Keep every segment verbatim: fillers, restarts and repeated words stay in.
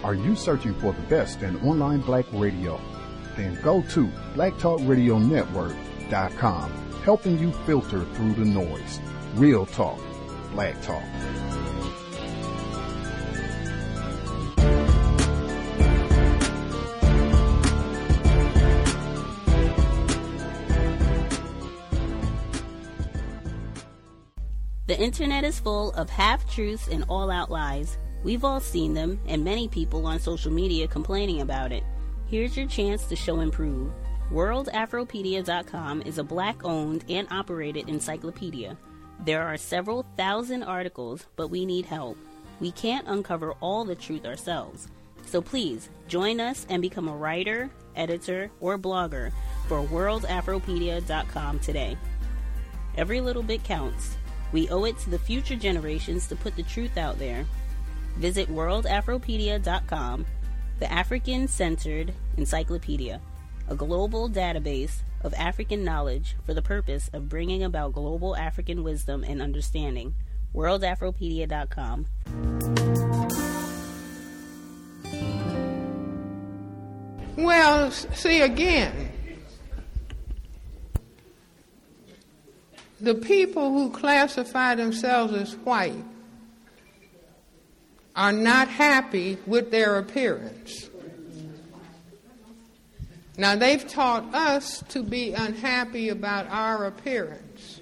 Are you searching for the best in online black radio? Then go to black talk radio network dot com, helping you filter through the noise. Real talk, black talk. The internet is full of half-truths and all-out lies. We've all seen them, and many people on social media complaining about it. Here's your chance to show and prove. world afropedia dot com is a black-owned and operated encyclopedia. There are several thousand articles, but we need help. We can't uncover all the truth ourselves. So please, join us and become a writer, editor, or blogger for world afropedia dot com today. Every little bit counts. We owe it to the future generations to put the truth out there. Visit world afropedia dot com, the African-centered encyclopedia, a global database of African knowledge for the purpose of bringing about global African wisdom and understanding. world afropedia dot com. Well, see again, the people who classify themselves as white are not happy with their appearance. Now, they've taught us to be unhappy about our appearance.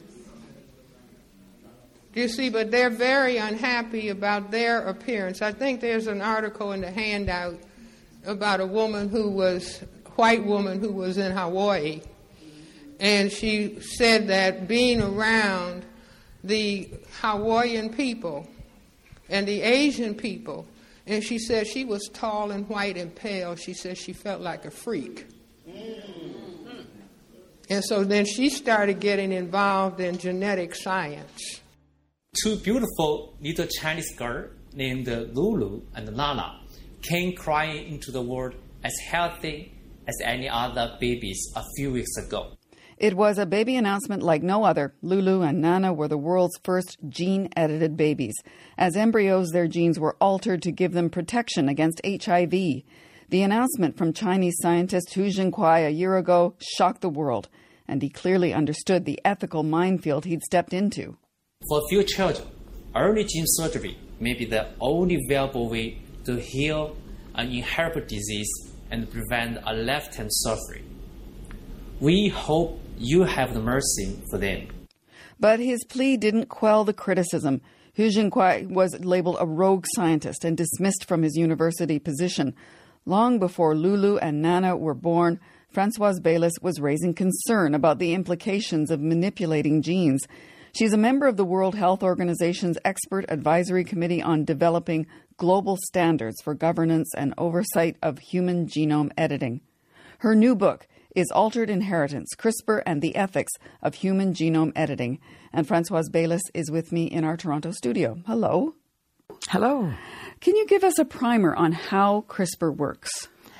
You see, but they're very unhappy about their appearance. I think there's an article in the handout about a woman who was, white woman who was in Hawaii. And she said that being around the Hawaiian people and the Asian people, and she said she was tall and white and pale, she said she felt like a freak. Mm-hmm. And so then she started getting involved in genetic science. Two beautiful little Chinese girls named Lulu and Nana came crying into the world as healthy as any other babies a few weeks ago. It was a baby announcement like no other. Lulu and Nana were the world's first gene-edited babies. As embryos, their genes were altered to give them protection against H I V. The announcement from Chinese scientist Hu Jingkuai a year ago shocked the world, and he clearly understood the ethical minefield he'd stepped into. For few children, early gene surgery may be the only viable way to heal an inheritable disease and prevent a lifetime suffering. We hope you have the mercy for them. But his plea didn't quell the criticism. Hu Jingkuai was labeled a rogue scientist and dismissed from his university position. Long before Lulu and Nana were born, Françoise Baylis was raising concern about the implications of manipulating genes. She's a member of the World Health Organization's Expert Advisory Committee on developing global standards for governance and oversight of human genome editing. Her new book is Altered Inheritance, CRISPR and the Ethics of Human Genome Editing. And Françoise Baylis is with me in our Toronto studio. Hello. Hello. Can you give us a primer on how CRISPR works?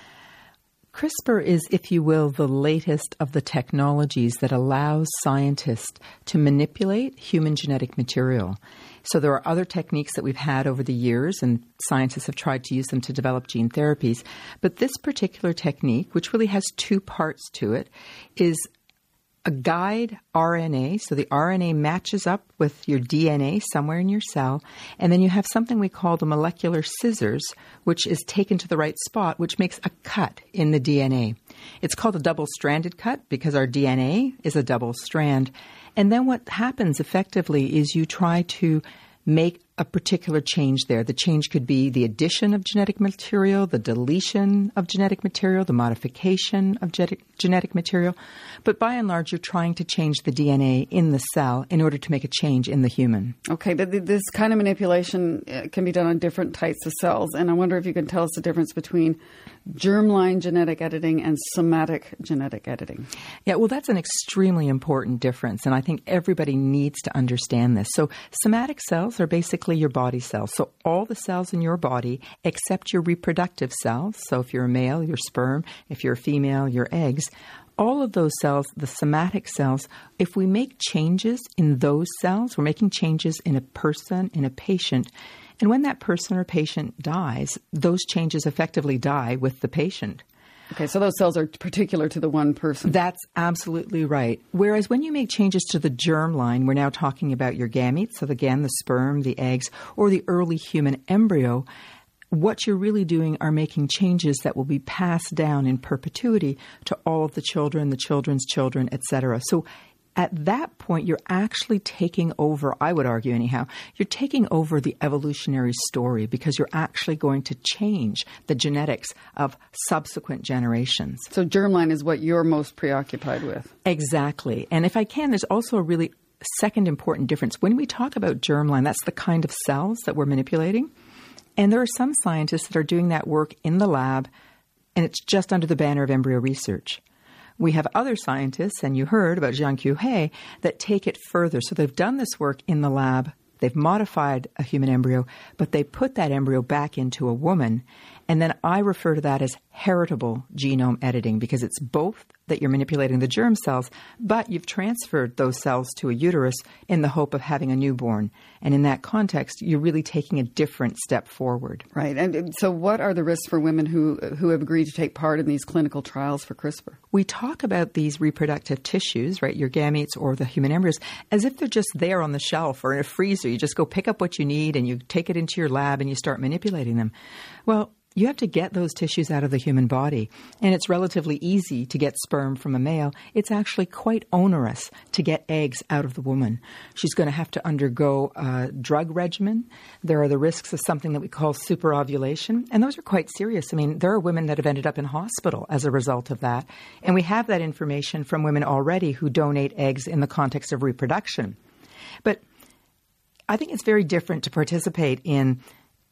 CRISPR is, if you will, the latest of the technologies that allows scientists to manipulate human genetic material. So there are other techniques that we've had over the years, and scientists have tried to use them to develop gene therapies. But this particular technique, which really has two parts to it, is a guide R N A. So the R N A matches up with your D N A somewhere in your cell. And then you have something we call the molecular scissors, which is taken to the right spot, which makes a cut in the D N A. It's called a double-stranded cut because our D N A is a double strand. And then what happens effectively is you try to make a particular change there. The change could be the addition of genetic material, the deletion of genetic material, the modification of genetic, genetic material. But by and large, you're trying to change the D N A in the cell in order to make a change in the human. Okay, but this kind of manipulation can be done on different types of cells. And I wonder if you can tell us the difference between germline genetic editing and somatic genetic editing. Yeah, well, that's an extremely important difference, and I think everybody needs to understand this. So somatic cells are basically your body cells. So all the cells in your body except your reproductive cells. So if you're a male, your sperm. If you're a female, your eggs. All of those cells, the somatic cells, if we make changes in those cells, we're making changes in a person, in a patient, And when that person or patient dies, those changes effectively die with the patient. Okay, so those cells are particular to the one person. That's absolutely right. Whereas when you make changes to the germline, we're now talking about your gametes, so again, the sperm, the eggs, or the early human embryo, what you're really doing are making changes that will be passed down in perpetuity to all of the children, the children's children, et cetera. So at that point, you're actually taking over, I would argue anyhow, you're taking over the evolutionary story because you're actually going to change the genetics of subsequent generations. So germline is what you're most preoccupied with. Exactly. And if I can, there's also a really second important difference. When we talk about germline, that's the kind of cells that we're manipulating. And there are some scientists that are doing that work in the lab, and it's just under the banner of embryo research. We have other scientists, and you heard about Jiankyu He, that take it further. So they've done this work in the lab. They've modified a human embryo, but they put that embryo back into a woman. And then I refer to that as heritable genome editing because it's both that you're manipulating the germ cells, but you've transferred those cells to a uterus in the hope of having a newborn. And in that context, you're really taking a different step forward. Right. And so what are the risks for women who who have agreed to take part in these clinical trials for CRISPR? We talk about these reproductive tissues, right, your gametes or the human embryos, as if they're just there on the shelf or in a freezer. You just go pick up what you need and you take it into your lab and you start manipulating them. Well, you have to get those tissues out of the human body, and it's relatively easy to get sperm from a male. It's actually quite onerous to get eggs out of the woman. She's going to have to undergo a drug regimen. There are the risks of something that we call superovulation, and those are quite serious. I mean, there are women that have ended up in hospital as a result of that, and we have that information from women already who donate eggs in the context of reproduction. But I think it's very different to participate in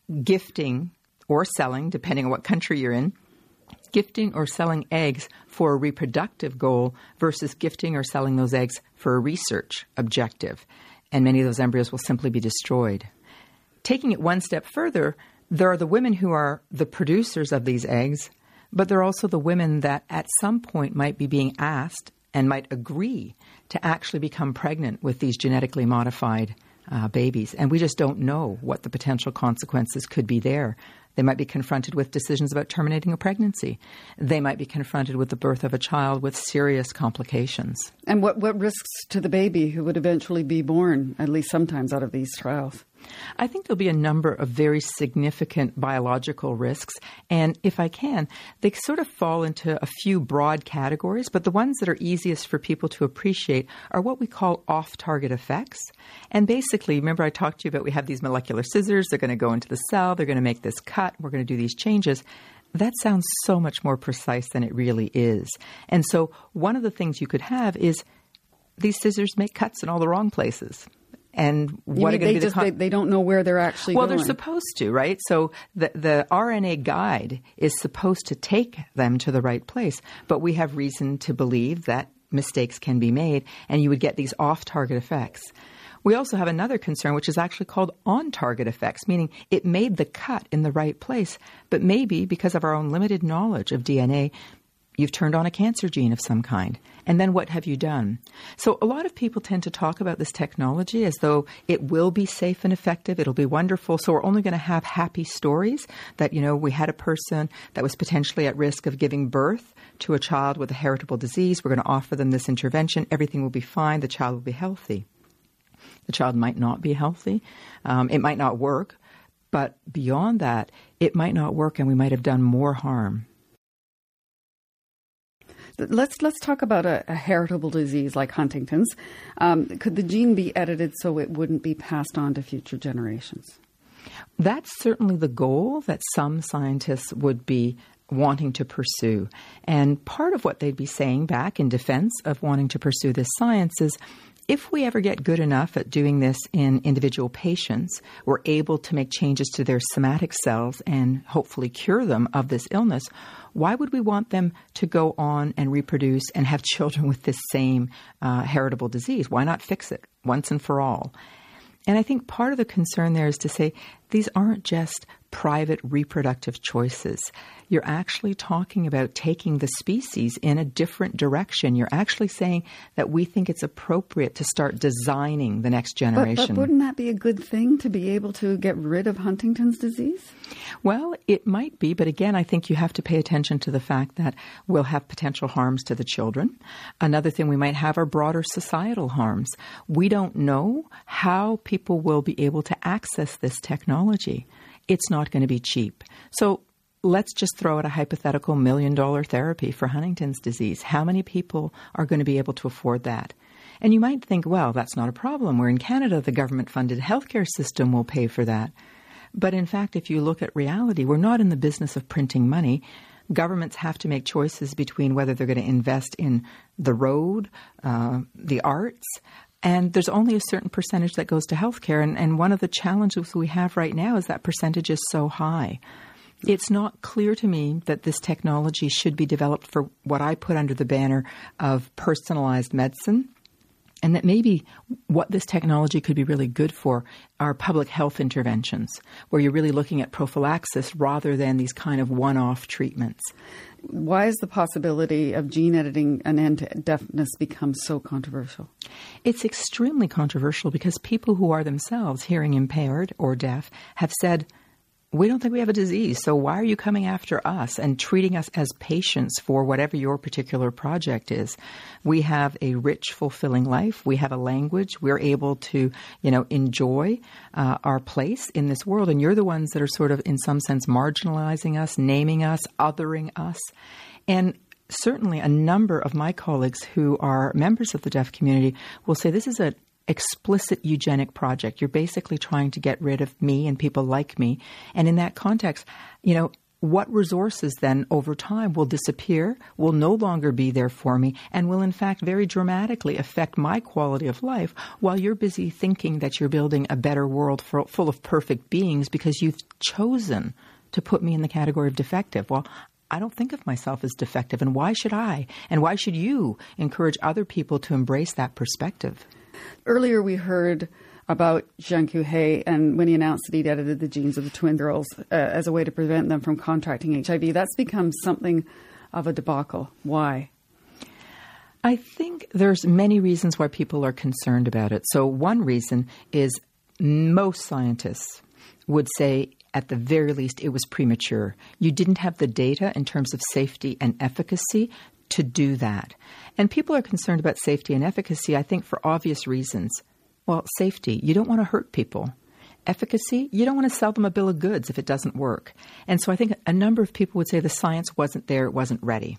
gifting or selling, depending on what country you're in, gifting or selling eggs for a reproductive goal versus gifting or selling those eggs for a research objective. And many of those embryos will simply be destroyed. Taking it one step further, there are the women who are the producers of these eggs, but there are also the women that at some point might be being asked and might agree to actually become pregnant with these genetically modified uh, babies. And we just don't know what the potential consequences could be there. They might be confronted with decisions about terminating a pregnancy. They might be confronted with the birth of a child with serious complications. And what, what risks to the baby who would eventually be born, at least sometimes, out of these trials? I think there'll be a number of very significant biological risks. And if I can, they sort of fall into a few broad categories, but the ones that are easiest for people to appreciate are what we call off-target effects. And basically, remember I talked to you about we have these molecular scissors. They're going to go into the cell. They're going to make this cut. We're going to do these changes. That sounds so much more precise than it really is. And so one of the things you could have is these scissors make cuts in all the wrong places. And what are going to be just, the con- they, they don't know where they're actually well, going. Well, they're supposed to, right? So the, the R N A guide is supposed to take them to the right place. But we have reason to believe that mistakes can be made, and you would get these off-target effects. We also have another concern, which is actually called on-target effects, meaning it made the cut in the right place. But maybe because of our own limited knowledge of D N A, you've turned on a cancer gene of some kind. And then what have you done? So a lot of people tend to talk about this technology as though it will be safe and effective. It'll be wonderful. So we're only going to have happy stories that, you know, we had a person that was potentially at risk of giving birth to a child with a heritable disease. We're going to offer them this intervention. Everything will be fine. The child will be healthy. The child might not be healthy. Um, it might not work. But beyond that, it might not work and we might have done more harm. Let's let's talk about a, a heritable disease like Huntington's. Um, could the gene be edited so it wouldn't be passed on to future generations? That's certainly the goal that some scientists would be wanting to pursue. And part of what they'd be saying back in defense of wanting to pursue this science is, if we ever get good enough at doing this in individual patients, we're able to make changes to their somatic cells and hopefully cure them of this illness, why would we want them to go on and reproduce and have children with this same uh, heritable disease? Why not fix it once and for all? And I think part of the concern there is to say these aren't just private reproductive choices. You're actually talking about taking the species in a different direction. You're actually saying that we think it's appropriate to start designing the next generation. But, but wouldn't that be a good thing to be able to get rid of Huntington's disease? Well, it might be, but again, I think you have to pay attention to the fact that we'll have potential harms to the children. Another thing we might have are broader societal harms. We don't know how people will be able to access this technology. It's not going to be cheap. So let's just throw out a hypothetical million-dollar therapy for Huntington's disease. How many people are going to be able to afford that? And you might think, well, that's not a problem. We're in Canada, the government-funded healthcare system will pay for that. But in fact, if you look at reality, we're not in the business of printing money. Governments have to make choices between whether they're going to invest in the road, uh, the arts, and there's only a certain percentage that goes to healthcare. And, and one of the challenges we have right now is that percentage is so high. It's not clear to me that this technology should be developed for what I put under the banner of personalized medicine, and that maybe what this technology could be really good for are public health interventions, where you're really looking at prophylaxis rather than these kind of one-off treatments. Why has the possibility of gene editing an end to deafness become so controversial? It's extremely controversial because people who are themselves hearing impaired or deaf have said, we don't think we have a disease, so why are you coming after us and treating us as patients for whatever your particular project is? We have a rich, fulfilling life. We have a language. We're able to, you know, enjoy uh, our place in this world. And you're the ones that are sort of, in some sense, marginalizing us, naming us, othering us. And certainly a number of my colleagues who are members of the deaf community will say this is a explicit eugenic project. You're basically trying to get rid of me and people like me. And in that context, you know, what resources then over time will disappear, will no longer be there for me, and will in fact very dramatically affect my quality of life while you're busy thinking that you're building a better world for, full of perfect beings because you've chosen to put me in the category of defective. Well, I don't think of myself as defective, and why should I? And why should you encourage other people to embrace that perspective? Earlier we heard about Jian Qiuhei and when he announced that he'd edited the genes of the twin girls uh, as a way to prevent them from contracting H I V. That's become something of a debacle. Why? I think there's many reasons why people are concerned about it. So one reason is most scientists would say at the very least it was premature. You didn't have the data in terms of safety and efficacy to do that. And people are concerned about safety and efficacy, I think, for obvious reasons. Well, safety, you don't want to hurt people. Efficacy, you don't want to sell them a bill of goods if it doesn't work. And so I think a number of people would say the science wasn't there, it wasn't ready.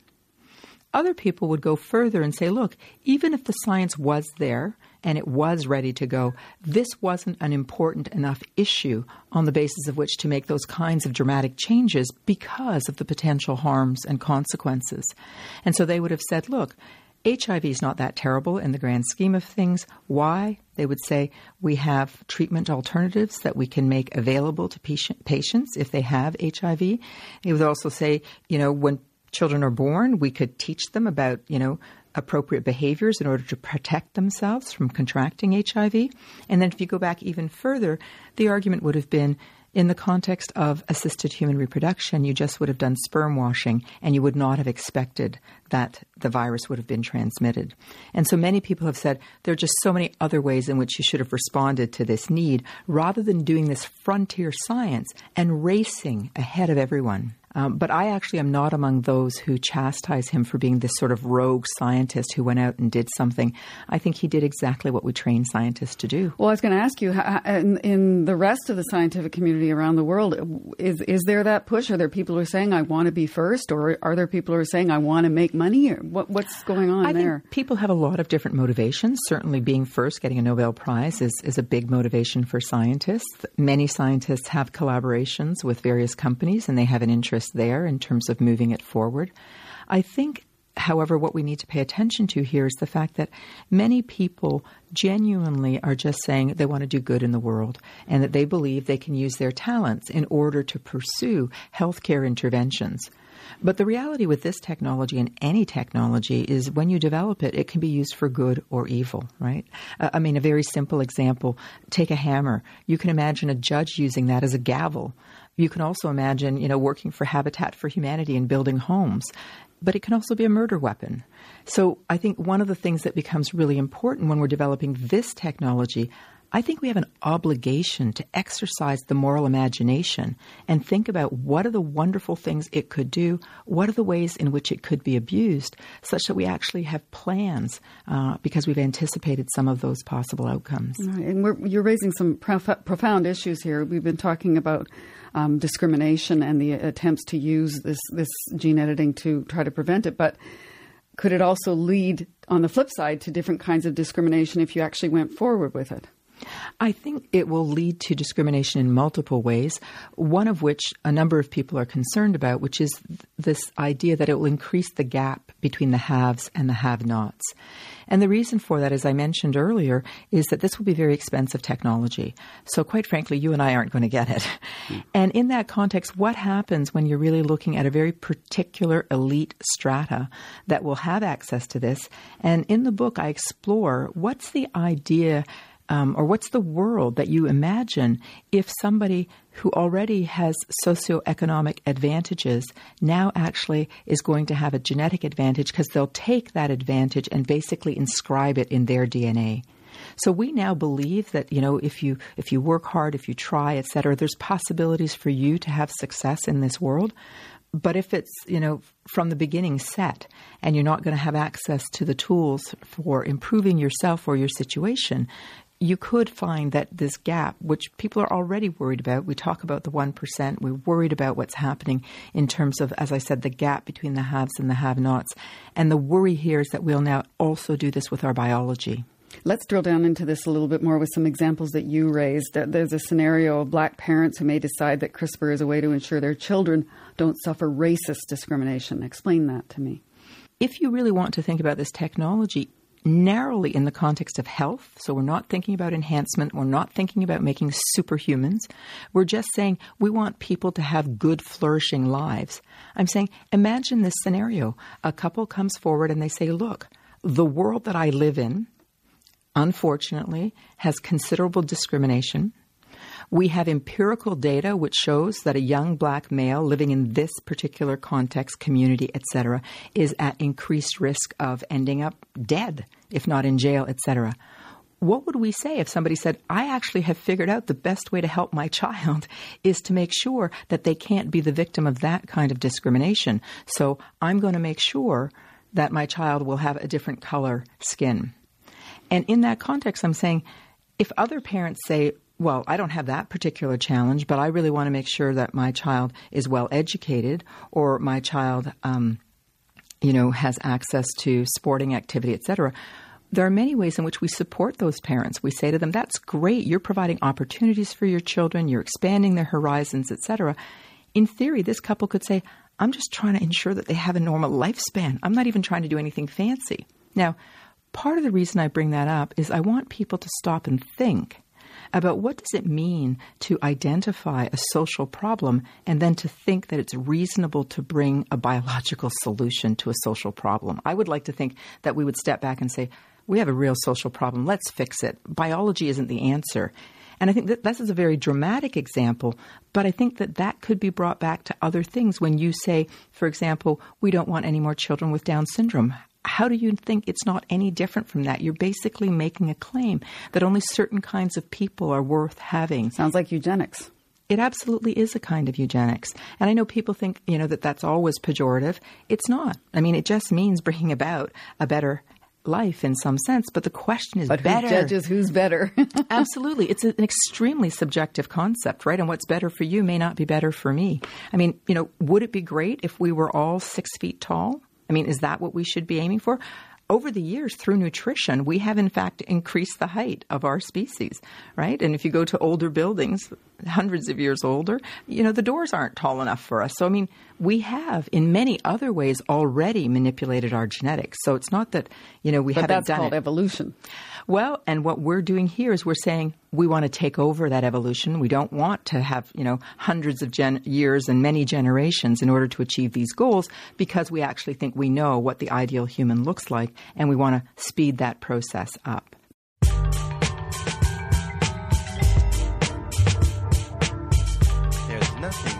Other people would go further and say, look, even if the science was there and it was ready to go, this wasn't an important enough issue on the basis of which to make those kinds of dramatic changes because of the potential harms and consequences. And so they would have said, look, H I V is not that terrible in the grand scheme of things. Why? They would say we have treatment alternatives that we can make available to patient, patients if they have H I V. They would also say, you know, when children are born, we could teach them about, you know, appropriate behaviors in order to protect themselves from contracting H I V. And then if you go back even further, the argument would have been in the context of assisted human reproduction, you just would have done sperm washing and you would not have expected that the virus would have been transmitted. And so many people have said there are just so many other ways in which you should have responded to this need rather than doing this frontier science and racing ahead of everyone. Um, but I actually am not among those who chastise him for being this sort of rogue scientist who went out and did something. I think he did exactly what we train scientists to do. Well, I was going to ask you, in, in the rest of the scientific community around the world, is is there that push? Are there people who are saying, I want to be first? Or are there people who are saying, I want to make money? Or what, what's going on I there? I think people have a lot of different motivations. Certainly being first, getting a Nobel Prize is, is a big motivation for scientists. Many scientists have collaborations with various companies and they have an interest there in terms of moving it forward. I think, however, what we need to pay attention to here is the fact that many people genuinely are just saying they want to do good in the world and that they believe they can use their talents in order to pursue healthcare interventions. But the reality with this technology and any technology is when you develop it, it can be used for good or evil, right? Uh, I mean, a very simple example, take a hammer. You can imagine a judge using that as a gavel. You can also imagine, you know, working for Habitat for Humanity and building homes. But it can also be a murder weapon. So I think one of the things that becomes really important when we're developing this technology, I think we have an obligation to exercise the moral imagination and think about what are the wonderful things it could do, what are the ways in which it could be abused, such that we actually have plans uh, because we've anticipated some of those possible outcomes. Right. And we're, you're raising some prof- profound issues here. We've been talking about um, discrimination and the attempts to use this, this gene editing to try to prevent it, but could it also lead, on the flip side, to different kinds of discrimination if you actually went forward with it? I think it will lead to discrimination in multiple ways, one of which a number of people are concerned about, which is th- this idea that it will increase the gap between the haves and the have-nots. And the reason for that, as I mentioned earlier, is that this will be very expensive technology. So quite frankly, you and I aren't going to get it. Mm. And in that context, what happens when you're really looking at a very particular elite strata that will have access to this? And in the book, I explore what's the idea Um, or what's the world that you imagine if somebody who already has socioeconomic advantages now actually is going to have a genetic advantage because they'll take that advantage and basically inscribe it in their D N A. So we now believe that, you know, if you if you work hard, if you try, et cetera, there's possibilities for you to have success in this world. But if it's, you know, from the beginning set and you're not going to have access to the tools for improving yourself or your situation, you could find that this gap, which people are already worried about, we talk about the one percent, we're worried about what's happening in terms of, as I said, the gap between the haves and the have-nots. And the worry here is that we'll now also do this with our biology. Let's drill down into this a little bit more with some examples that you raised. There's a scenario of black parents who may decide that CRISPR is a way to ensure their children don't suffer racist discrimination. Explain that to me. If you really want to think about this technology narrowly in the context of health, so we're not thinking about enhancement, we're not thinking about making superhumans, we're just saying we want people to have good, flourishing lives. I'm saying, imagine this scenario. A couple comes forward and they say, look, the world that I live in, unfortunately, has considerable discrimination. We have empirical data which shows that a young black male living in this particular context, community, et cetera, is at increased risk of ending up dead, if not in jail, et cetera. What would we say if somebody said, I actually have figured out the best way to help my child is to make sure that they can't be the victim of that kind of discrimination. So I'm going to make sure that my child will have a different color skin. And in that context, I'm saying, if other parents say, well, I don't have that particular challenge, but I really want to make sure that my child is well educated or my child, um, you know, has access to sporting activity, et cetera. There are many ways in which we support those parents. We say to them, that's great. You're providing opportunities for your children. You're expanding their horizons, et cetera. In theory, this couple could say, I'm just trying to ensure that they have a normal lifespan. I'm not even trying to do anything fancy. Now, part of the reason I bring that up is I want people to stop and think about what does it mean to identify a social problem and then to think that it's reasonable to bring a biological solution to a social problem. I would like to think that we would step back and say, we have a real social problem. Let's fix it. Biology isn't the answer. And I think that this is a very dramatic example, but I think that that could be brought back to other things when you say, for example, we don't want any more children with Down syndrome. How do you think it's not any different from that? You're basically making a claim that only certain kinds of people are worth having. Sounds like eugenics. It absolutely is a kind of eugenics. And I know people think, you know, that that's always pejorative. It's not. I mean, it just means bringing about a better life in some sense. But the question is but better. Who judges who's better? Absolutely. It's an extremely subjective concept, right? And what's better for you may not be better for me. I mean, you know, would it be great if we were all six feet tall? I mean, is that what we should be aiming for? Over the years, through nutrition, we have, in fact, increased the height of our species, right? And if you go to older buildings, hundreds of years older, you know, the doors aren't tall enough for us. So, I mean, we have, in many other ways, already manipulated our genetics. So it's not that, you know, we but haven't that's done called it. evolution. Well, and what we're doing here is we're saying we want to take over that evolution. We don't want to have, you know, hundreds of gen- years and many generations in order to achieve these goals because we actually think we know what the ideal human looks like, and we want to speed that process up. There's nothing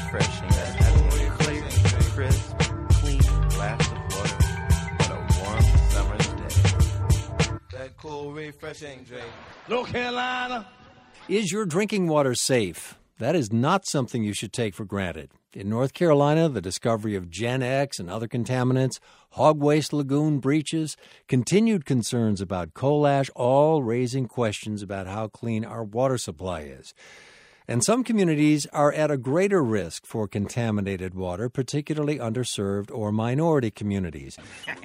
refreshing. That absolutely clear, crisp, clean glass of water on a warm summer's day. That cool, refreshing drink. North Carolina. Is your drinking water safe? That is not something you should take for granted. In North Carolina, the discovery of Gen X and other contaminants, hog waste lagoon breaches, continued concerns about coal ash, all raising questions about how clean our water supply is. And some communities are at a greater risk for contaminated water, particularly underserved or minority communities.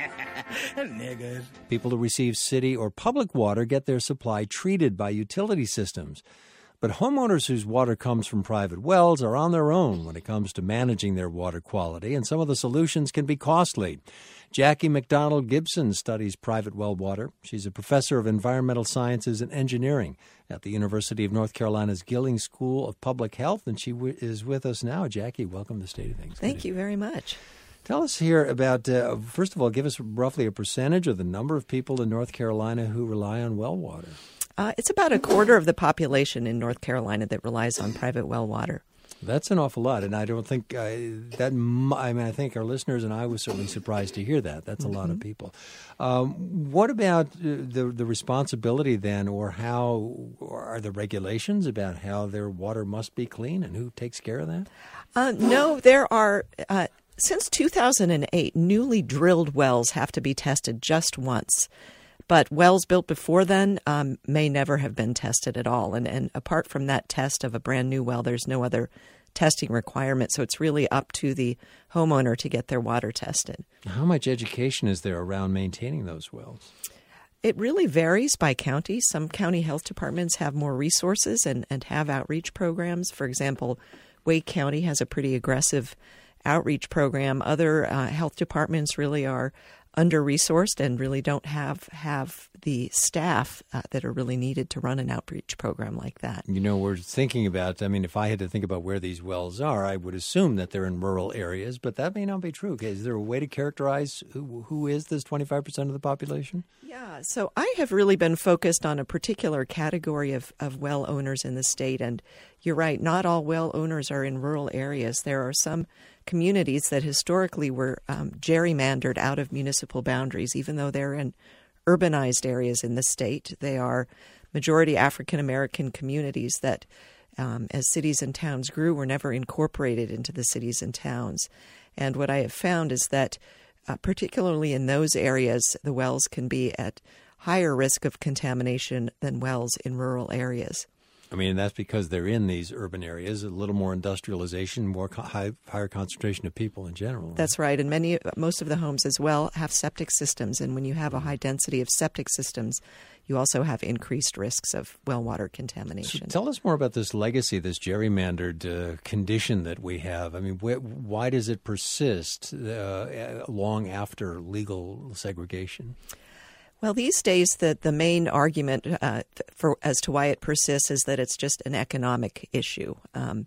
Niggas. People who receive city or public water get their supply treated by utility systems. But homeowners whose water comes from private wells are on their own when it comes to managing their water quality, and some of the solutions can be costly. Jackie McDonald Gibson studies private well water. She's a professor of environmental sciences and engineering at the University of North Carolina's Gilling School of Public Health, and she w- is with us now. Jackie, welcome to State of Things. Thank Good you very much. Tell us here about, uh, first of all, give us roughly a percentage of the number of people in North Carolina who rely on well water. Uh, it's about a quarter of the population in North Carolina that relies on private well water. That's an awful lot, and I don't think uh, that. I mean, I think our listeners and I was certainly surprised to hear that. That's a mm-hmm. lot of people. Um, what about the the responsibility then, or how or are the regulations about how their water must be clean, and who takes care of that? Uh, no, there are. Uh, since two thousand eight, newly drilled wells have to be tested just once. But wells built before then um, may never have been tested at all. And, and apart from that test of a brand new well, there's no other testing requirement. So it's really up to the homeowner to get their water tested. How much education is there around maintaining those wells? It really varies by county. Some county health departments have more resources and, and have outreach programs. For example, Wake County has a pretty aggressive outreach program. Other uh, health departments really are under-resourced and really don't have have the staff uh, that are really needed to run an outreach program like that. You know, we're thinking about, I mean, if I had to think about where these wells are, I would assume that they're in rural areas, but that may not be true. Okay, is there a way to characterize who, who is this twenty-five percent of the population? Yeah, so I have really been focused on a particular category of, of well owners in the state, and you're right, not all well owners are in rural areas. There are some communities that historically were um, gerrymandered out of municipal boundaries, even though they're in urbanized areas in the state. They are majority African American communities that, um, as cities and towns grew, were never incorporated into the cities and towns. And what I have found is that, uh, particularly in those areas, the wells can be at higher risk of contamination than wells in rural areas. I mean, that's because they're in these urban areas, a little more industrialization, more co- high, higher concentration of people in general. That's right. And many, most of the homes as well have septic systems. And when you have a high density of septic systems, you also have increased risks of well water contamination. So tell us more about this legacy, this gerrymandered uh, condition that we have. I mean, wh- why does it persist uh, long after legal segregation? Well, these days, the, the main argument uh, for as to why it persists is that it's just an economic issue. Um,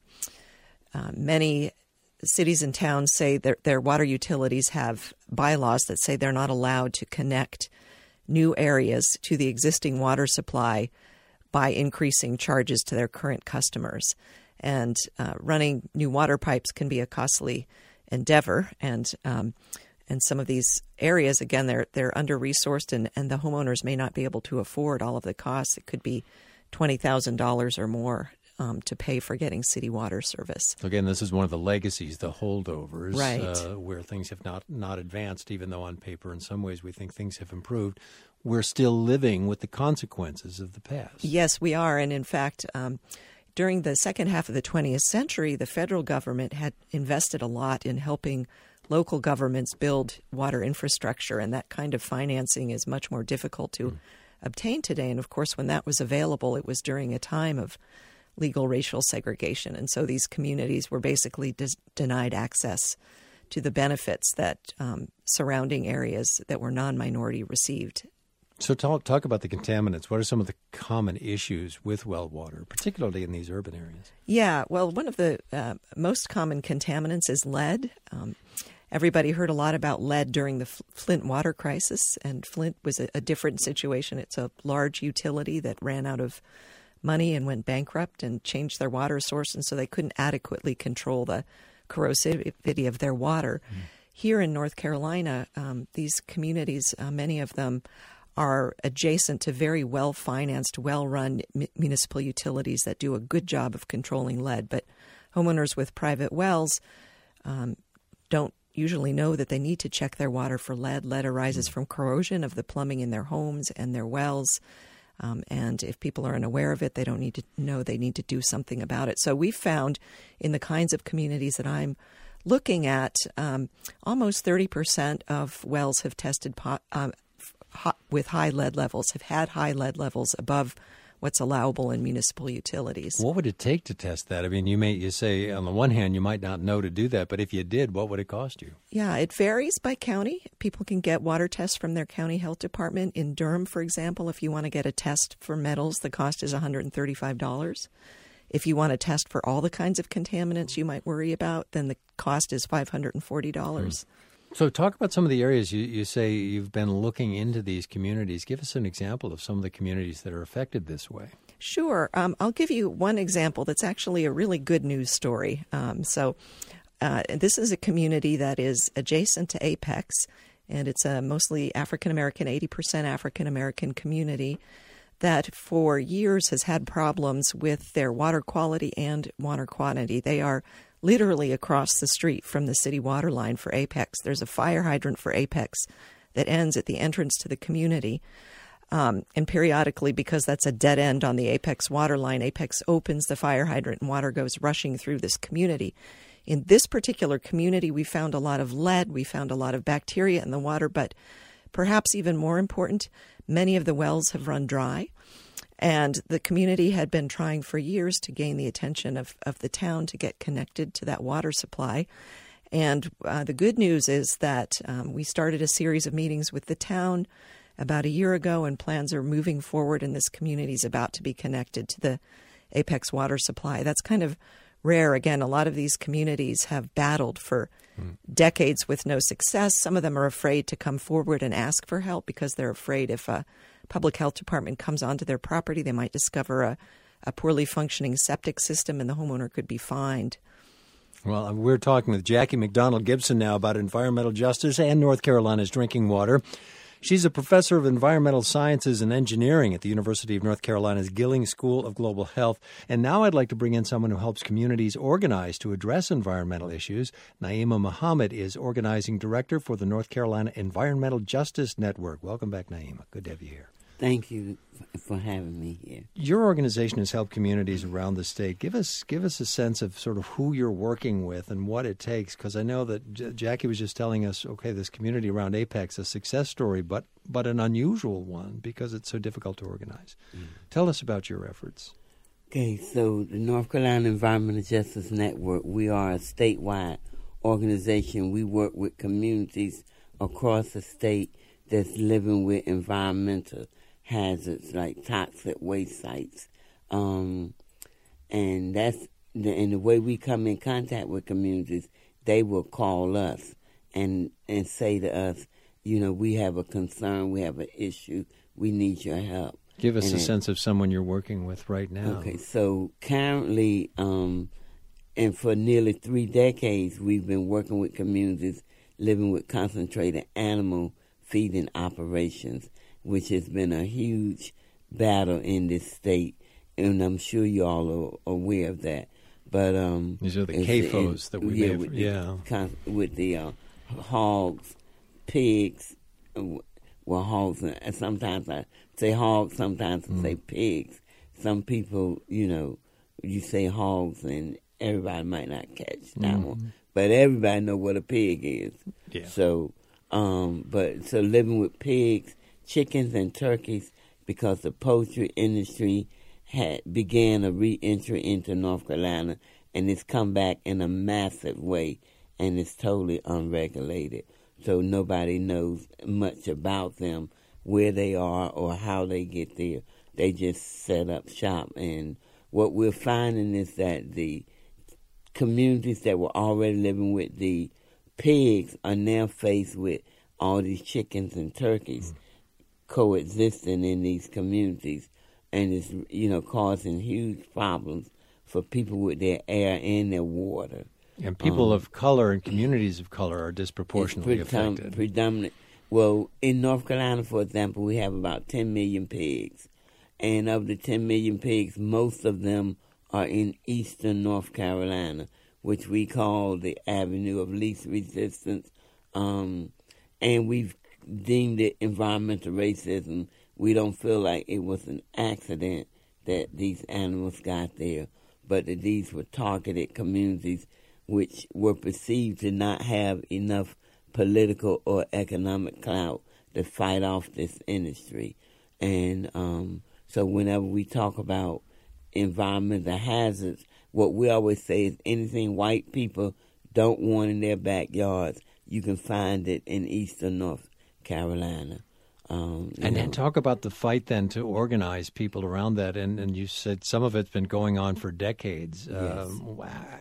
uh, many cities and towns say their, their water utilities have bylaws that say they're not allowed to connect new areas to the existing water supply by increasing charges to their current customers. And uh, running new water pipes can be a costly endeavor, and um, And some of these areas, again, they're they're under-resourced, and, and the homeowners may not be able to afford all of the costs. It could be twenty thousand dollars or more um, to pay for getting city water service. Again, this is one of the legacies, the holdovers, right. uh, where things have not, not advanced, even though on paper in some ways we think things have improved. We're still living with the consequences of the past. Yes, we are. And in fact, um, during the second half of the twentieth century, the federal government had invested a lot in helping local governments build water infrastructure, and that kind of financing is much more difficult to mm. obtain today. And of course, when that was available, it was during a time of legal racial segregation. And so these communities were basically dis- denied access to the benefits that um, surrounding areas that were non-minority received. So talk, talk about the contaminants. What are some of the common issues with well water, particularly in these urban areas? Yeah, well, one of the uh, most common contaminants is lead. Um, Everybody heard a lot about lead during the Flint water crisis, and Flint was a, a different situation. It's a large utility that ran out of money and went bankrupt and changed their water source, and so they couldn't adequately control the corrosivity of their water. Mm. Here in North Carolina, um, these communities, uh, many of them are adjacent to very well-financed, well-run m- municipal utilities that do a good job of controlling lead. But homeowners with private wells um, don't usually know that they need to check their water for lead. Lead arises from corrosion of the plumbing in their homes and their wells. Um, and if people are unaware of it, they don't need to know they need to do something about it. So we found in the kinds of communities that I'm looking at, um, almost thirty percent of wells have tested po- um, hot, with high lead levels, have had high lead levels above what's allowable in municipal utilities. What would it take to test that? I mean, you may you say on the one hand you might not know to do that, but if you did, what would it cost you? Yeah, it varies by county. People can get water tests from their county health department. In Durham, for example, if you want to get a test for metals, the cost is one hundred thirty-five dollars. If you want to test for all the kinds of contaminants you might worry about, then the cost is five hundred forty dollars. Hmm. So talk about some of the areas you, you say you've been looking into these communities. Give us an example of some of the communities that are affected this way. Sure. Um, I'll give you one example that's actually a really good news story. Um, so uh, this is a community that is adjacent to Apex, and it's a mostly African-American, eighty percent African-American community that for years has had problems with their water quality and water quantity. They are literally across the street from the city water line for Apex. There's a fire hydrant for Apex that ends at the entrance to the community. Um, and periodically, because that's a dead end on the Apex water line, Apex opens the fire hydrant and water goes rushing through this community. In this particular community, we found a lot of lead. We found a lot of bacteria in the water, but perhaps even more important, many of the wells have run dry. And the community had been trying for years to gain the attention of, of the town to get connected to that water supply. And uh, the good news is that um, we started a series of meetings with the town about a year ago, and plans are moving forward, and this community is about to be connected to the Apex water supply. That's kind of rare. Again, a lot of these communities have battled for mm. decades with no success. Some of them are afraid to come forward and ask for help because they're afraid if a public health department comes onto their property, they might discover a, a poorly functioning septic system and the homeowner could be fined. Well, we're talking with Jackie McDonald Gibson now about environmental justice and North Carolina's drinking water. She's a professor of environmental sciences and engineering at the University of North Carolina's Gilling School of Global Health. And now I'd like to bring in someone who helps communities organize to address environmental issues. Naima Muhammad is organizing director for the North Carolina Environmental Justice Network. Welcome back, Naima. Good to have you here. Thank you for having me here. Your organization has helped communities around the state. Give us give us a sense of sort of who you're working with and what it takes, because I know that J- Jackie was just telling us, okay, this community around Apex, a success story, but but an unusual one because it's so difficult to organize. Mm. Tell us about your efforts. Okay, so the North Carolina Environmental Justice Network, we are a statewide organization. We work with communities across the state that's living with environmental hazards like toxic waste sites, um, and that's the, and the way we come in contact with communities, they will call us and and say to us, you know, we have a concern, we have an issue, we need your help. Give us and a it, sense of someone you're working with right now. Okay, so currently, um, and for nearly three decades, we've been working with communities living with concentrated animal feeding operations, which has been a huge battle in this state, and I'm sure you all are aware of that. But um, these are the C A F Os that we yeah, have, with yeah, the, with the uh, hogs, pigs, well, hogs. And sometimes I say hogs, sometimes I mm. say pigs. Some people, you know, you say hogs, and everybody might not catch that mm. one, but everybody know what a pig is. Yeah. So. Um, but so living with pigs, chickens, and turkeys, because the poultry industry had began a re-entry into North Carolina, and it's come back in a massive way, and it's totally unregulated. So nobody knows much about them, where they are, or how they get there. They just set up shop, and what we're finding is that the communities that were already living with the pigs are now faced with all these chickens and turkeys mm. coexisting in these communities. and it's, you know, causing huge problems for people with their air and their water. And people um, of color and communities of color are disproportionately it's predom- affected. Predominant. Well, in North Carolina, for example, we have about ten million pigs. And of the ten million pigs, most of them are in eastern North Carolina, which we call the Avenue of Least Resistance. Um, and we've deemed it environmental racism. We don't feel like it was an accident that these animals got there, but that these were targeted communities which were perceived to not have enough political or economic clout to fight off this industry. And um, so whenever we talk about environmental hazards, what we always say is anything white people don't want in their backyards, you can find it in eastern North Carolina. Um, and know. then talk about the fight then to organize people around that. And, and you said some of it's been going on for decades. Yes. Um,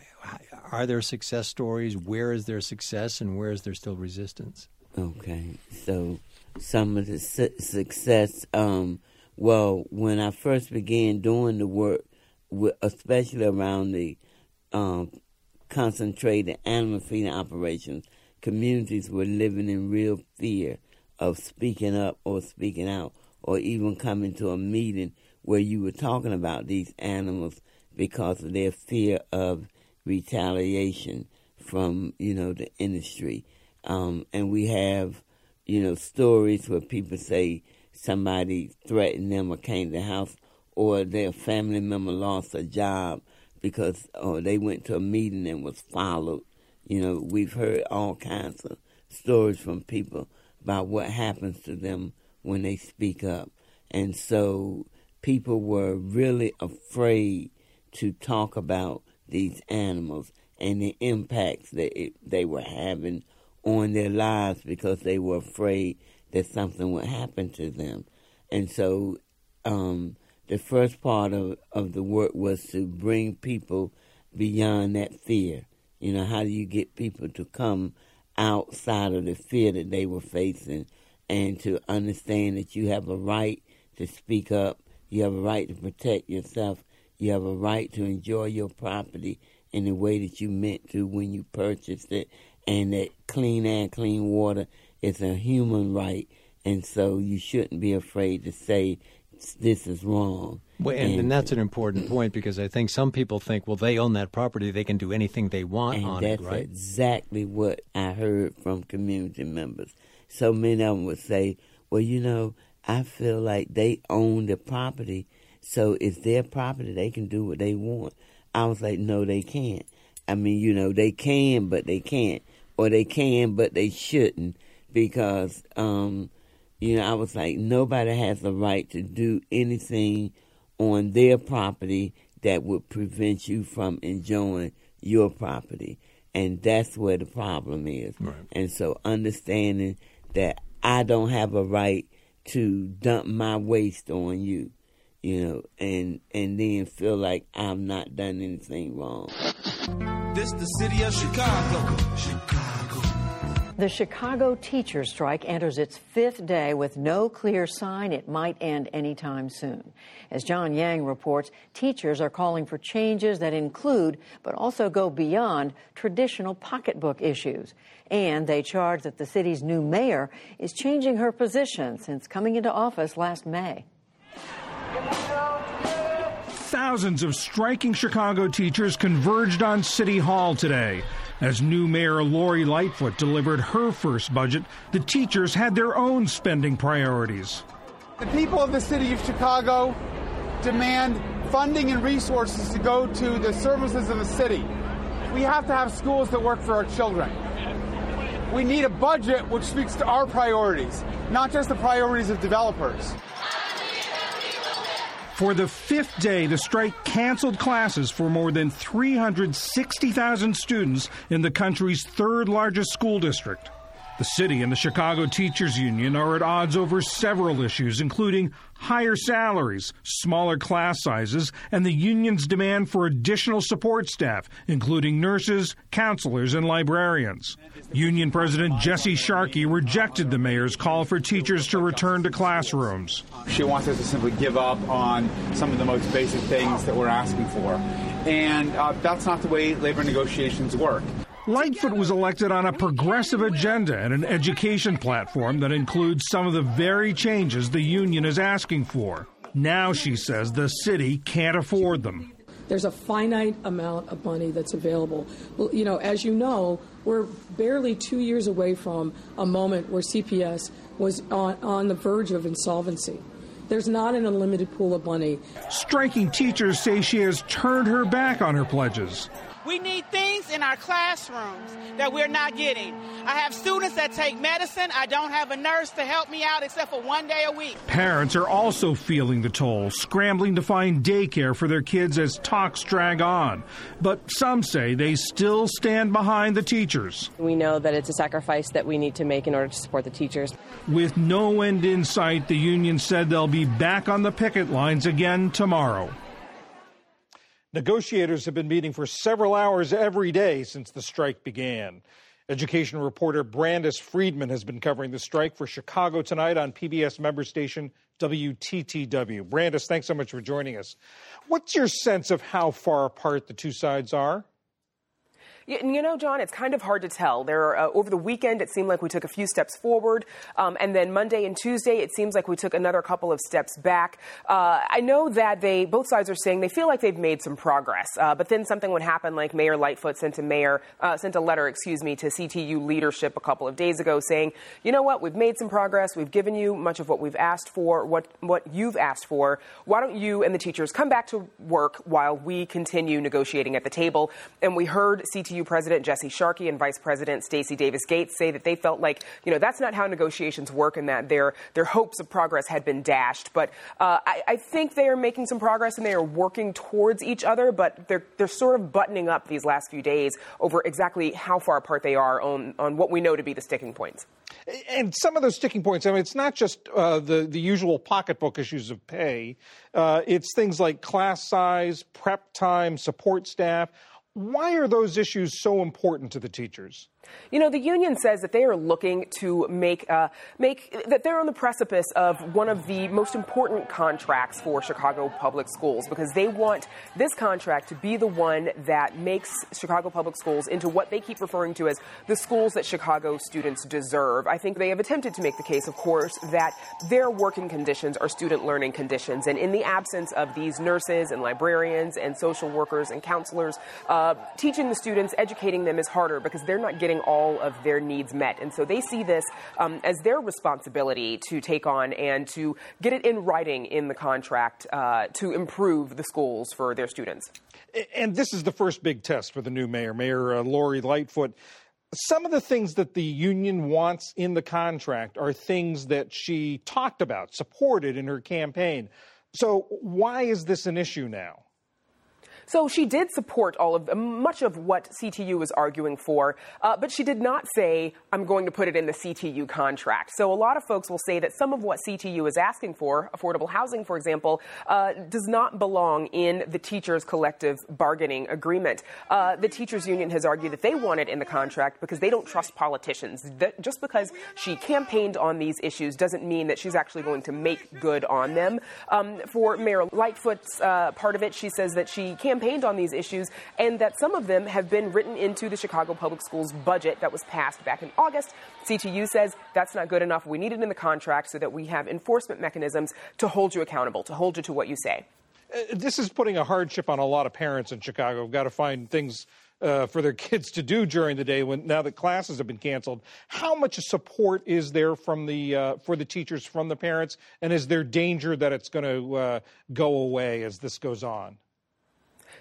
are there success stories? Where is there success and where is there still resistance? Okay. So some of the su- success, um, well, when I first began doing the work, with, especially around the um, concentrated animal feeding operations, communities were living in real fear of speaking up or speaking out or even coming to a meeting where you were talking about these animals because of their fear of retaliation from, you know, the industry. Um, and we have, you know, stories where people say somebody threatened them or came to the house, or their family member lost a job because or they went to a meeting and was followed. You know, we've heard all kinds of stories from people about what happens to them when they speak up. And so people were really afraid to talk about these animals and the impacts that it, they were having on their lives because they were afraid that something would happen to them. And so um, the first part of, of the work was to bring people beyond that fear. You know, how do you get people to come outside of the fear that they were facing and to understand that you have a right to speak up, you have a right to protect yourself, you have a right to enjoy your property in the way that you meant to when you purchased it, and that clean air, clean water is a human right, and so you shouldn't be afraid to say this is wrong. Well, and, and, and that's an important point because I think some people think, well, they own that property, they can do anything they want on it, right? And that's exactly what I heard from community members. So many of them would say, well, you know, I feel like they own the property, so it's their property, they can do what they want. I was like, no, they can't. I mean, you know, they can, but they can't. Or they can, but they shouldn't because, um, you know, I was like, nobody has the right to do anything on their property that would prevent you from enjoying your property. And that's where the problem is. Right. And so understanding that I don't have a right to dump my waste on you, you know, and and then feel like I've not done anything wrong. This the city of Chicago. Chicago. The Chicago teachers' strike enters its fifth day with no clear sign it might end anytime soon. As John Yang reports, teachers are calling for changes that include, but also go beyond, traditional pocketbook issues. And they charge that the city's new mayor is changing her position since coming into office last May. Thousands of striking Chicago teachers converged on City Hall today. As new Mayor Lori Lightfoot delivered her first budget, the teachers had their own spending priorities. The people of the city of Chicago demand funding and resources to go to the services of the city. We have to have schools that work for our children. We need a budget which speaks to our priorities, not just the priorities of developers. For the fifth day, the strike canceled classes for more than three hundred sixty thousand students in the country's third largest school district. The city and the Chicago Teachers Union are at odds over several issues, including higher salaries, smaller class sizes, and the union's demand for additional support staff, including nurses, counselors, and librarians. Union President Jesse Sharkey rejected the mayor's call for teachers to return to classrooms. She wants us to simply give up on some of the most basic things that we're asking for. And uh, that's not the way labor negotiations work. Lightfoot was elected on a progressive agenda and an education platform that includes some of the very changes the union is asking for. Now, she says, the city can't afford them. There's a finite amount of money that's available. Well, you know, as you know, we're barely two years away from a moment where C P S was on, on the verge of insolvency. There's not an unlimited pool of money. Striking teachers say she has turned her back on her pledges. We need things in our classrooms that we're not getting. I have students that take medicine. I don't have a nurse to help me out except for one day a week. Parents are also feeling the toll, scrambling to find daycare for their kids as talks drag on. But some say they still stand behind the teachers. We know that it's a sacrifice that we need to make in order to support the teachers. With no end in sight, the union said they'll be back on the picket lines again tomorrow. Negotiators have been meeting for several hours every day since the strike began. Education reporter Brandis Friedman has been covering the strike for Chicago Tonight on P B S member station W T T W. Brandis, thanks so much for joining us. What's your sense of how far apart the two sides are? You know, John, it's kind of hard to tell. There, uh, over the weekend, it seemed like we took a few steps forward, um, and then Monday and Tuesday, it seems like we took another couple of steps back. Uh, I know that they, both sides are saying they feel like they've made some progress, uh, but then something would happen, like Mayor Lightfoot sent a mayor uh, sent a letter, excuse me, to C T U leadership a couple of days ago, saying, you know what, we've made some progress, we've given you much of what we've asked for, what what you've asked for. Why don't you and the teachers come back to work while we continue negotiating at the table? And we heard C T U President Jesse Sharkey and Vice President Stacey Davis Gates say that they felt like, you know, that's not how negotiations work and that their their hopes of progress had been dashed. But uh, I, I think they are making some progress and they are working towards each other, but they're they're sort of buttoning up these last few days over exactly how far apart they are on, on what we know to be the sticking points. And some of those sticking points, I mean, it's not just uh, the, the usual pocketbook issues of pay. Uh, it's things like class size, prep time, support staff. Why are those issues so important to the teachers? You know, the union says that they are looking to make uh, make that they're on the precipice of one of the most important contracts for Chicago public schools, because they want this contract to be the one that makes Chicago public schools into what they keep referring to as the schools that Chicago students deserve. I think they have attempted to make the case, of course, that their working conditions are student learning conditions. And in the absence of these nurses and librarians and social workers and counselors, uh, teaching the students, educating them is harder because they're not getting all of their needs met. And so they see this um, as their responsibility to take on and to get it in writing in the contract uh, to improve the schools for their students. And this is the first big test for the new mayor, Mayor uh, Lori Lightfoot. Some of the things that the union wants in the contract are things that she talked about, supported in her campaign. So why is this an issue now? So she did support all of much of what C T U was arguing for, uh, but she did not say, I'm going to put it in the C T U contract. So a lot of folks will say that some of what C T U is asking for, affordable housing, for example, uh, does not belong in the teachers' collective bargaining agreement. Uh, the teachers' union has argued that they want it in the contract because they don't trust politicians. That just because she campaigned on these issues doesn't mean that she's actually going to make good on them. Um, for Mayor Lightfoot's uh, part of it, she says that she campaigned campaigned on these issues and that some of them have been written into the Chicago Public Schools budget that was passed back in August. C T U says that's not good enough. We need it in the contract so that we have enforcement mechanisms to hold you accountable, to hold you to what you say. Uh, this is putting a hardship on a lot of parents in Chicago who've got to find things uh, for their kids to do during the day when now that classes have been canceled. How much support is there from the uh, for the teachers, from the parents, and is there danger that it's going to uh, go away as this goes on?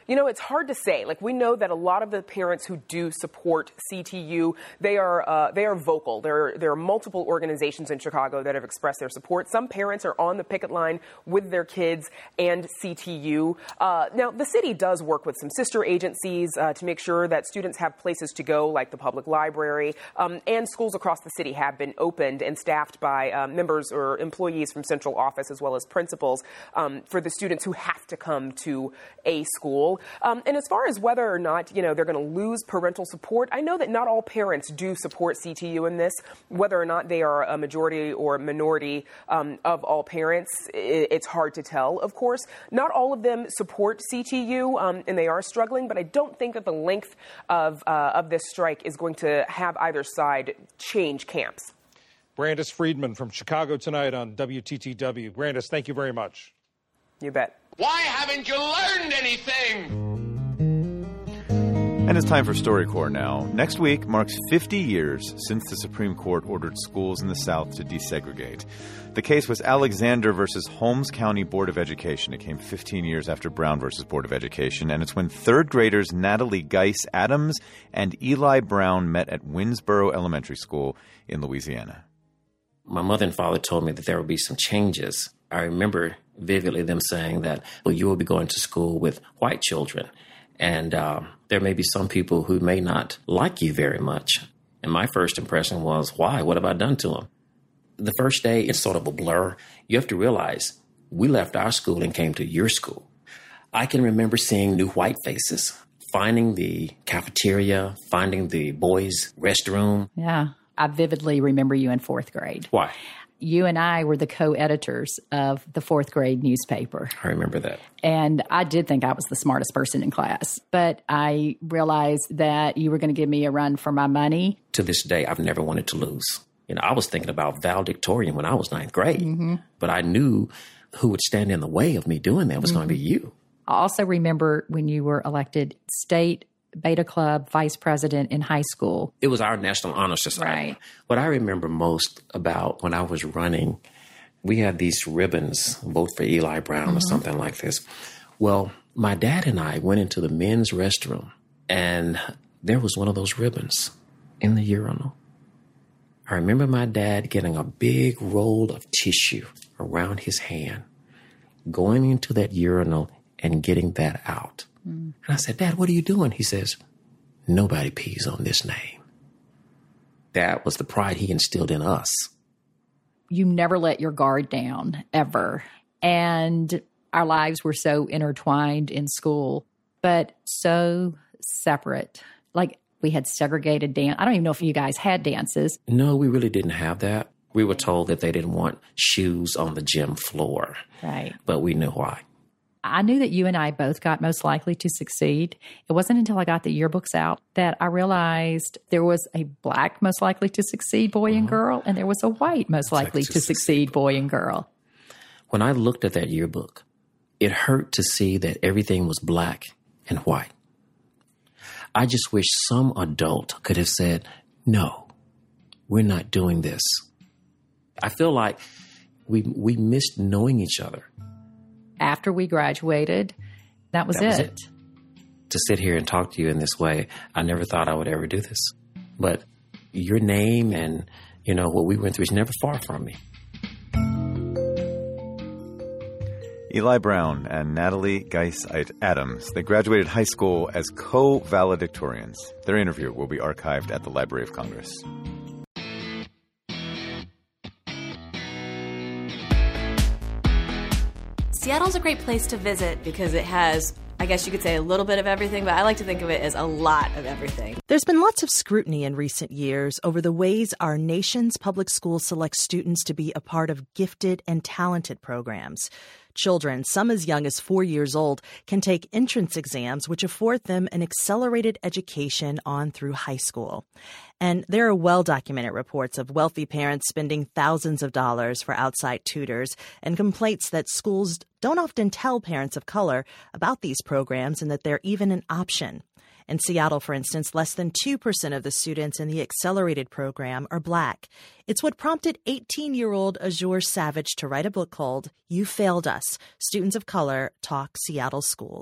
You know, it's hard to say. Like, we know that a lot of the parents who do support C T U, they are uh, they are vocal. There are, there are multiple organizations in Chicago that have expressed their support. Some parents are on the picket line with their kids and C T U. Uh, now, the city does work with some sister agencies uh, to make sure that students have places to go, like the public library, um, and schools across the city have been opened and staffed by uh, members or employees from central office as well as principals um, for the students who have to come to a school. Um, and as far as whether or not, you know, they're going to lose parental support, I know that not all parents do support C T U in this. Whether or not they are a majority or minority um, of all parents, it's hard to tell, of course. Not all of them support C T U, um, and they are struggling, but I don't think that the length of, uh, of this strike is going to have either side change camps. Brandis Friedman from Chicago Tonight on W T T W. Brandis, thank you very much. You bet. Why haven't you learned anything? And it's time for StoryCorps now. Next week marks fifty years since the Supreme Court ordered schools in the South to desegregate. The case was Alexander versus Holmes County Board of Education. It came fifteen years after Brown versus Board of Education, and it's when third graders Natalie Geis Adams and Eli Brown met at Winsboro Elementary School in Louisiana. My mother and father told me that there would be some changes. I remember vividly them saying that, well, you will be going to school with white children, and uh, there may be some people who may not like you very much. And my first impression was, why? What have I done to them? The first day, it's sort of a blur. You have to realize we left our school and came to your school. I can remember seeing new white faces, finding the cafeteria, finding the boys' restroom. Yeah, I vividly remember you in fourth grade. Why? You and I were the co-editors of the fourth grade newspaper. I remember that. And I did think I was the smartest person in class. But I realized that you were going to give me a run for my money. To this day, I've never wanted to lose. You know, I was thinking about valedictorian when I was ninth grade. Mm-hmm. But I knew who would stand in the way of me doing that was mm-hmm. going to be you. I also remember when you were elected state Beta Club vice president in high school. It was our National Honor Society. Right. What I remember most about when I was running, we had these ribbons, Vote for Eli Brown mm-hmm. or something like this. Well, my dad and I went into the men's restroom, and there was one of those ribbons in the urinal. I remember my dad getting a big roll of tissue around his hand, going into that urinal and getting that out. And I said, Dad, what are you doing? He says, nobody pees on this name. That was the pride he instilled in us. You never let your guard down, ever. And our lives were so intertwined in school, but so separate. Like, we had segregated dance. I don't even know if you guys had dances. No, we really didn't have that. We were told that they didn't want shoes on the gym floor. Right. But we knew why. I knew that you and I both got most likely to succeed. It wasn't until I got the yearbooks out that I realized there was a black most likely to succeed boy uh-huh. and girl, and there was a white most likely to, to succeed boy and girl. When I looked at that yearbook, it hurt to see that everything was black and white. I just wish some adult could have said, no, we're not doing this. I feel like we we missed knowing each other. After we graduated, that was, that it. was it. To sit here and talk to you in this way, I never thought I would ever do this. But your name and, you know, what we went through is never far from me. Eli Brown and Natalie Geis Adams, they graduated high school as co-valedictorians. Their interview will be archived at the Library of Congress. Seattle's a great place to visit because it has, I guess you could say, a little bit of everything, but I like to think of it as a lot of everything. There's been lots of scrutiny in recent years over the ways our nation's public schools select students to be a part of gifted and talented programs. Children, some as young as four years old, can take entrance exams which afford them an accelerated education on through high school. And there are well-documented reports of wealthy parents spending thousands of dollars for outside tutors and complaints that schools don't often tell parents of color about these programs and that they're even an option. In Seattle, for instance, less than two percent of the students in the accelerated program are black. It's what prompted eighteen-year-old Azure Savage to write a book called You Failed Us, Students of Color Talk Seattle Schools.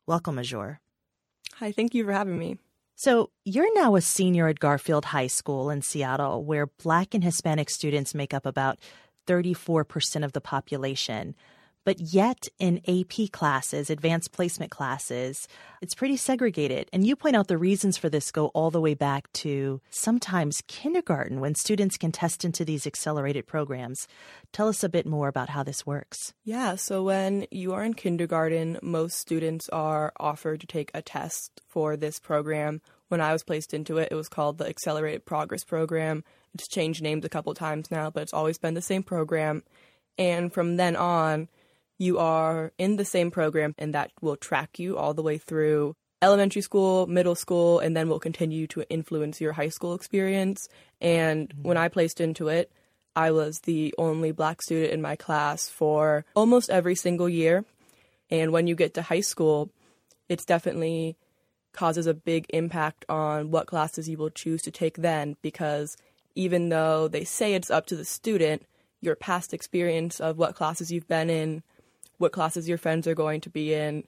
Welcome, Azure. Hi, thank you for having me. So you're now a senior at Garfield High School in Seattle, where Black and Hispanic students make up about thirty-four percent of the population. But yet in A P classes, advanced placement classes, it's pretty segregated. And you point out the reasons for this go all the way back to sometimes kindergarten, when students can test into these accelerated programs. Tell us a bit more about how this works. Yeah, so when you are in kindergarten, most students are offered to take a test for this program. When I was placed into it, it was called the Accelerated Progress Program. It's changed names a couple times now, but it's always been the same program. And from then on, you are in the same program, and that will track you all the way through elementary school, middle school, and then will continue to influence your high school experience. And when I placed into it, I was the only Black student in my class for almost every single year. And when you get to high school, it's definitely causes a big impact on what classes you will choose to take then, because even though they say it's up to the student, your past experience of what classes you've been in, what classes your friends are going to be in,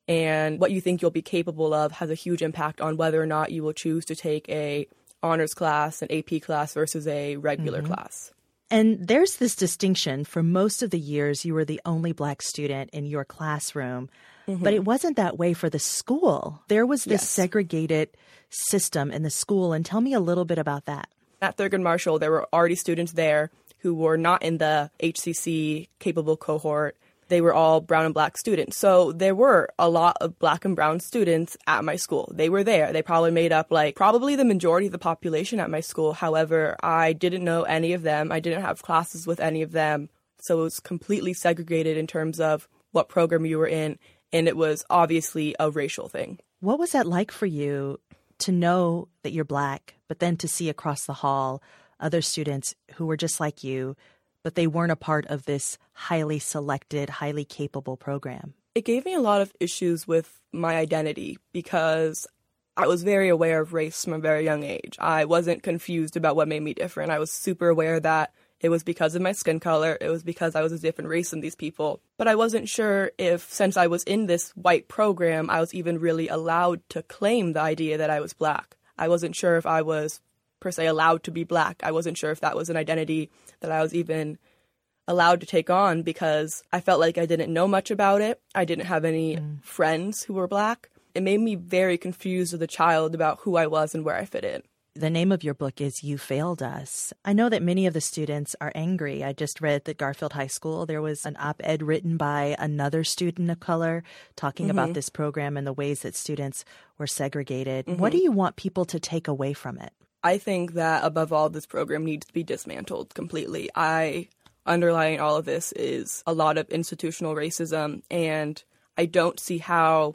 and what you think you'll be capable of has a huge impact on whether or not you will choose to take a honors class, an A P class versus a regular mm-hmm. class. And there's this distinction. For most of the years, you were the only Black student in your classroom, mm-hmm. but it wasn't that way for the school. There was this yes. segregated system in the school. And tell me a little bit about that. At Thurgood Marshall, there were already students there who were not in the H C C capable cohort. They were all brown and Black students. So there were a lot of Black and brown students at my school. They were there. They probably made up like probably the majority of the population at my school. However, I didn't know any of them. I didn't have classes with any of them. So it was completely segregated in terms of what program you were in. And it was obviously a racial thing. What was that like for you to know that you're Black, but then to see across the hall other students who were just like you, but they weren't a part of this highly selected, highly capable program? It gave me a lot of issues with my identity because I was very aware of race from a very young age. I wasn't confused about what made me different. I was super aware that it was because of my skin color. It was because I was a different race than these people. But I wasn't sure if, since I was in this white program, I was even really allowed to claim the idea that I was Black. I wasn't sure if I was per se allowed to be Black. I wasn't sure if that was an identity that I was even allowed to take on because I felt like I didn't know much about it. I didn't have any mm. friends who were Black. It made me very confused as a child about who I was and where I fit in. The name of your book is You Failed Us. I know that many of the students are angry. I just read that Garfield High School, there was an op-ed written by another student of color talking mm-hmm. about this program and the ways that students were segregated. Mm-hmm. What do you want people to take away from it? I think that above all, this program needs to be dismantled completely. I underlying all of this is a lot of institutional racism, and I don't see how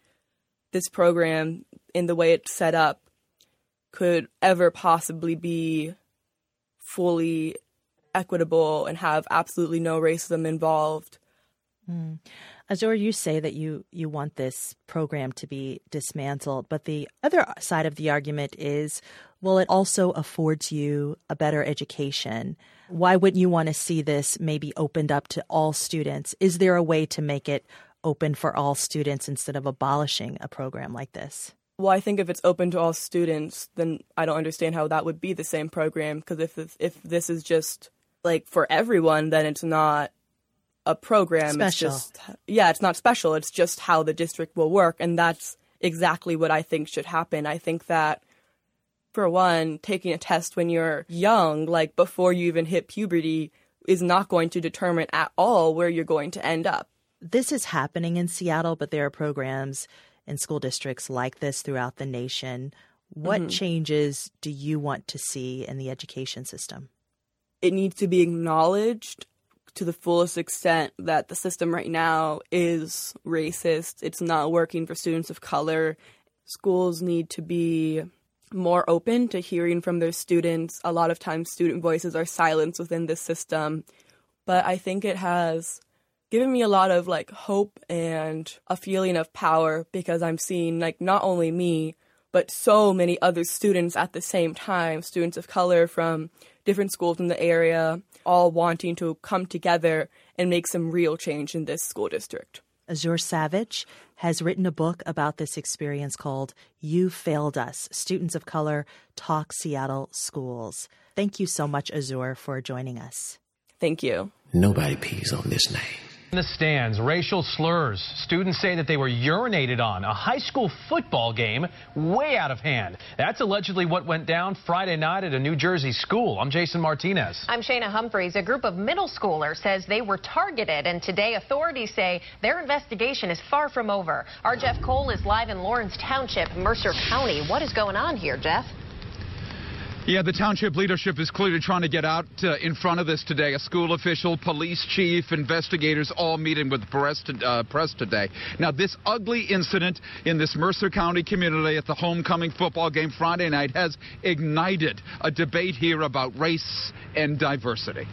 this program, in the way it's set up, could ever possibly be fully equitable and have absolutely no racism involved. Mm. Azure, you say that you, you want this program to be dismantled, but the other side of the argument is, well, it also affords you a better education. Why wouldn't you want to see this maybe opened up to all students? Is there a way to make it open for all students instead of abolishing a program like this? Well, I think if it's open to all students, then I don't understand how that would be the same program, because if this, if this is just like for everyone, then it's not a program. Special. It's just, yeah, it's not special. It's just how the district will work. And that's exactly what I think should happen. I think that, for one, taking a test when you're young, like before you even hit puberty, is not going to determine at all where you're going to end up. This is happening in Seattle, but there are programs in school districts like this throughout the nation. What mm-hmm. changes do you want to see in the education system? It needs to be acknowledged to the fullest extent that the system right now is racist. It's not working for students of color. Schools need to be more open to hearing from their students. A lot of times student voices are silenced within this system. But I think it has given me a lot of like hope and a feeling of power, because I'm seeing like not only me, but so many other students at the same time, students of color from different schools in the area, all wanting to come together and make some real change in this school district. Azure Savage has written a book about this experience called You Failed Us, Students of Color Talk Seattle Schools. Thank you so much, Azure, for joining us. Thank you. Nobody pees on this name. In the stands, racial slurs. Students say that they were urinated on. A high school football game way out of hand. That's allegedly what went down Friday night at a New Jersey school. I'm Jason Martinez. I'm Shayna Humphreys. A group of middle schoolers says they were targeted, and today authorities say their investigation is far from over. Our Jeff Cole is live in Lawrence Township, Mercer County. What is going on here, Jeff? Yeah, the township leadership is clearly trying to get out uh, in front of this today. A school official, police chief, investigators all meeting with the press, to, uh, press today. Now, this ugly incident in this Mercer County community at the homecoming football game Friday night has ignited a debate here about race and diversity.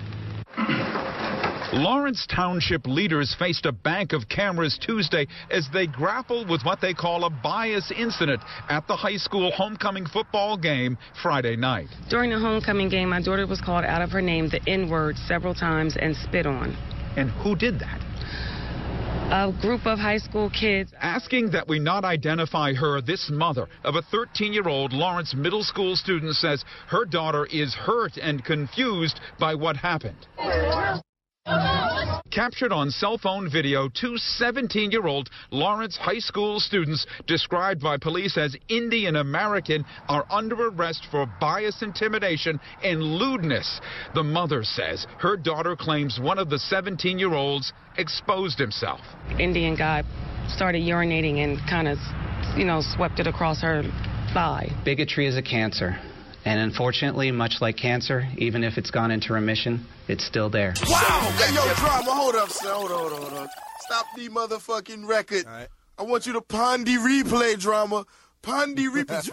Lawrence Township leaders faced a bank of cameras Tuesday as they grappled with what they call a bias incident at the high school homecoming football game Friday night. During the homecoming game, my daughter was called out of her name, the N-word, several times and spit on. And who did that? A group of high school kids. Asking that we not identify her, this mother of a thirteen-year-old Lawrence middle school student says her daughter is hurt and confused by what happened. Captured on cell phone video, two seventeen-year-old Lawrence high school students, described by police as Indian American, are under arrest for bias, intimidation, and lewdness. The mother says her daughter claims one of the seventeen-year-olds exposed himself. Indian guy started urinating and kind of, you know, swept it across her thigh. Bigotry is a cancer. And unfortunately, much like cancer, even if it's gone into remission, it's still there. Wow! Hey, yo, drama, hold up, son. Hold on, hold on, hold on. Stop the motherfucking record. Right. I want you to pon the replay, drama. Pon the replay.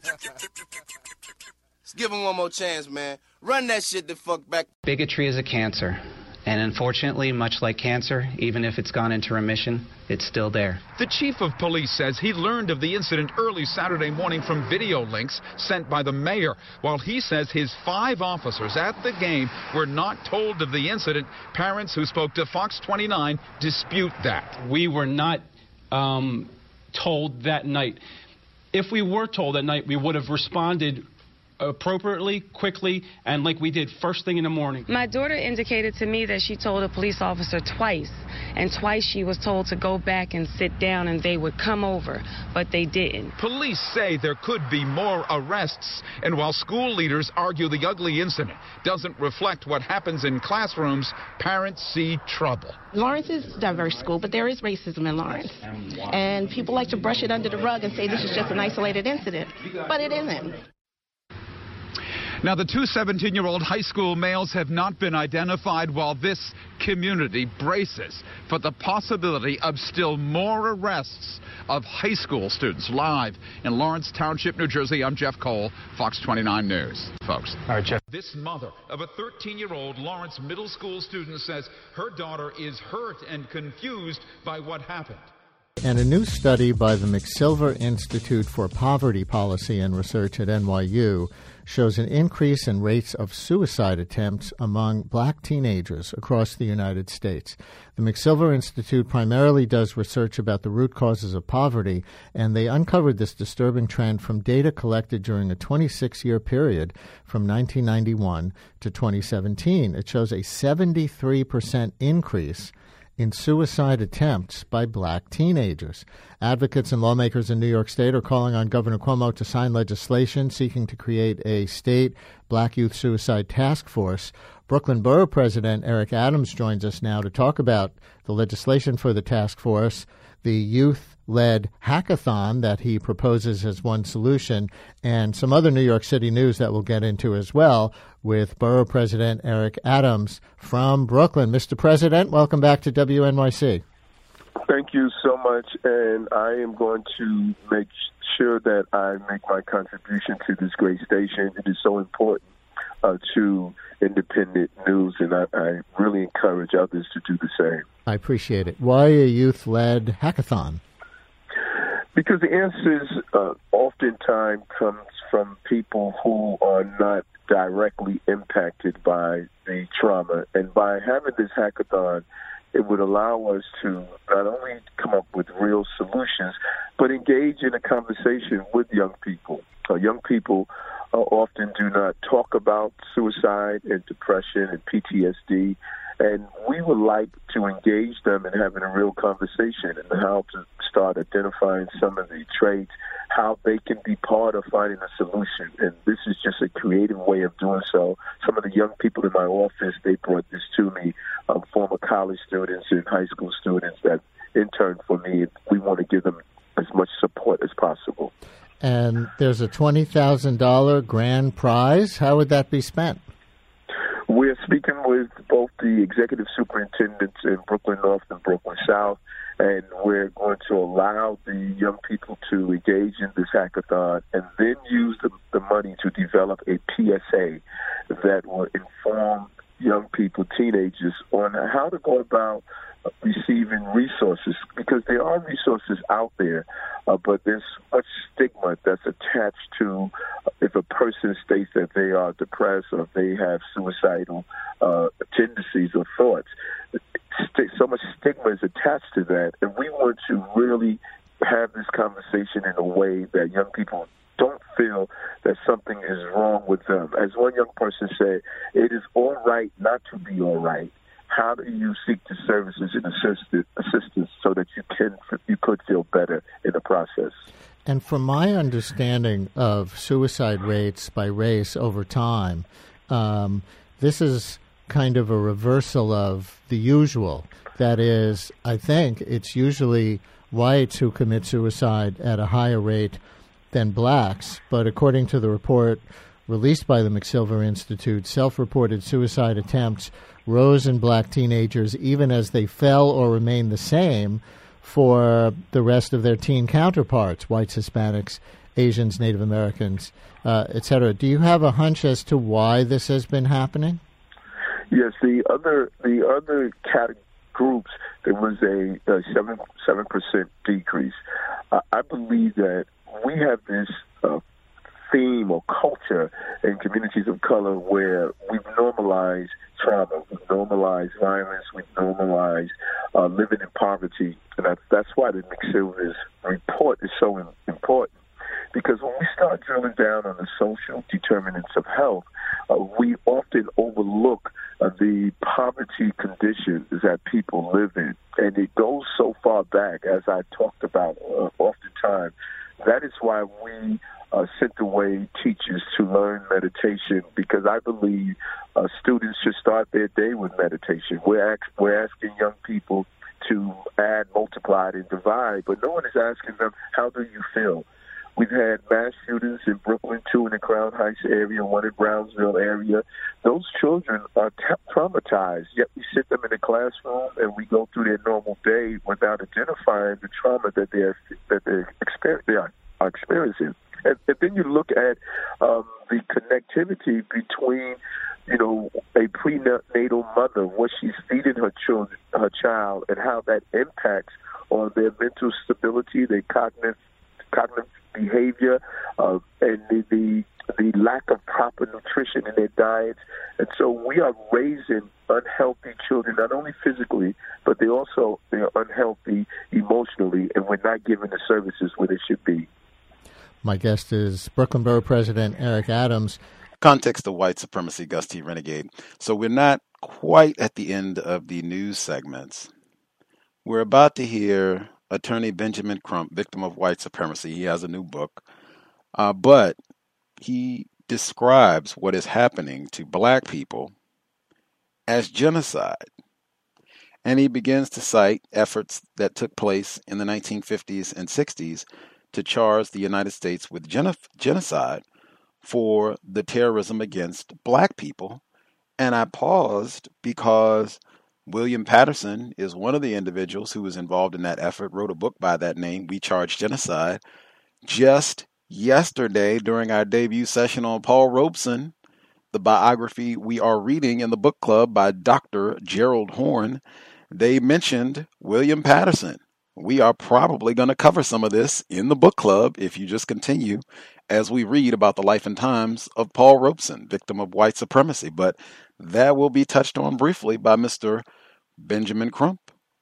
Let's give him one more chance, man. Run that shit the fuck back. Bigotry is a cancer. And unfortunately, much like cancer, even if it's gone into remission, it's still there. The chief of police says he learned of the incident early Saturday morning from video links sent by the mayor. While he says his five officers at the game were not told of the incident, parents who spoke to Fox twenty-nine dispute that. We were not um, told that night. If we were told that night, we would have responded appropriately, quickly, and like we did first thing in the morning. My daughter indicated to me that she told a police officer twice, and twice she was told to go back and sit down and they would come over, but they didn't. Police say there could be more arrests, and while school leaders argue the ugly incident doesn't reflect what happens in classrooms, parents see trouble. Lawrence is a diverse school, but there is racism in Lawrence, and people like to brush it under the rug and say this is just an isolated incident, but it isn't. Now, the two seventeen-year-old high school males have not been identified, while this community braces for the possibility of still more arrests of high school students. Live in Lawrence Township, New Jersey, I'm Jeff Cole, Fox twenty-nine News. Folks. All right, Jeff. This mother of a thirteen-year-old Lawrence middle school student says her daughter is hurt and confused by what happened. And a new study by the McSilver Institute for Poverty Policy and Research at N Y U shows an increase in rates of suicide attempts among black teenagers across the United States. The McSilver Institute primarily does research about the root causes of poverty, and they uncovered this disturbing trend from data collected during a twenty-six-year period from nineteen ninety-one to twenty seventeen. It shows a seventy-three percent increase in suicide attempts by black teenagers. Advocates and lawmakers in New York State are calling on Governor Cuomo to sign legislation seeking to create a state black youth suicide task force. Brooklyn Borough President Eric Adams joins us now to talk about the legislation for the task force, the youth-led hackathon that he proposes as one solution, and some other New York City news that we'll get into as well with Borough President Eric Adams from Brooklyn. Mister President, welcome back to W N Y C. Thank you so much, and I am going to make sure that I make my contribution to this great station. It is so important uh, to independent news, and I, I really encourage others to do the same. I appreciate it. Why a youth-led hackathon? Because the answers uh, oftentimes comes from people who are not directly impacted by the trauma. And by having this hackathon, it would allow us to not only come up with real solutions, but engage in a conversation with young people. Uh, young people uh, often do not talk about suicide and depression and P T S D, and we would like to engage them in having a real conversation and how to start identifying some of the traits, how they can be part of finding a solution. And this is just a creative way of doing so. Some of the young people in my office, they brought this to me, um, former college students and high school students that interned for me. We want to give them as much support as possible. And there's a twenty thousand dollars grand prize. How would that be spent? We're speaking with both the executive superintendents in Brooklyn North and Brooklyn South, and we're going to allow the young people to engage in this hackathon and then use the, the money to develop a P S A that will inform young people, teenagers, on how to go about receiving resources, because there are resources out there, uh, but there's much stigma that's attached to uh, if a person states that they are depressed or they have suicidal uh, tendencies or thoughts. So much stigma is attached to that, and we want to really have this conversation in a way that young people don't feel that something is wrong with them. As one young person said, it is all right not to be all right. How do you seek the services and assist- assistance so that you can you could feel better in the process? And from my understanding of suicide rates by race over time, um, this is kind of a reversal of the usual. That is, I think it's usually whites who commit suicide at a higher rate than blacks. But according to the report released by the McSilver Institute, self-reported suicide attempts rose in black teenagers even as they fell or remained the same for the rest of their teen counterparts, whites, Hispanics, Asians, Native Americans, uh, et cetera. Do you have a hunch as to why this has been happening? Yes, the other the other cat groups, there was a, a seven seven percent decrease. Uh, I believe that we have this uh, theme or culture in communities of color where we've normalized trauma, we've normalized violence, we've normalized uh, living in poverty, and that's, that's why the McSilver's report is so in, important. Because when we start drilling down on the social determinants of health, uh, we often overlook uh, the poverty conditions that people live in. And it goes so far back, as I talked about uh, oftentimes. That is why we uh, sent away teachers to learn meditation, because I believe uh, students should start their day with meditation. We're, ask, we're asking young people to add, multiply, and divide, but no one is asking them, how do you feel? We've had mass shootings in Brooklyn, two in the Crown Heights area, one in Brownsville area. Those children are t- traumatized, yet we sit them in the classroom and we go through their normal day without identifying the trauma that they're that they're exper- they are, are experiencing. And, and then you look at um, the connectivity between, you know, a prenatal mother, what she's feeding her children, her child, and how that impacts on their mental stability, their cognitive cognitive behavior, uh, and the, the the lack of proper nutrition in their diets. And so we are raising unhealthy children, not only physically, but they also they are unhealthy emotionally, and we're not giving the services where they should be. My guest is Brooklyn Borough President Eric Adams. Context of white supremacy, Gus T. Renegade. So we're not quite at the end of the news segments. We're about to hear Attorney Benjamin Crump, victim of white supremacy. He has a new book, uh, but he describes what is happening to black people as genocide. And he begins to cite efforts that took place in the nineteen fifties and sixties to charge the United States with geno- genocide for the terrorism against black people. And I paused because William Patterson is one of the individuals who was involved in that effort, wrote a book by that name, We Charge Genocide. Just yesterday, during our debut session on Paul Robeson, the biography we are reading in the book club by Doctor Gerald Horne, they mentioned William Patterson. We are probably going to cover some of this in the book club if you just continue as we read about the life and times of Paul Robeson, victim of white supremacy. But that will be touched on briefly by Mister Benjamin Crump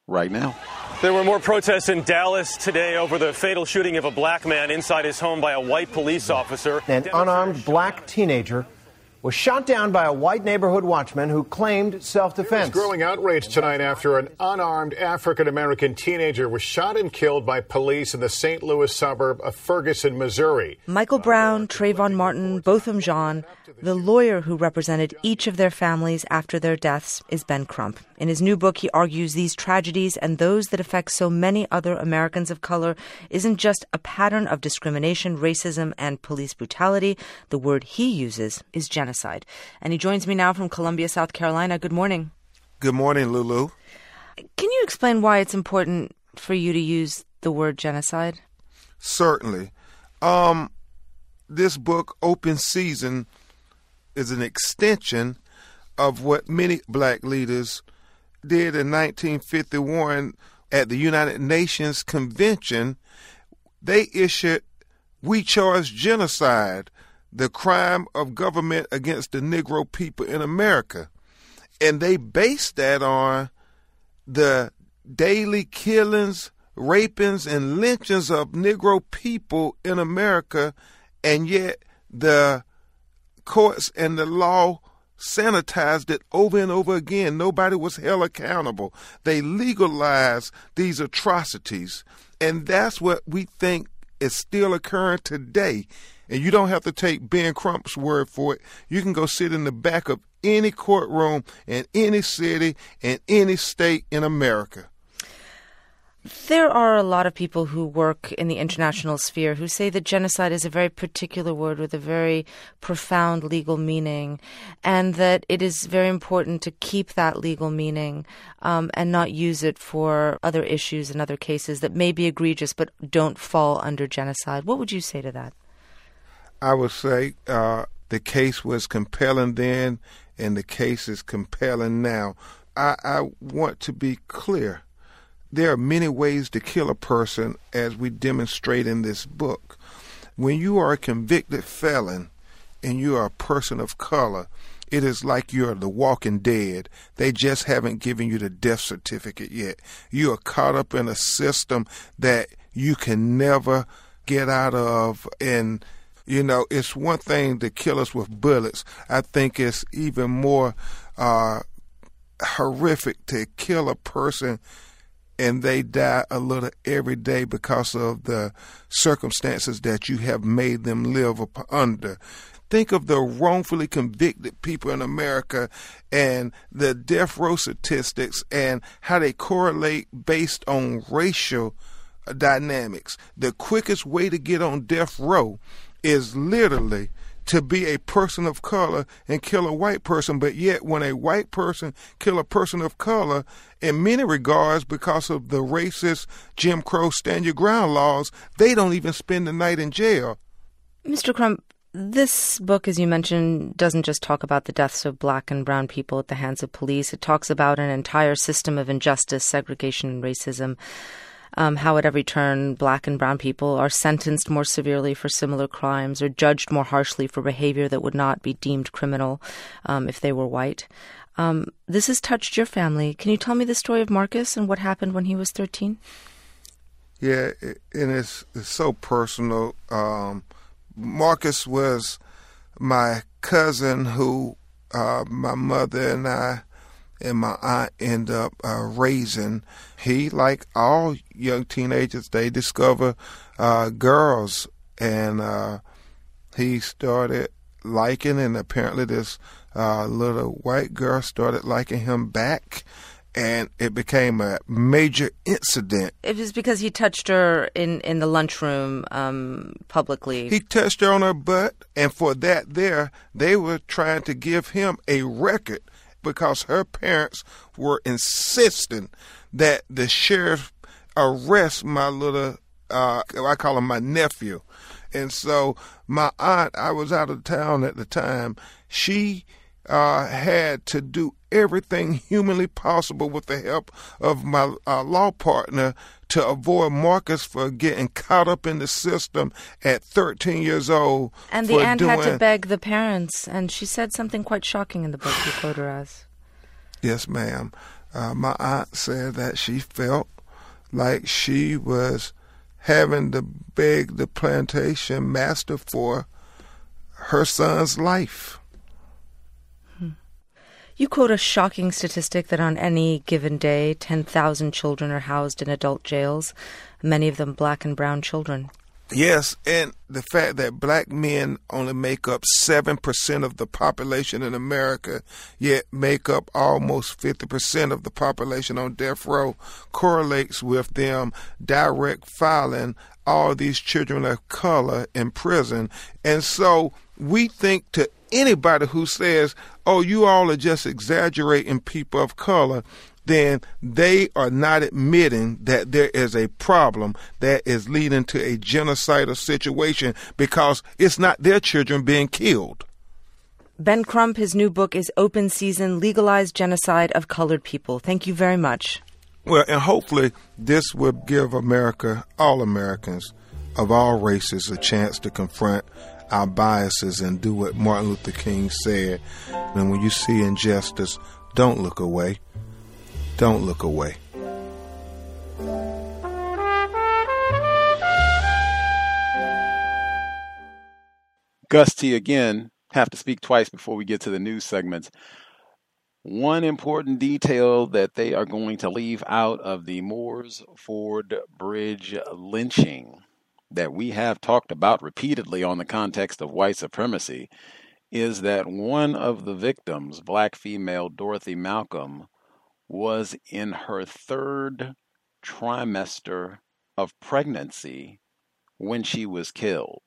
right now. There were more protests in Dallas today over the fatal shooting of a black man inside his home by a white police officer. An unarmed black teenager was shot down by a white neighborhood watchman who claimed self-defense. There's growing outrage tonight after an unarmed African-American teenager was shot and killed by police in the Saint Louis suburb of Ferguson, Missouri. Michael Brown, Trayvon Martin, Botham Jean, the lawyer who represented each of their families after their deaths is Ben Crump. In his new book, he argues these tragedies and those that affect so many other Americans of color isn't just a pattern of discrimination, racism, and police brutality. The word he uses is genocide. And he joins me now from Columbia, South Carolina. Good morning. Good morning, Lulu. Can you explain why it's important for you to use the word genocide? Certainly. Um, this book, Open Season, is an extension of what many black leaders did in nineteen fifty-one at the United Nations Convention. They issued, "We charge genocide, the crime of government against the Negro people in America." And they based that on the daily killings, rapings, and lynchings of Negro people in America, and yet the courts and the law sanitized it over and over again. Nobody was held accountable. They legalized these atrocities, and that's what we think is still occurring today. And you don't have to take Ben Crump's word for it. You can go sit in the back of any courtroom in any city in any state in America. There are a lot of people who work in the international sphere who say that genocide is a very particular word with a very profound legal meaning, and that it is very important to keep that legal meaning um, and not use it for other issues and other cases that may be egregious but don't fall under genocide. What would you say to that? I would say uh, the case was compelling then, and the case is compelling now. I, I want to be clear. There are many ways to kill a person, as we demonstrate in this book. When you are a convicted felon and you are a person of color, it is like you're the walking dead. They just haven't given you the death certificate yet. You are caught up in a system that you can never get out of. And, you know, it's one thing to kill us with bullets. I think it's even more uh, horrific to kill a person and they die a little every day because of the circumstances that you have made them live up under. Think of the wrongfully convicted people in America and the death row statistics and how they correlate based on racial dynamics. The quickest way to get on death row is literally to be a person of color and kill a white person. But yet when a white person kill a person of color, in many regards, because of the racist Jim Crow stand your ground laws, they don't even spend the night in jail. Mister Crump, this book, as you mentioned, doesn't just talk about the deaths of black and brown people at the hands of police. It talks about an entire system of injustice, segregation, and racism. Um, how at every turn black and brown people are sentenced more severely for similar crimes or judged more harshly for behavior that would not be deemed criminal um, if they were white. Um, this has touched your family. Can you tell me the story of Marcus and what happened when he was thirteen? Yeah, and it's, it's so personal. Um, Marcus was my cousin who uh, my mother and I and my aunt end up uh, raising. He, like all young teenagers, they discover uh, girls, and uh, he started liking, and apparently this uh, little white girl started liking him back, and it became a major incident. It was because he touched her in, in the lunchroom um, publicly. He touched her on her butt, and for that there, they were trying to give him a record because her parents were insisting that the sheriff arrest my little, uh, I call him my nephew. And so my aunt, I was out of town at the time, she uh, had to do everything humanly possible with the help of my uh, law partner to avoid Marcus for getting caught up in the system at thirteen years old. And the aunt doing... had to beg the parents, and she said something quite shocking in the book you quote her as. Yes, ma'am. Uh, my aunt said that she felt like she was having to beg the plantation master for her son's life. You quote a shocking statistic that on any given day, ten thousand children are housed in adult jails, many of them black and brown children. Yes, and the fact that black men only make up seven percent of the population in America, yet make up almost fifty percent of the population on death row, correlates with them direct filing all these children of color in prison. And so we think to anybody who says, oh, you all are just exaggerating people of color, then they are not admitting that there is a problem that is leading to a genocidal situation because it's not their children being killed. Ben Crump, his new book is Open Season, Legalized Genocide of Colored People. Thank you very much. Well, and hopefully this will give America, all Americans of all races, a chance to confront our biases and do what Martin Luther King said. And when you see injustice, don't look away. Don't look away. Gus T. again, have to speak twice before we get to the news segments. One important detail that they are going to leave out of the Moores Ford Bridge lynching that we have talked about repeatedly on the context of white supremacy is that one of the victims, black female Dorothy Malcolm, was in her third trimester of pregnancy when she was killed.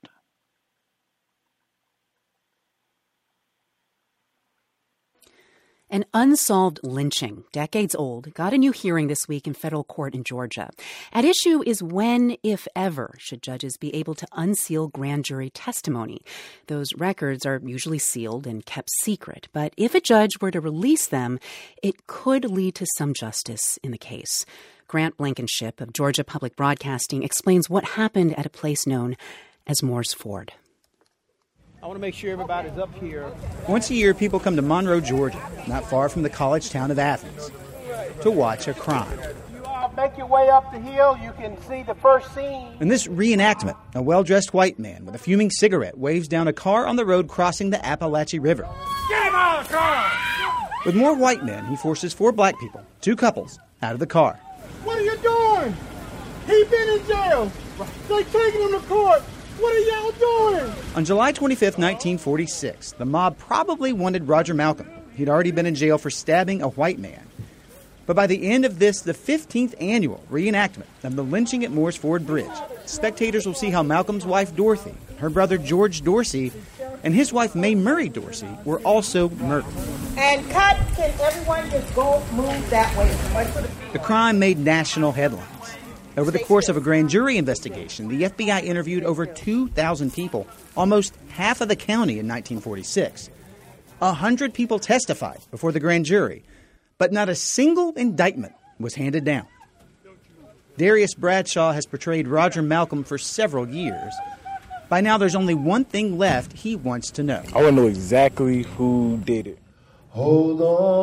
An unsolved lynching, decades old, got a new hearing this week in federal court in Georgia. At issue is when, if ever, should judges be able to unseal grand jury testimony. Those records are usually sealed and kept secret, but if a judge were to release them, it could lead to some justice in the case. Grant Blankenship of Georgia Public Broadcasting explains what happened at a place known as Moores Ford. I want to make sure everybody's up here. Once a year, people come to Monroe, Georgia, not far from the college town of Athens, to watch a crime. You uh, make your way up the hill, you can see the first scene. In this reenactment, a well-dressed white man with a fuming cigarette waves down a car on the road crossing the Appalachie River. Get him out of the car! With more white men, he forces four black people, two couples, out of the car. What are you doing? He been in jail. They taking him to court. What are y'all doing? On July twenty-fifth, nineteen forty-six, the mob probably wanted Roger Malcolm. He'd already been in jail for stabbing a white man. But by the end of this, the fifteenth annual reenactment of the lynching at Moores Ford Bridge, spectators will see how Malcolm's wife Dorothy, her brother George Dorsey, and his wife Mae Murray Dorsey were also murdered. And cut, can everyone just go move that way? The crime made national headlines. Over the course of a grand jury investigation, the F B I interviewed over two thousand people, almost half of the county in nineteen forty-six. A hundred people testified before the grand jury, but not a single indictment was handed down. Darius Bradshaw has portrayed Roger Malcolm for several years. By now, there's only one thing left he wants to know. I want to know exactly who did it. Hold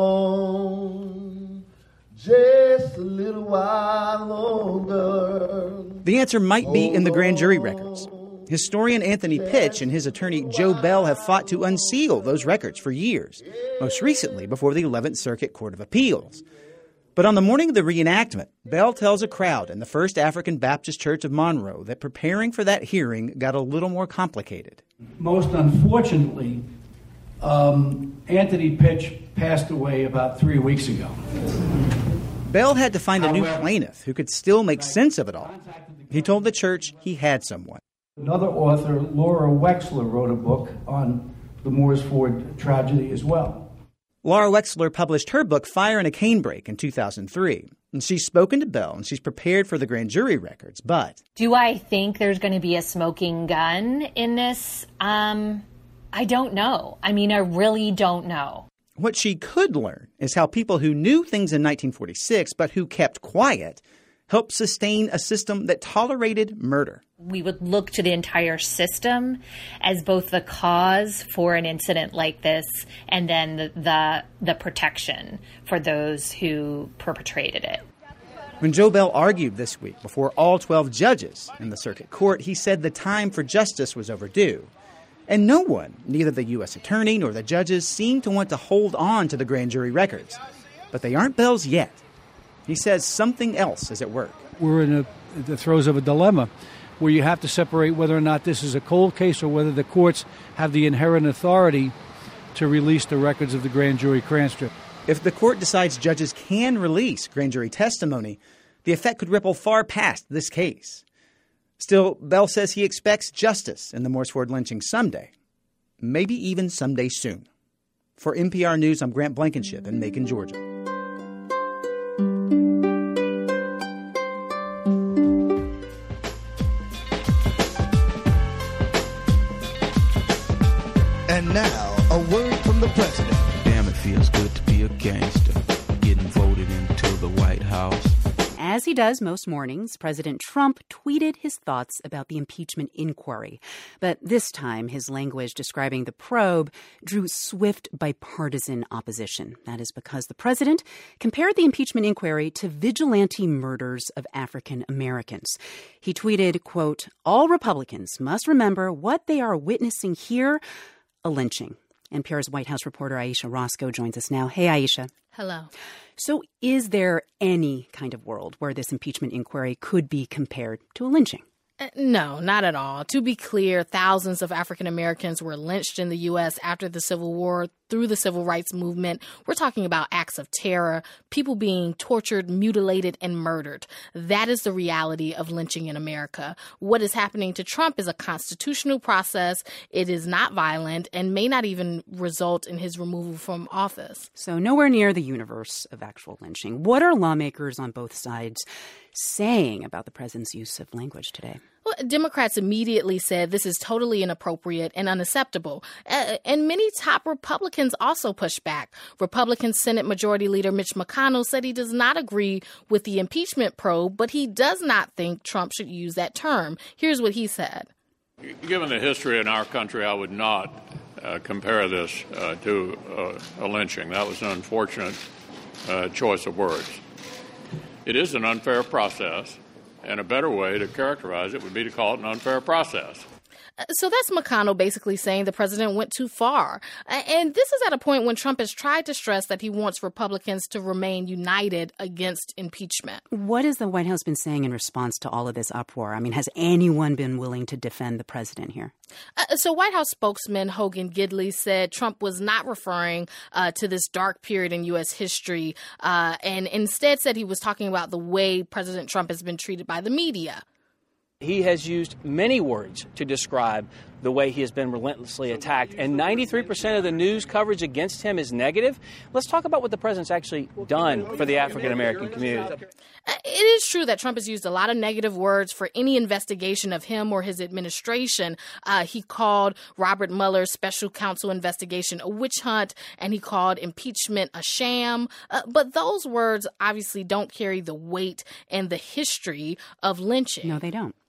on just a little while longer. The answer might be in the grand jury records. Historian Anthony Pitch and his attorney Joe Bell have fought to unseal those records for years, most recently before the eleventh Circuit Court of Appeals. But on the morning of the reenactment, Bell tells a crowd in the First African Baptist Church of Monroe that preparing for that hearing got a little more complicated. Most unfortunately, um, Anthony Pitch passed away about three weeks ago. Bell had to find a new plaintiff who could still make sense of it all. He told the church he had someone. Another author, Laura Wexler, wrote a book on the Moores Ford tragedy as well. Laura Wexler published her book, Fire in a Canebrake, in two thousand three. And she's spoken to Bell, and she's prepared for the grand jury records, but... Do I think there's going to be a smoking gun in this? Um, I don't know. I mean, I really don't know. What she could learn is how people who knew things in nineteen forty-six, but who kept quiet, helped sustain a system that tolerated murder. We would look to the entire system as both the cause for an incident like this and then the the, the protection for those who perpetrated it. When Joe Bell argued this week before all twelve judges in the circuit court, he said the time for justice was overdue. And no one, neither the U S attorney nor the judges, seemed to want to hold on to the grand jury records. But they aren't Bell's yet. He says something else is at work. We're in a, the throes of a dilemma where you have to separate whether or not this is a cold case or whether the courts have the inherent authority to release the records of the grand jury transcript. If the court decides judges can release grand jury testimony, the effect could ripple far past this case. Still, Bell says he expects justice in the Morse Ford lynching someday, maybe even someday soon. For N P R News, I'm Grant Blankenship in Macon, Georgia. And now, a word from the president. Damn, it feels good to be a gangster, getting voted into the White House. As he does most mornings, President Trump tweeted his thoughts about the impeachment inquiry. But this time, his language describing the probe drew swift bipartisan opposition. That is because the president compared the impeachment inquiry to vigilante murders of African Americans. He tweeted, quote, "All Republicans must remember what they are witnessing here, a lynching." N P R's White House reporter Aisha Roscoe joins us now. Hey, Aisha. Hello. So is there any kind of world where this impeachment inquiry could be compared to a lynching? Uh, no, not at all. To be clear, thousands of African Americans were lynched in the U S after the Civil War through the Civil Rights Movement. We're talking about acts of terror, people being tortured, mutilated, and murdered. That is the reality of lynching in America. What is happening to Trump is a constitutional process. It is not violent and may not even result in his removal from office. So nowhere near the universe of actual lynching. What are lawmakers on both sides saying about the president's use of language today? Well, Democrats immediately said this is totally inappropriate and unacceptable. Uh, and many top Republicans also pushed back. Republican Senate Majority Leader Mitch McConnell said he does not agree with the impeachment probe, but he does not think Trump should use that term. Here's what he said. Given the history in our country, I would not uh, compare this uh, to uh, a lynching. That was an unfortunate uh, choice of words. It is an unfair process. And a better way to characterize it would be to call it an unfair process. So that's McConnell basically saying the president went too far. And this is at a point when Trump has tried to stress that he wants Republicans to remain united against impeachment. What has the White House been saying in response to all of this uproar? I mean, has anyone been willing to defend the president here? Uh, so White House spokesman Hogan Gidley said Trump was not referring uh, to this dark period in U S history uh, and instead said he was talking about the way President Trump has been treated by the media. He has used many words to describe the way he has been relentlessly attacked, and ninety-three percent of the news coverage against him is negative. Let's talk about what the president's actually done for the African-American community. It is true that Trump has used a lot of negative words for any investigation of him or his administration. Uh, he called Robert Mueller's special counsel investigation a witch hunt, and he called impeachment a sham. Uh, but those words obviously don't carry the weight and the history of lynching. No, they don't.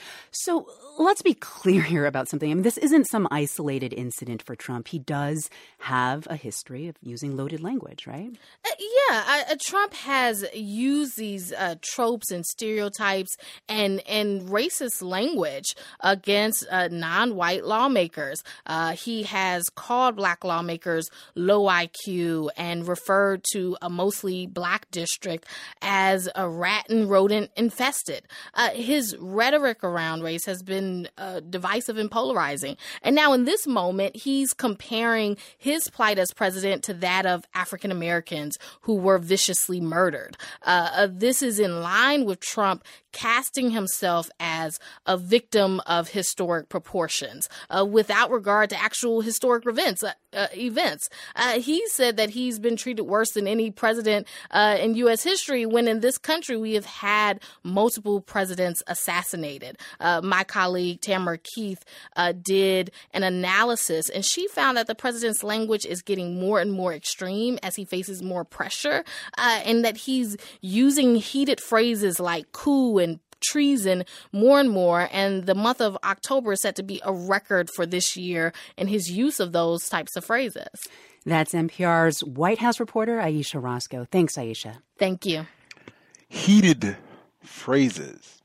So let's be clear here about something. I mean, this isn't some isolated incident for Trump. He does have a history of using loaded language, right? Uh, yeah, uh, Trump has used these uh, tropes and stereotypes and, and racist language against uh, non-white lawmakers. Uh, he has called black lawmakers low I Q and referred to a mostly black district as a rat and rodent infested. Uh, his rhetoric around race has been uh, divisive and polarizing. And now in this moment, he's comparing his plight as president to that of African Americans who were viciously murdered. Uh, uh, this is in line with Trump casting himself as a victim of historic proportions uh, without regard to actual historic events. Uh, uh, events. Uh, he said that he's been treated worse than any president uh, in U S history when in this country we have had multiple presidents assassinated. Uh, my colleague colleague Tamara Keith uh, did an analysis, and she found that the president's language is getting more and more extreme as he faces more pressure, uh, and that he's using heated phrases like coup and treason more and more, and the month of October is set to be a record for this year in his use of those types of phrases. That's N P R's White House reporter Ayesha Roscoe. Thanks, Ayesha. Thank you. Heated phrases.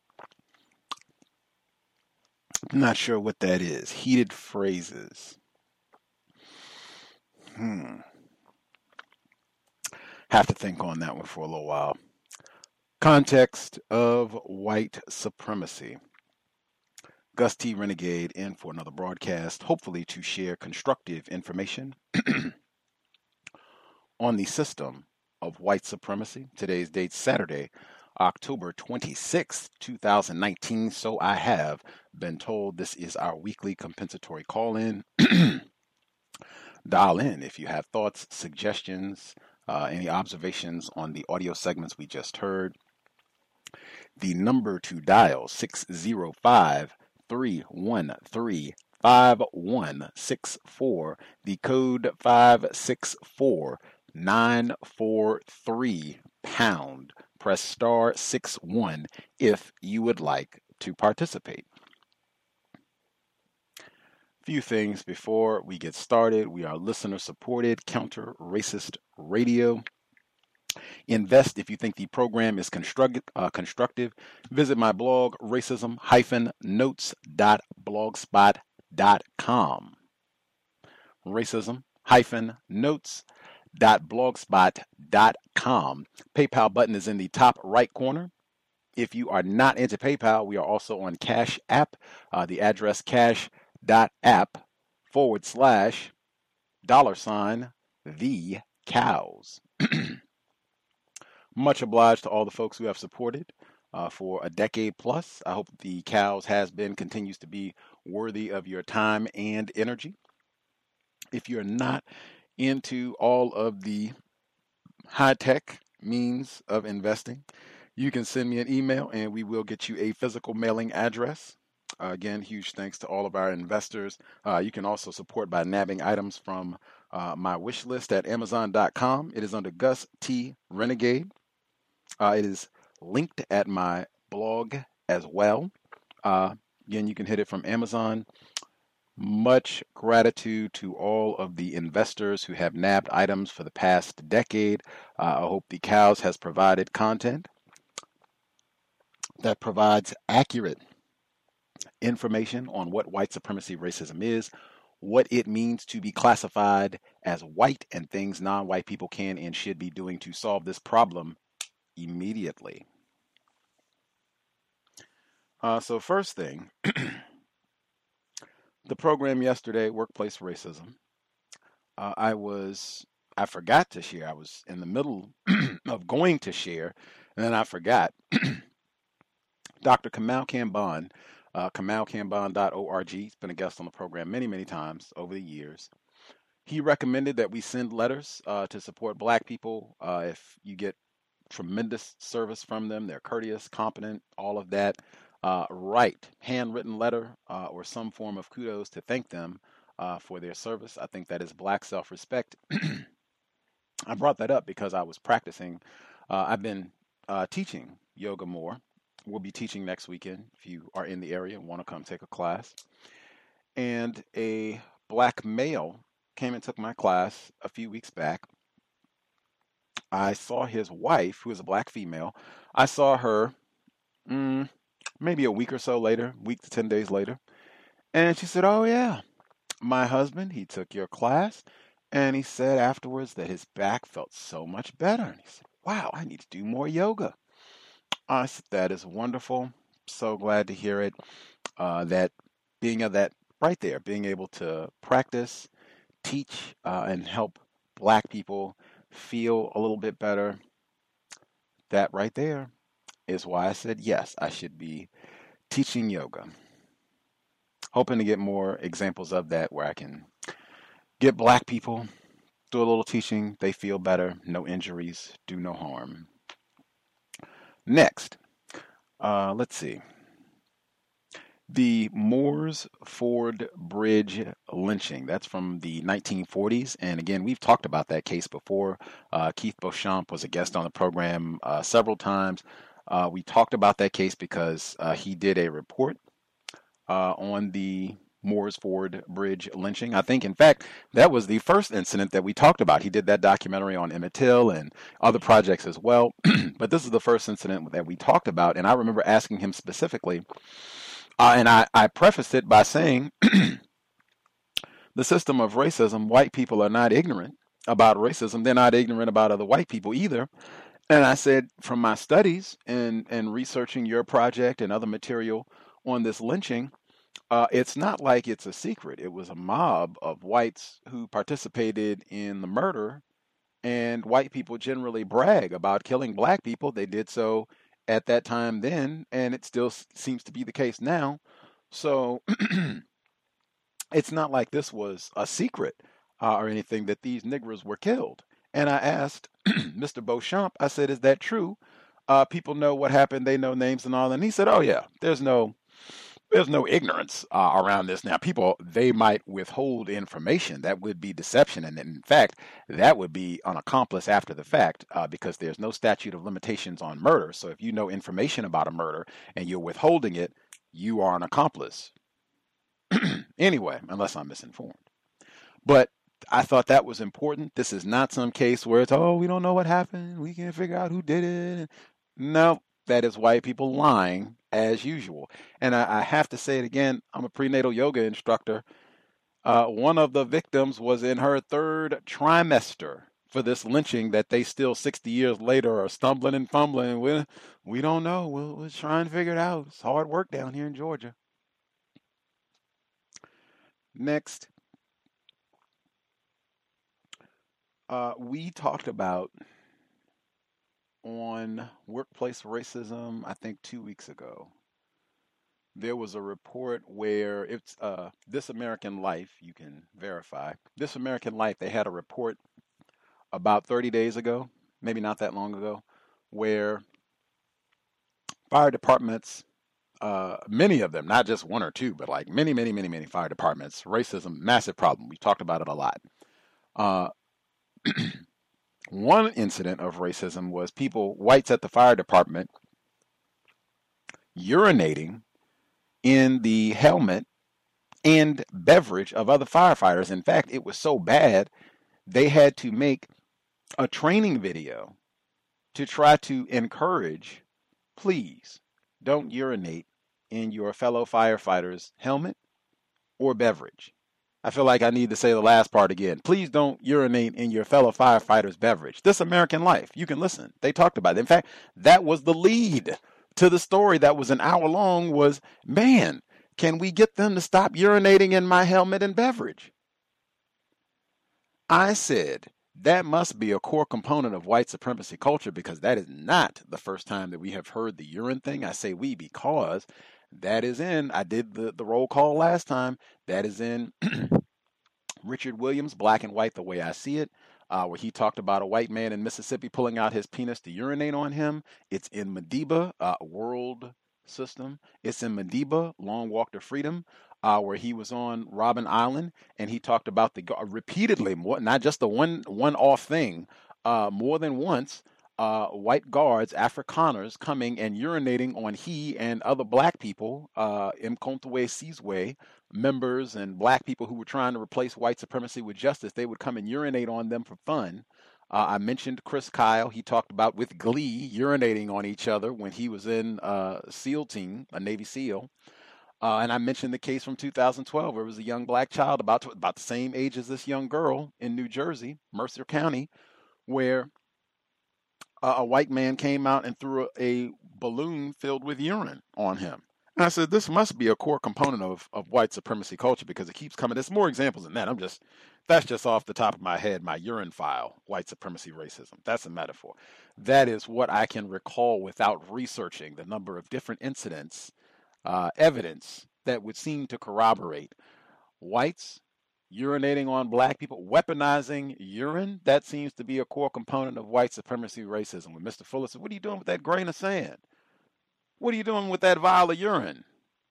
I'm not sure what that is. Heated phrases. Hmm. Have to think on that one for a little while. Context of white supremacy. Gus T. Renegade in for another broadcast, hopefully to share constructive information on the system of white supremacy. Today's date, Saturday, October twenty-sixth, two thousand nineteen. So I have been told this is our weekly compensatory call-in. Dial in if you have thoughts, suggestions, uh, any observations on the audio segments we just heard. The number to dial, six zero five, three one three, five one six four. The code five six four, nine four three, pound. Press star six one if you would like to participate. Few things before we get started. We are listener-supported, counter-racist radio. Invest if you think the program is construct, uh, constructive. Visit my blog, racism dash notes dot blogspot dot com. racism dash notes dot blogspot dot com. PayPal button is in the top right corner. If you are not into PayPal, we are also on Cash App. Uh, the address cash.app forward slash dollar sign the cows. Much obliged to all the folks who have supported uh, for a decade plus. I hope the cows has been, continues to be worthy of your time and energy. If you're not into all of the high-tech means of investing, you can send me an email and we will get you a physical mailing address. Uh, again, huge thanks to all of our investors. Uh, you can also support by nabbing items from uh, my wish list at amazon dot com. It is under Gus T. Renegade. Uh, it is linked at my blog as well. Uh, again, you can hit it from Amazon. Much gratitude to all of the investors who have nabbed items for the past decade. Uh, I hope the cows has provided content that provides accurate information on what white supremacy racism is, what it means to be classified as white, and things non-white people can and should be doing to solve this problem immediately. Uh, so first thing, the program yesterday, Workplace Racism, uh, I was, I forgot to share. I was in the middle of going to share, and then I forgot. Doctor Kamal Kamban, uh, kamal kamban dot org, he's been a guest on the program many, many times over the years. He recommended that we send letters uh, to support Black people. Uh, if you get tremendous service from them, they're courteous, competent, all of that. Uh, write handwritten letter uh, or some form of kudos to thank them uh, for their service. I think that is Black self-respect. I brought that up because I was practicing. Uh, I've been uh, teaching yoga more. We'll be teaching next weekend if you are in the area and want to come take a class. And a Black male came and took my class a few weeks back. I saw his wife, who is a Black female. I saw her mm, maybe a week or so later, week to ten days later. And she said, oh yeah, my husband, he took your class. And he said afterwards that his back felt so much better. And he said, wow, I need to do more yoga. I said, that is wonderful. So glad to hear it. Uh, that being of that right there, being able to practice, teach, uh, and help Black people feel a little bit better. That right there is why I said, yes, I should be teaching yoga. Hoping to get more examples of that where I can get Black people, do a little teaching, they feel better, no injuries, do no harm. Next, uh, let's see. The Moores Ford Bridge lynching. That's from the nineteen forties. And again, we've talked about that case before. Uh, Keith Beauchamp was a guest on the program uh, several times. Uh, we talked about that case because uh, he did a report uh, on the Moores Ford Bridge lynching. I think, in fact, that was the first incident that we talked about. He did that documentary on Emmett Till and other projects as well. But this is the first incident that we talked about. And I remember asking him specifically, Uh, and I, I prefaced it by saying the system of racism, white people are not ignorant about racism. They're not ignorant about other white people either. And I said, from my studies and, and researching your project and other material on this lynching, uh, it's not like it's a secret. It was a mob of whites who participated in the murder, and white people generally brag about killing black people. They did so at that time then, and it still s- seems to be the case now. So it's not like this was a secret uh, or anything that these niggers were killed. And I asked Mister Beauchamp, I said, is that true? Uh, people know what happened. They know names and all. And he said, oh, yeah, there's no there's no ignorance uh, around this. Now, people, they might withhold information. That would be deception. And in fact, that would be an accomplice after the fact uh, because there's no statute of limitations on murder. So if you know information about a murder and you're withholding it, you are an accomplice. Anyway, unless I'm misinformed. But I thought that was important. This is not some case where it's, oh, we don't know what happened. We can't figure out who did it. No, that is white people lying as usual. And I, I have to say it again. I'm a prenatal yoga instructor. Uh, one of the victims was in her third trimester for this lynching that they still sixty years later are stumbling and fumbling. We, we don't know. We'll, we'll try and figure it out. It's hard work down here in Georgia. Next. Uh, we talked about on workplace racism, I think two weeks ago. There was a report where it's uh, This American Life, you can verify. This American Life, they had a report about thirty days ago, maybe not that long ago, where fire departments, uh, many of them, not just one or two, but like many, many, many, many fire departments, racism, massive problem. We talked about it a lot. Uh, One incident of racism was people, whites at the fire department, urinating in the helmet and beverage of other firefighters. In fact, it was so bad, they had to make a training video to try to encourage, please don't urinate in your fellow firefighter's helmet or beverage. I feel like I need to say the last part again. Please don't urinate in your fellow firefighter's beverage. This American Life, you can listen. They talked about it. In fact, that was the lead to the story that was an hour long was, man, can we get them to stop urinating in my helmet and beverage? I said, that must be a core component of white supremacy culture because that is not the first time that we have heard the urine thing. I say we because that is in, I did the, the roll call last time, that is in Richard Williams, Black and White, the Way I See It, uh, where he talked about a white man in Mississippi pulling out his penis to urinate on him. It's in Madiba, uh, World System. It's in Madiba, Long Walk to Freedom, uh, where he was on Robben Island, and he talked about the repeatedly, more, not just the one one-off thing, uh, more than once, Uh, white guards, Afrikaners, coming and urinating on he and other black people, uh, Mkontwe Sizwe members and black people who were trying to replace white supremacy with justice. They would come and urinate on them for fun. Uh, I mentioned Chris Kyle. He talked about with glee urinating on each other when he was in uh, SEAL team, a Navy SEAL. Uh, and I mentioned the case from two thousand twelve where it was a young black child about to, about the same age as this young girl in New Jersey, Mercer County, where Uh, a white man came out and threw a, a balloon filled with urine on him. And I said, this must be a core component of, of white supremacy culture because it keeps coming. There's more examples than that. I'm just, that's just off the top of my head, my urine file, white supremacy racism. That's a metaphor. That is what I can recall without researching the number of different incidents, uh, evidence that would seem to corroborate whites urinating on black people, weaponizing urine. That seems to be a core component of white supremacy racism. When Mister Fuller said, what are you doing with that grain of sand? What are you doing with that vial of urine?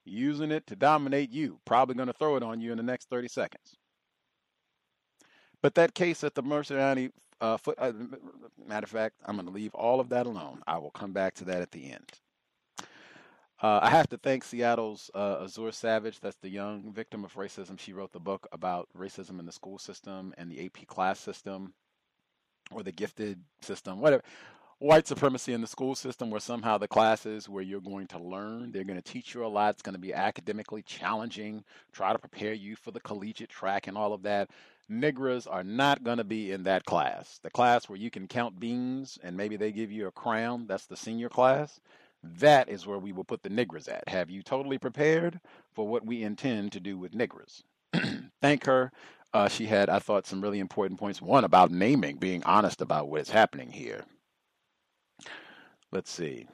using it to dominate you. Probably going to throw it on you in the next thirty seconds. But that case at the Mercer County, uh, foot, uh, matter of fact, I'm going to leave all of that alone. I will come back to that at the end. Uh, I have to thank Seattle's uh, Azure Savage. That's the young victim of racism. She wrote the book about racism in the school system and the A P class system, or the gifted system, whatever. White supremacy in the school system, where somehow the classes where you're going to learn, they're going to teach you a lot. It's going to be academically challenging, try to prepare you for the collegiate track and all of that. Negras are not going to be in that class. The class where you can count beans and maybe they give you a crown, that's the senior class. That is where we will put the Negras at. Have you totally prepared for what we intend to do with Negras? Thank her. Uh, she had, I thought, some really important points. One, about naming, being honest about what is happening here. Let's see.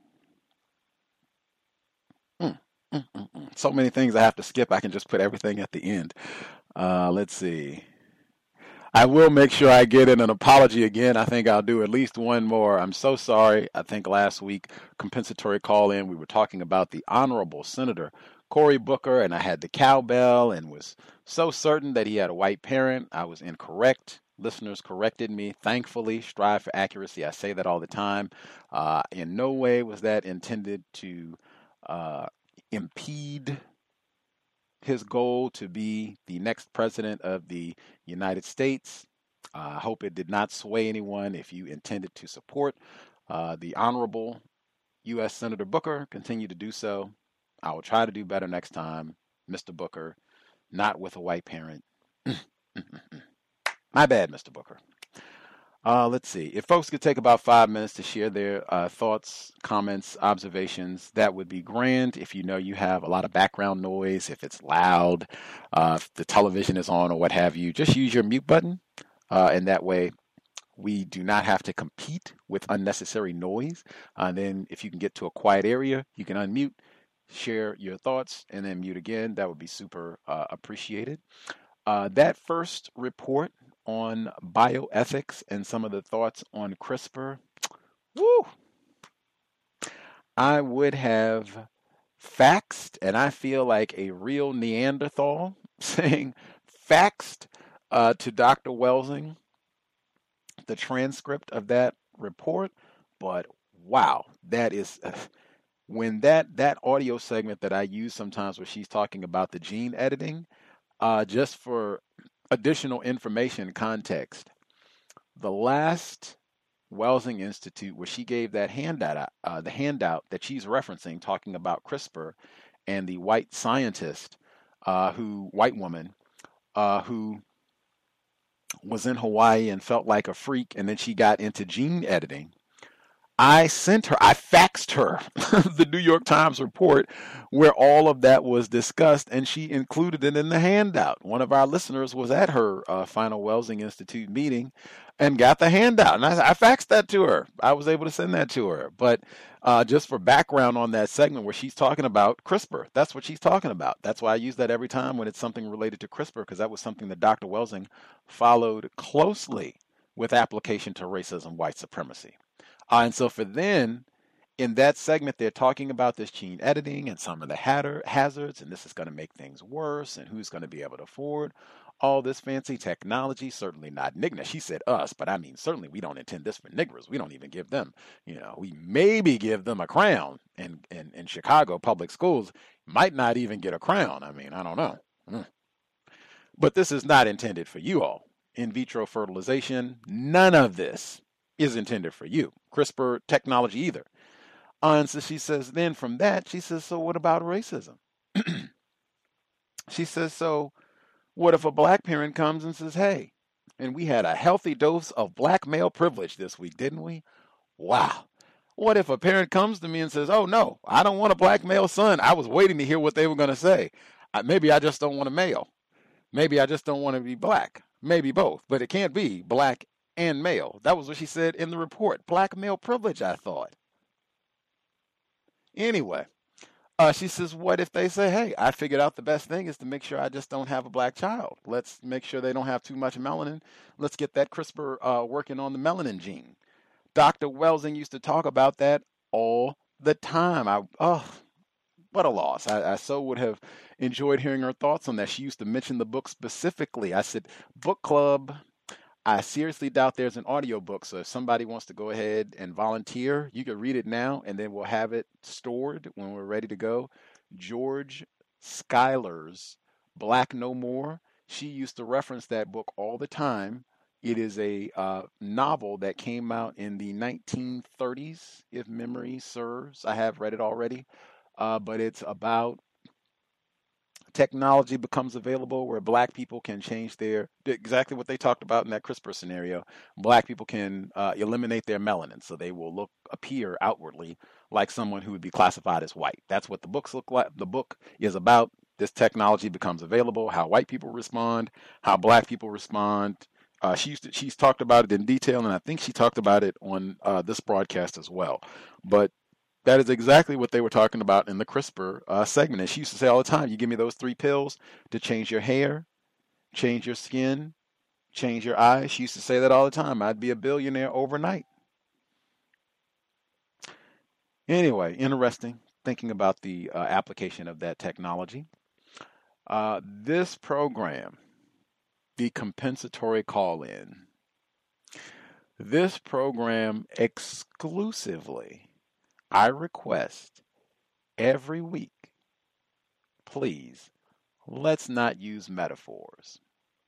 Mm, mm, mm, mm. So many things I have to skip. I can just put everything at the end. Uh, let's see. I will make sure I get in an apology again. I think I'll do at least one more. I'm so sorry. I think last week, compensatory call in, we were talking about the Honorable Senator Cory Booker, and I had the cowbell and was so certain that he had a white parent. I was incorrect. Listeners corrected me. Thankfully, strive for accuracy. I say that all the time. Uh, in no way was that intended to uh, impede his goal to be the next president of the United States. I uh, hope it did not sway anyone. If you intended to support uh, the Honorable U S Senator Booker, continue to do so. I will try to do better next time, Mister Booker, not with a white parent. My bad, Mister Booker. Uh, let's see. If folks could take about five minutes to share their uh, thoughts, comments, observations, that would be grand. If you know you have a lot of background noise, if it's loud, uh, if the television is on or what have you, just use your mute button. Uh, and that way we do not have to compete with unnecessary noise. Uh, then if you can get to a quiet area, you can unmute, share your thoughts, and then mute again. That would be super uh, appreciated. Uh, that first report on bioethics and some of the thoughts on CRISPR, woo! I would have faxed, and I feel like a real Neanderthal saying faxed uh, to Doctor Welsing the transcript of that report. But wow, that is uh, when that that audio segment that I use sometimes where she's talking about the gene editing. Uh, just for additional information context, the last Welsing Institute where she gave that handout, uh, the handout that she's referencing, talking about CRISPR and the white scientist, uh, who white woman, uh, who was in Hawaii and felt like a freak, and then she got into gene editing. I sent her, I faxed her the New York Times report where all of that was discussed, and she included it in the handout. One of our listeners was at her uh, final Welsing Institute meeting and got the handout, and I, I faxed that to her. I was able to send that to her. But uh, just for background on that segment where she's talking about CRISPR, that's what she's talking about. That's why I use that every time when it's something related to CRISPR, because that was something that Doctor Welsing followed closely with application to racism, white supremacy. Uh, and so for then, in that segment, they're talking about this gene editing and some of the hatter, hazards, and this is going to make things worse, and who's going to be able to afford all this fancy technology. Certainly not Nigna. She said us, but I mean, certainly we don't intend this for niggers. We don't even give them, you know, we maybe give them a crown. In, in, in Chicago public schools, might not even get a crown. I mean, I don't know. Mm. But this is not intended for you all. In vitro fertilization, none of this is intended for you. CRISPR technology either. Uh, and so she says, then from that, she says, so what about racism? She says, so what if a black parent comes and says, hey, and we had a healthy dose of black male privilege this week, didn't we? Wow. What if a parent comes to me and says, oh, no, I don't want a black male son. I was waiting to hear what they were going to say. I, maybe I just don't want a male. Maybe I just don't want to be black. Maybe both, but it can't be black and male. That was what she said in the report. Black male privilege, I thought. Anyway, uh, she says, what if they say, hey, I figured out the best thing is to make sure I just don't have a black child. Let's make sure they don't have too much melanin. Let's get that CRISPR uh, working on the melanin gene. Doctor Welsing used to talk about that all the time. I, oh, but a loss. I, I so would have enjoyed hearing her thoughts on that. She used to mention the book specifically. I said, book club, I seriously doubt there's an audiobook. So if somebody wants to go ahead and volunteer, you can read it now, and then we'll have it stored when we're ready to go. George Schuyler's Black No More. She used to reference that book all the time. It is a uh, novel that came out in the nineteen thirties, if memory serves. I have read it already, uh, but it's about technology becomes available where black people can change their, exactly what they talked about in that CRISPR scenario. Black people can uh, eliminate their melanin, so they will look, appear outwardly like someone who would be classified as white. That's what the books look like. The book is about. This technology becomes available, how white people respond, how black people respond. Uh, she used to, she's talked about it in detail, and I think she talked about it on uh, this broadcast as well. But that is exactly what they were talking about in the CRISPR uh, segment. And she used to say all the time, you give me those three pills to change your hair, change your skin, change your eyes. She used to say that all the time. I'd be a billionaire overnight. Anyway, interesting thinking about the uh, application of that technology. Uh, this program, the compensatory call-in, this program exclusively, I request every week, please, let's not use metaphors.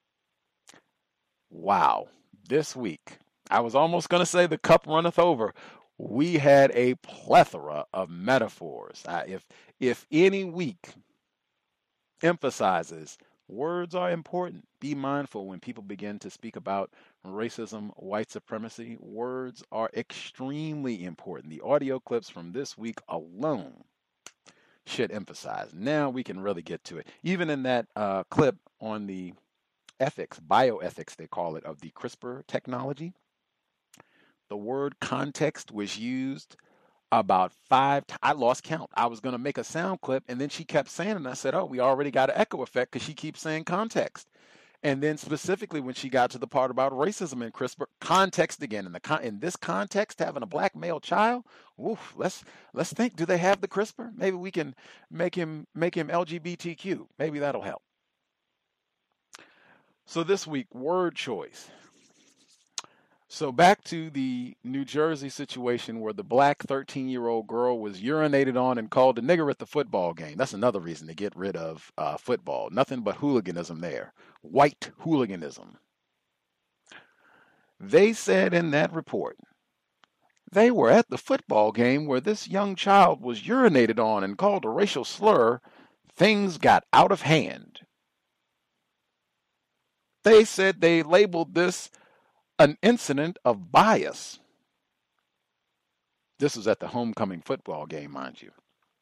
Wow, this week, I was almost going to say the cup runneth over. We had a plethora of metaphors. Uh, if if any week emphasizes words are important, be mindful when people begin to speak about racism, white supremacy. Words are extremely important. The audio clips from this week alone should emphasize. Now we can really get to it. Even in that uh, clip on the ethics, bioethics, they call it, of the CRISPR technology, the word context was used about five times. I lost count. I was going to make a sound clip, and then she kept saying it, and I said, oh, we already got an echo effect because she keeps saying context. And then specifically when she got to the part about racism in CRISPR, context again. In the con- in this context, having a black male child, oof, let's let's think. Do they have the CRISPR? Maybe we can make him make him L G B T Q. Maybe that'll help. So this week, word choice. So back to the New Jersey situation where the black thirteen-year-old girl was urinated on and called a nigger at the football game. That's another reason to get rid of uh, football. Nothing but hooliganism there. White hooliganism. They said in that report, they were at the football game where this young child was urinated on and called a racial slur. Things got out of hand. They said they labeled this an incident of bias. This was at the homecoming football game, mind you.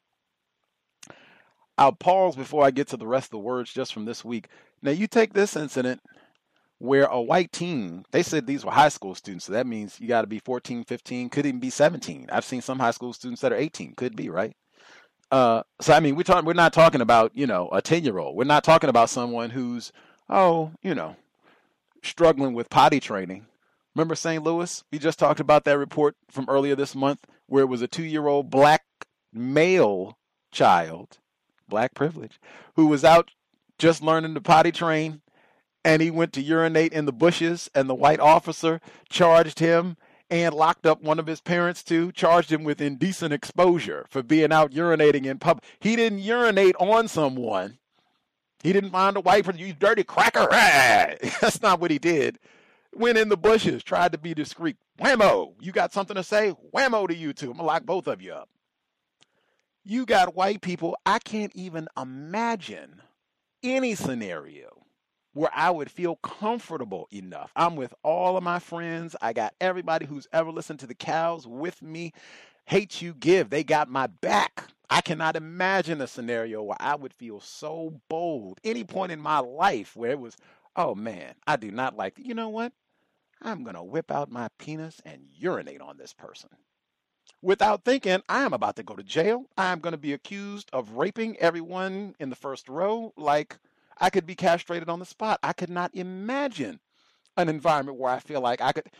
I'll pause before I get to the rest of the words just from this week. Now, you take this incident where a white teen, they said these were high school students, so that means you got to be fourteen, fifteen, could even be seventeen. I've seen some high school students that are eighteen, could be, right? Uh, so, I mean, we're, talking, we're not talking about, you know, a ten-year-old. We're not talking about someone who's, oh, you know, struggling with potty training. Remember Saint Louis? We just talked about that report from earlier this month where it was a two-year-old black male child, black privilege, who was out just learning to potty train, and he went to urinate in the bushes, and the white officer charged him and locked up one of his parents too, charged him with indecent exposure for being out urinating in public. He didn't urinate on someone. He didn't find a white person, you dirty cracker. That's not what he did. Went in the bushes, tried to be discreet. Whammo, you got something to say? Whammo to you two. I'm going to lock both of you up. You got white people. I can't even imagine any scenario where I would feel comfortable enough. I'm with all of my friends. I got everybody who's ever listened to the Cows with me. Hate You Give. They got my back. I cannot imagine a scenario where I would feel so bold. Any point in my life where it was, oh man, I do not like, you know what? I'm going to whip out my penis and urinate on this person. Without thinking, I am about to go to jail. I'm going to be accused of raping everyone in the first row. Like, I could be castrated on the spot. I could not imagine an environment where I feel like I could.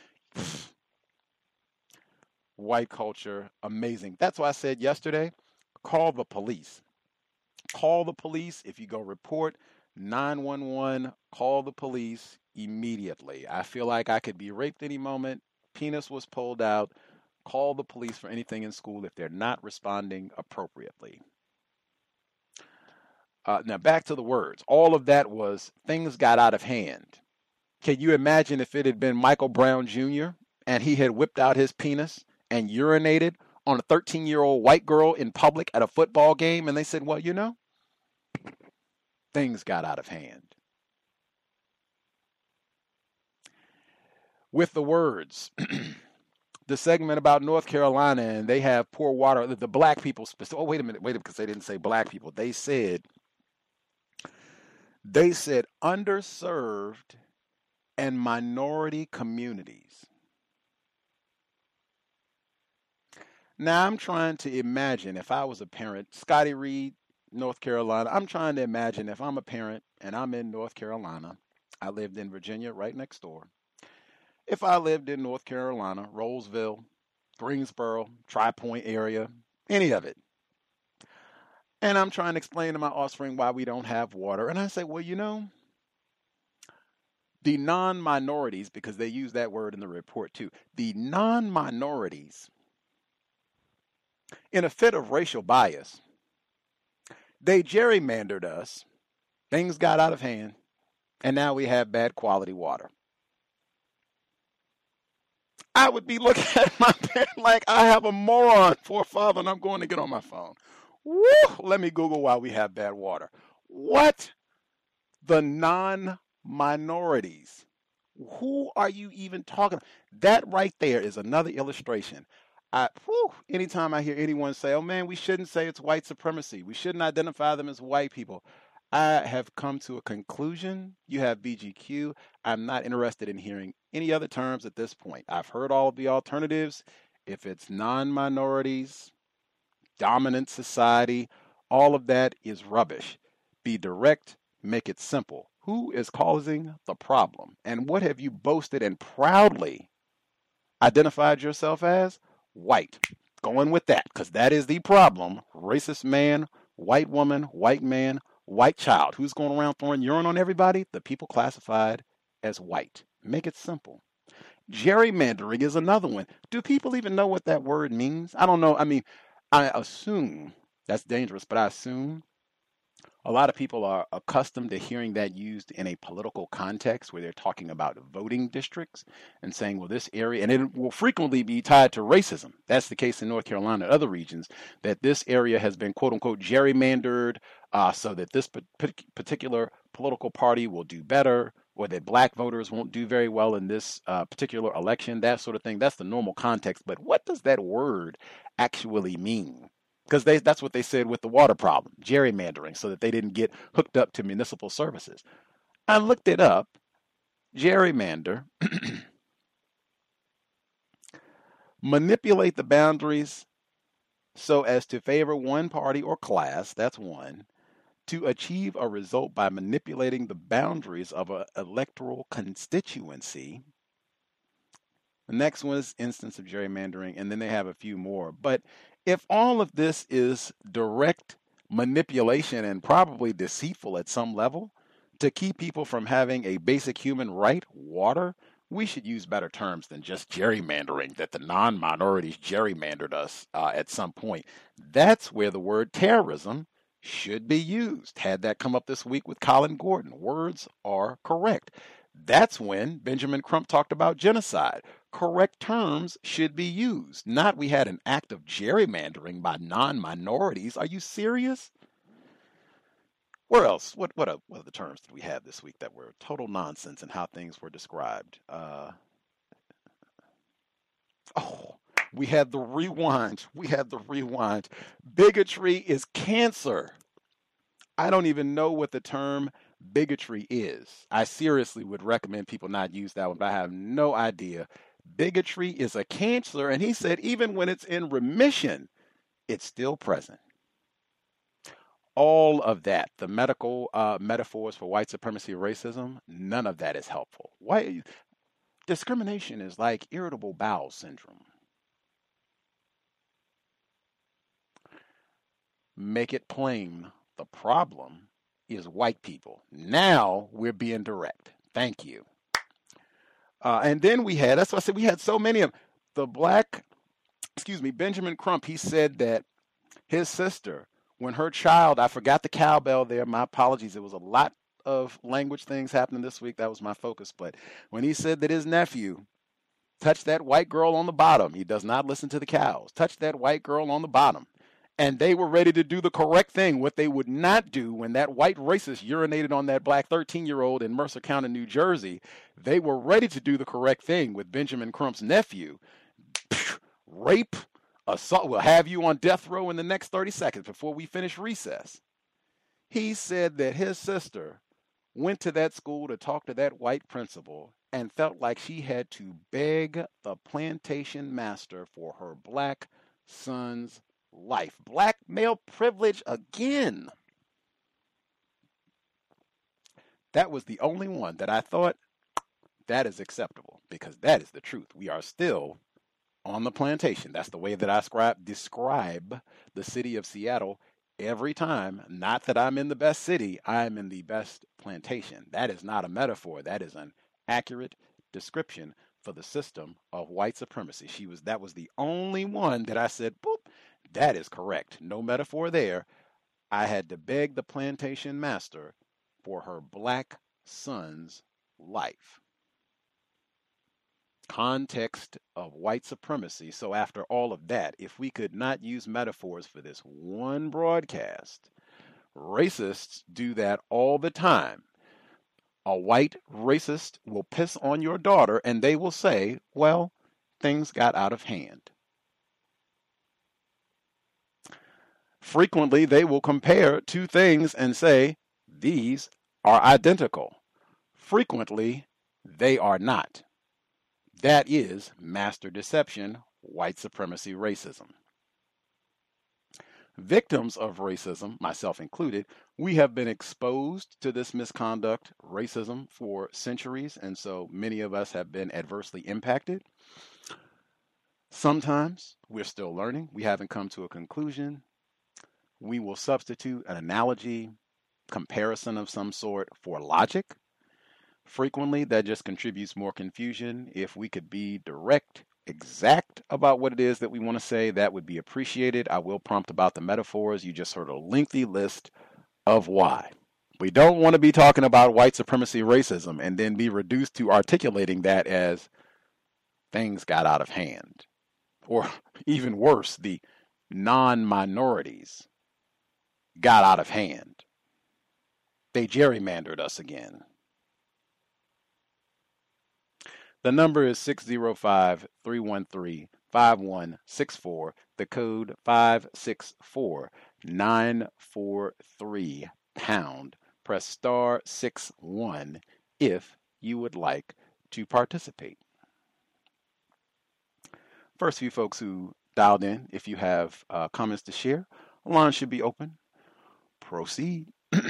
White culture, amazing. That's why I said yesterday, call the police. Call the police. If you go report nine one one, call the police immediately. I feel like I could be raped any moment. Penis was pulled out. Call the police for anything in school if they're not responding appropriately. Uh, now back to the words. All of that was things got out of hand. Can you imagine if it had been Michael Brown Junior and he had whipped out his penis and urinated on a thirteen-year-old white girl in public at a football game, and they said, well, you know, things got out of hand. With the words, the segment about North Carolina, and they have poor water, the black people, oh, wait a minute, wait a minute, because they didn't say black people. They said, they said underserved and minority communities. Now, I'm trying to imagine if I was a parent, Scotty Reed, North Carolina. I'm trying to imagine if I'm a parent and I'm in North Carolina. I lived in Virginia right next door. If I lived in North Carolina, Roseville, Greensboro, Tri-Point area, any of it, and I'm trying to explain to my offspring why we don't have water, and I say, well, you know, the non-minorities, because they use that word in the report too, the non-minorities, in a fit of racial bias, they gerrymandered us, things got out of hand, and now we have bad quality water. I would be looking at my parent like I have a moron for a father and I'm going to get on my phone. Woo! Let me Google why we have bad water. What? The non-minorities. Who are you even talking about? That right there is another illustration. I, whew, anytime I hear anyone say, oh man, we shouldn't say it's white supremacy. We shouldn't identify them as white people. I have come to a conclusion. You have B G Q. I'm not interested in hearing any other terms at this point. I've heard all of the alternatives. If it's non-minorities, dominant society, all of that is rubbish. Be direct, make it simple. Who is causing the problem? And what have you boasted and proudly identified yourself as? White. Going with that, because that is the problem. Racist man, white woman, white man, white child. Who's going around throwing urine on everybody? The people classified as white. Make it simple. Gerrymandering is another one. Do people even know what that word means? I don't know. I mean, I assume that's dangerous, but I assume a lot of people are accustomed to hearing that used in a political context where they're talking about voting districts and saying, well, this area, and it will frequently be tied to racism. That's the case in North Carolina and other regions, that this area has been, quote unquote, gerrymandered uh, so that this particular political party will do better, or that black voters won't do very well in this uh, particular election, that sort of thing. That's the normal context. But what does that word actually mean? Because they that's what they said with the water problem, gerrymandering, so that they didn't get hooked up to municipal services. I looked it up. Gerrymander, manipulate the boundaries so as to favor one party or class, that's one, to achieve a result by manipulating the boundaries of an electoral constituency. The next one is instance of gerrymandering, and then they have a few more. But if all of this is direct manipulation and probably deceitful at some level to keep people from having a basic human right, water, we should use better terms than just gerrymandering, that the non-minorities gerrymandered us uh, at some point. That's where the word terrorism should be used. Had that come up this week with Colin Gordon. Words are correct. That's when Benjamin Crump talked about genocide. Correct terms should be used. Not we had an act of gerrymandering by non-minorities. Are you serious? Where else? What what, are, what other terms did we have this week that were total nonsense and how things were described? Uh, oh, we had the rewind. We had the rewind. Bigotry is cancer. I don't even know what the term bigotry is. I seriously would recommend people not use that one, but I have no idea. Bigotry is a cancer, and he said even when it's in remission, it's still present. All of that, the medical uh, metaphors for white supremacy and racism, none of that is helpful. Why? Discrimination is like irritable bowel syndrome. Make it plain The problem is white people. Now we're being direct. Thank you. Uh, and then we had, that's what I said, we had so many of them. The black, excuse me, Benjamin Crump, he said that his sister, when her child, I forgot the cowbell there, my apologies, it was a lot of language things happening this week, that was my focus, but when he said that his nephew touched that white girl on the bottom, he does not listen to the cows, touched that white girl on the bottom, and they were ready to do the correct thing, what they would not do when that white racist urinated on that black thirteen-year-old in Mercer County, New Jersey. They were ready to do the correct thing with Benjamin Crump's nephew. Rape, assault, will have you on death row in the next thirty seconds before we finish recess. He said that his sister went to that school to talk to that white principal and felt like she had to beg the plantation master for her black son's life. Black male privilege again. That was the only one that I thought that is acceptable, because that is the truth. We are still on the plantation. That's the way that I describe, describe the city of Seattle every time. Not that I'm in the best city, I'm in the best plantation. That is not a metaphor. That is an accurate description for the system of white supremacy. She was, that was the only one that I said, boop, that is correct. No metaphor there. I had to beg the plantation master for her black son's life. Context of white supremacy. So after all of that, if we could not use metaphors for this one broadcast, racists do that all the time. A white racist will piss on your daughter and they will say, well, things got out of hand. Frequently, they will compare two things and say, these are identical. Frequently, they are not. That is master deception, white supremacy, racism. Victims of racism, myself included, we have been exposed to this misconduct, racism, for centuries, and so many of us have been adversely impacted. Sometimes we're still learning. We haven't come to a conclusion. We will substitute an analogy, comparison of some sort for logic. Frequently, that just contributes more confusion. If we could be direct, exact about what it is that we want to say, that would be appreciated. I will prompt about the metaphors. You just heard a lengthy list of why. We don't want to be talking about white supremacy, racism, and then be reduced to articulating that as things got out of hand. Or even worse, the non-minorities got out of hand. They gerrymandered us again. The number is six zero five, three one three, five one six four. The code five six four nine four three pound. Press star six one if you would like to participate. First few folks who dialed in, if you have uh, comments to share, the line should be open. Proceed.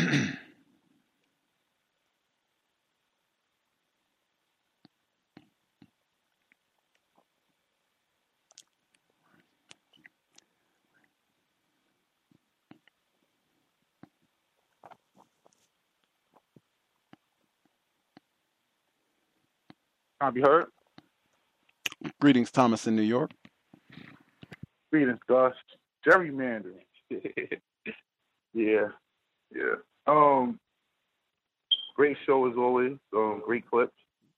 Can I be heard? Greetings, Thomas in New York. Greetings, Gus. Gerrymandering. yeah, yeah. Um, great show as always. Um, great clips.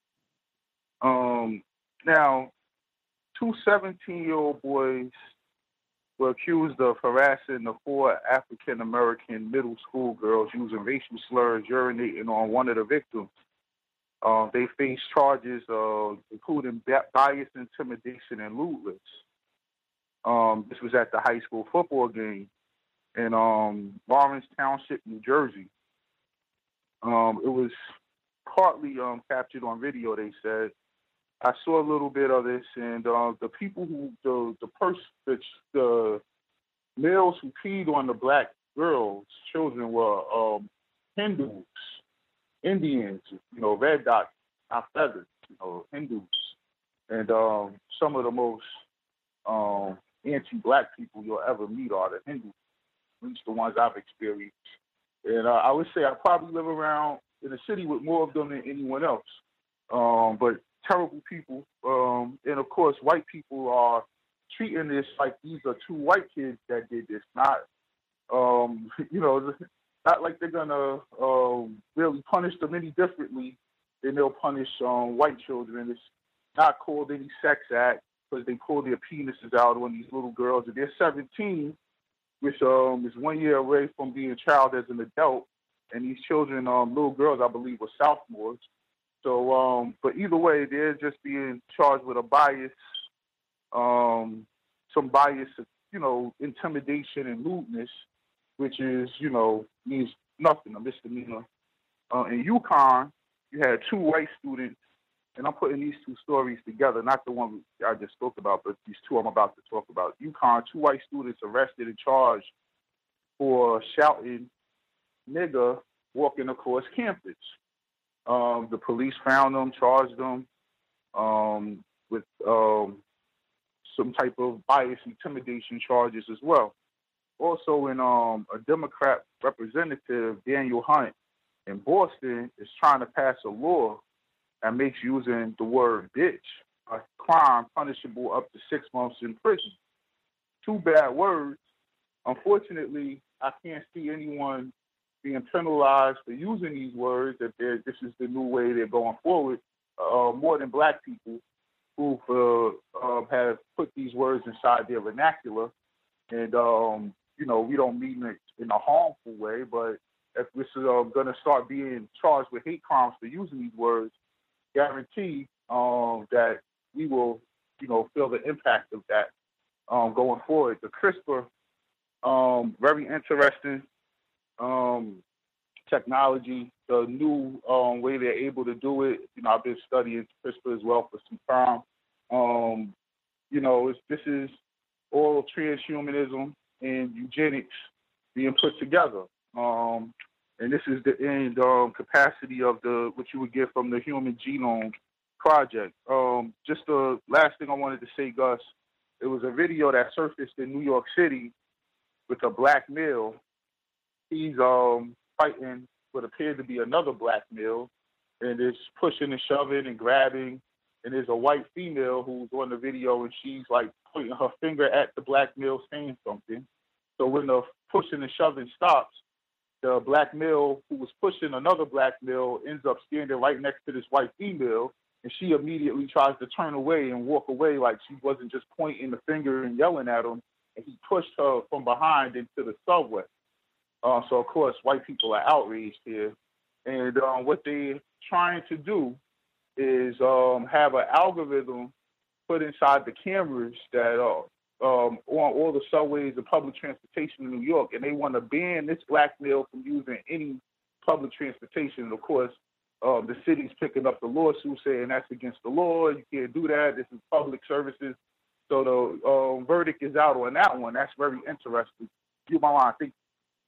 Um, now, two seventeen-year-old boys were accused of harassing the four African-American middle school girls using racial slurs, urinating on one of the victims. Uh, they face charges of including bias, intimidation, and lootless. Um, this was at the high school football game in um, Lawrence Township, New Jersey. Um, it was partly um, captured on video, they said. I saw a little bit of this, and uh, the people who, the the, pers- the the males who peed on the black girls, children, were um, Hindus. Indians, you know, red dot, not feathers, you know, Hindus, and um, some of the most um, anti-black people you'll ever meet are the Hindus. at least the ones I've experienced. And uh, I would say I probably live around in a city with more of them than anyone else. Um, but terrible people. Um, and, of course, white people are treating this like these are two white kids that did this, not, um, you know, not like they're going to uh, really punish them any differently than they'll punish um, white children. It's not called any sex act because they pull their penises out on these little girls. And they're seventeen, which um, is one year away from being a child as an adult. And these children, um, little girls, I believe, were sophomores. So, um, but either way, they're just being charged with a bias, um, some bias, you know, intimidation and lewdness, which is, you know, means nothing, a misdemeanor. Uh, in UConn, you had two white students, and I'm putting these two stories together, not the one I just spoke about, but these two I'm about to talk about. UConn, two white students arrested and charged for shouting nigger walking across campus. Um, the police found them, charged them um, with um, some type of bias intimidation charges as well. Also, in um, a Democrat representative, Daniel Hunt, in Boston, is trying to pass a law that makes using the word bitch a crime punishable up to six months in prison. Two bad words. Unfortunately, I can't see anyone being penalized for using these words, that this is the new way they're going forward, uh, more than black people who uh, uh, have put these words inside their vernacular. And, um, you know, we don't mean it in a harmful way, but if this is uh, going to start being charged with hate crimes for using these words, guarantee um, that we will, you know, feel the impact of that um, going forward. The CRISPR, um, very interesting um, technology, the new um, way they're able to do it. You know, I've been studying CRISPR as well for some time. Um, you know, it's, this is all transhumanism and eugenics being put together. Um, and this is the end um, capacity of the what you would get from the Human Genome Project. Um, just the last thing I wanted to say, Gus, it was a video that surfaced in New York City with a black male. He's um, fighting what appeared to be another black male, and is pushing and shoving and grabbing. And there's a white female who's on the video, and she's like pointing her finger at the black male saying something. So when the pushing and shoving stops, the black male who was pushing another black male ends up standing right next to this white female, and she immediately tries to turn away and walk away like she wasn't just pointing the finger and yelling at him, and he pushed her from behind into the subway. Uh, so, of course, white people are outraged here. And um, what they're trying to do is um, have an algorithm put inside the cameras that are um, on all the subways and public transportation in New York, and they want to ban this black male from using any public transportation. And, of course, um, the city's picking up the lawsuit saying that's against the law. You can't do that. This is public services. So the um, verdict is out on that one. That's very interesting. You might want to think.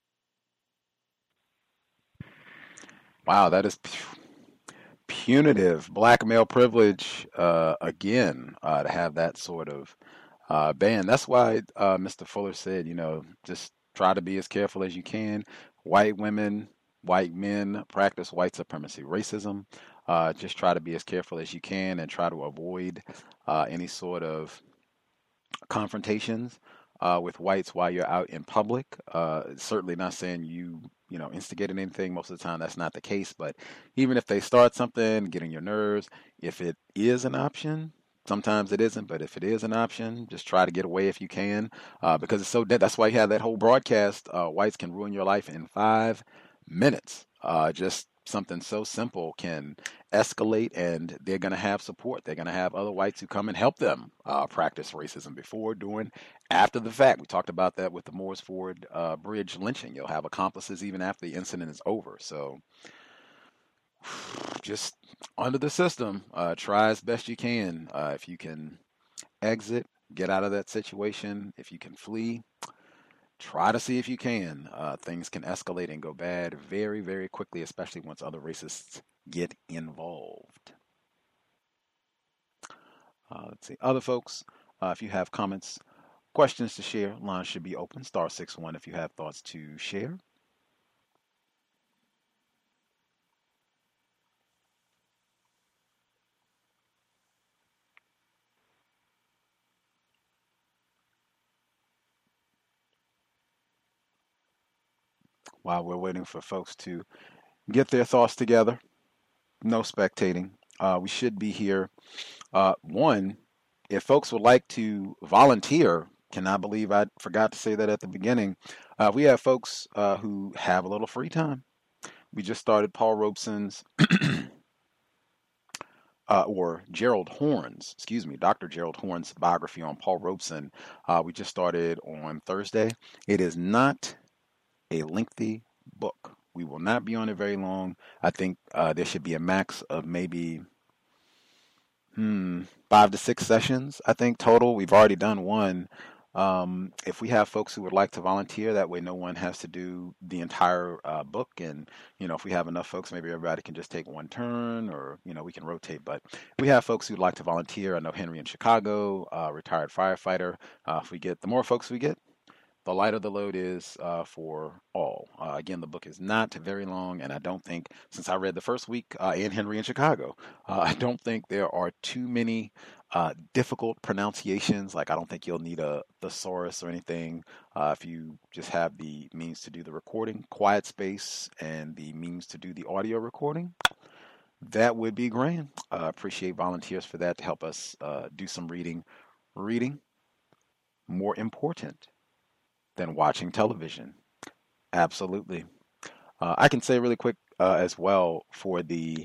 Wow, that is punitive. Black male privilege, uh, again, uh, to have that sort of uh, ban. That's why uh, Mister Fuller said, you know, just try to be as careful as you can. White women, white men practice white supremacy, racism. Uh, just try to be as careful as you can and try to avoid uh, any sort of confrontations uh, with whites while you're out in public. Uh, certainly not saying you you know, instigating anything. Most of the time that's not the case. But even if they start something, get on your nerves, if it is an option, sometimes it isn't, but if it is an option, just try to get away if you can, uh, because it's so dead. That's why you have that whole broadcast. Uh, whites can ruin your life in five minutes. Uh, just something so simple can escalate, and they're going to have support. They're going to have other whites who come and help them uh, practice racism before, during, after the fact. We talked about that with the Moores Ford uh, Bridge lynching. You'll have accomplices even after the incident is over. So just under the system, uh, try as best you can. Uh, if you can exit, get out of that situation. If you can flee, try to see if you can. Uh, things can escalate and go bad very, very quickly, especially once other racists get involved. Uh, let's see. Other folks, uh, if you have comments questions to share. Line should be open. Star six one if you have thoughts to share. While we're waiting for folks to get their thoughts together, no spectating. Uh, we should be here. Uh, one, if folks would like to volunteer, cannot believe I forgot to say that at the beginning. Uh, we have folks uh, who have a little free time. We just started Paul Robeson's, uh, or Gerald Horne's, excuse me, Doctor Gerald Horne's biography on Paul Robeson. Uh, we just started on Thursday. It is not a lengthy book. We will not be on it very long. I think uh, there should be a max of maybe hmm, five to six sessions, I think, total. We've already done one. Um, if we have folks who would like to volunteer, that way no one has to do the entire uh, book. And, you know, if we have enough folks, maybe everybody can just take one turn, or, you know, we can rotate. But we have folks who'd like to volunteer. I know Henry in Chicago, uh, retired firefighter. Uh, if we get, the more folks we get, the lighter the load is uh, for all. Uh, again, the book is not very long, and I don't think, since I read the first week uh, in Henry in Chicago, uh, I don't think there are too many uh, difficult pronunciations. Like, I don't think you'll need a thesaurus or anything uh, if you just have the means to do the recording, quiet space, and the means to do the audio recording. That would be grand. I uh, appreciate volunteers for that to help us uh, do some reading. Reading, more important than watching television. Absolutely. Uh, I can say really quick uh, as well for the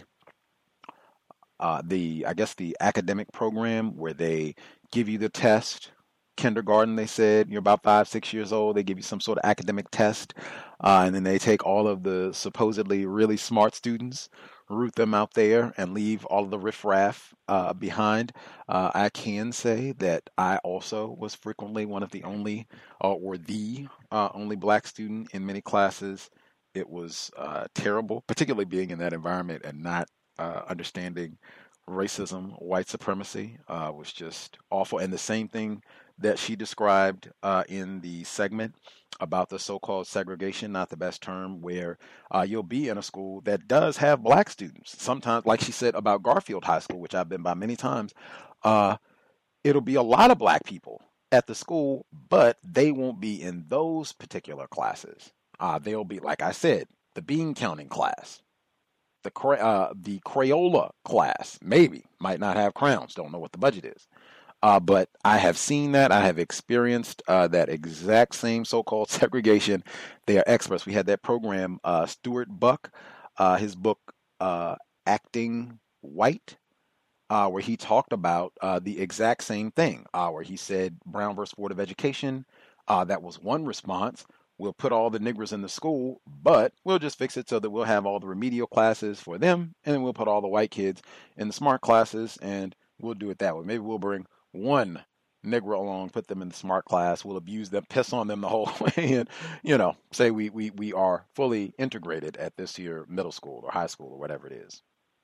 uh, the I guess the academic program where they give you the test. Kindergarten, they said you're about five, six years old. They give you some sort of academic test, uh, and then they take all of the supposedly really smart students, root them out there, and leave all of the riffraff uh, behind. Uh, I can say that I also was frequently one of the only, uh, or the uh, only black student in many classes. It was uh, terrible, particularly being in that environment and not uh, understanding racism, white supremacy uh, was just awful. And the same thing that she described uh, in the segment about the so-called segregation, not the best term, where uh, you'll be in a school that does have black students. Sometimes, like she said about Garfield High School, which I've been by many times, uh, it'll be a lot of black people at the school, but they won't be in those particular classes. Uh, they'll be, like I said, the bean counting class, the cra- uh, the Crayola class, maybe, might not have crowns, don't know what the budget is. Uh, but I have seen that. I have experienced uh, that exact same so-called segregation. They are experts. We had that program, uh, Stuart Buck, uh, his book, uh, Acting White, uh, where he talked about uh, the exact same thing, uh, where he said Brown versus Board of Education. Uh, that was one response. We'll put all the niggers in the school, but we'll just fix it so that we'll have all the remedial classes for them, and then we'll put all the white kids in the smart classes, and we'll do it that way. Maybe we'll bring one Negro along, put them in the smart class, we'll abuse them, piss on them the whole way, and, you know, say we, we, we are fully integrated at this here middle school or high school or whatever it is.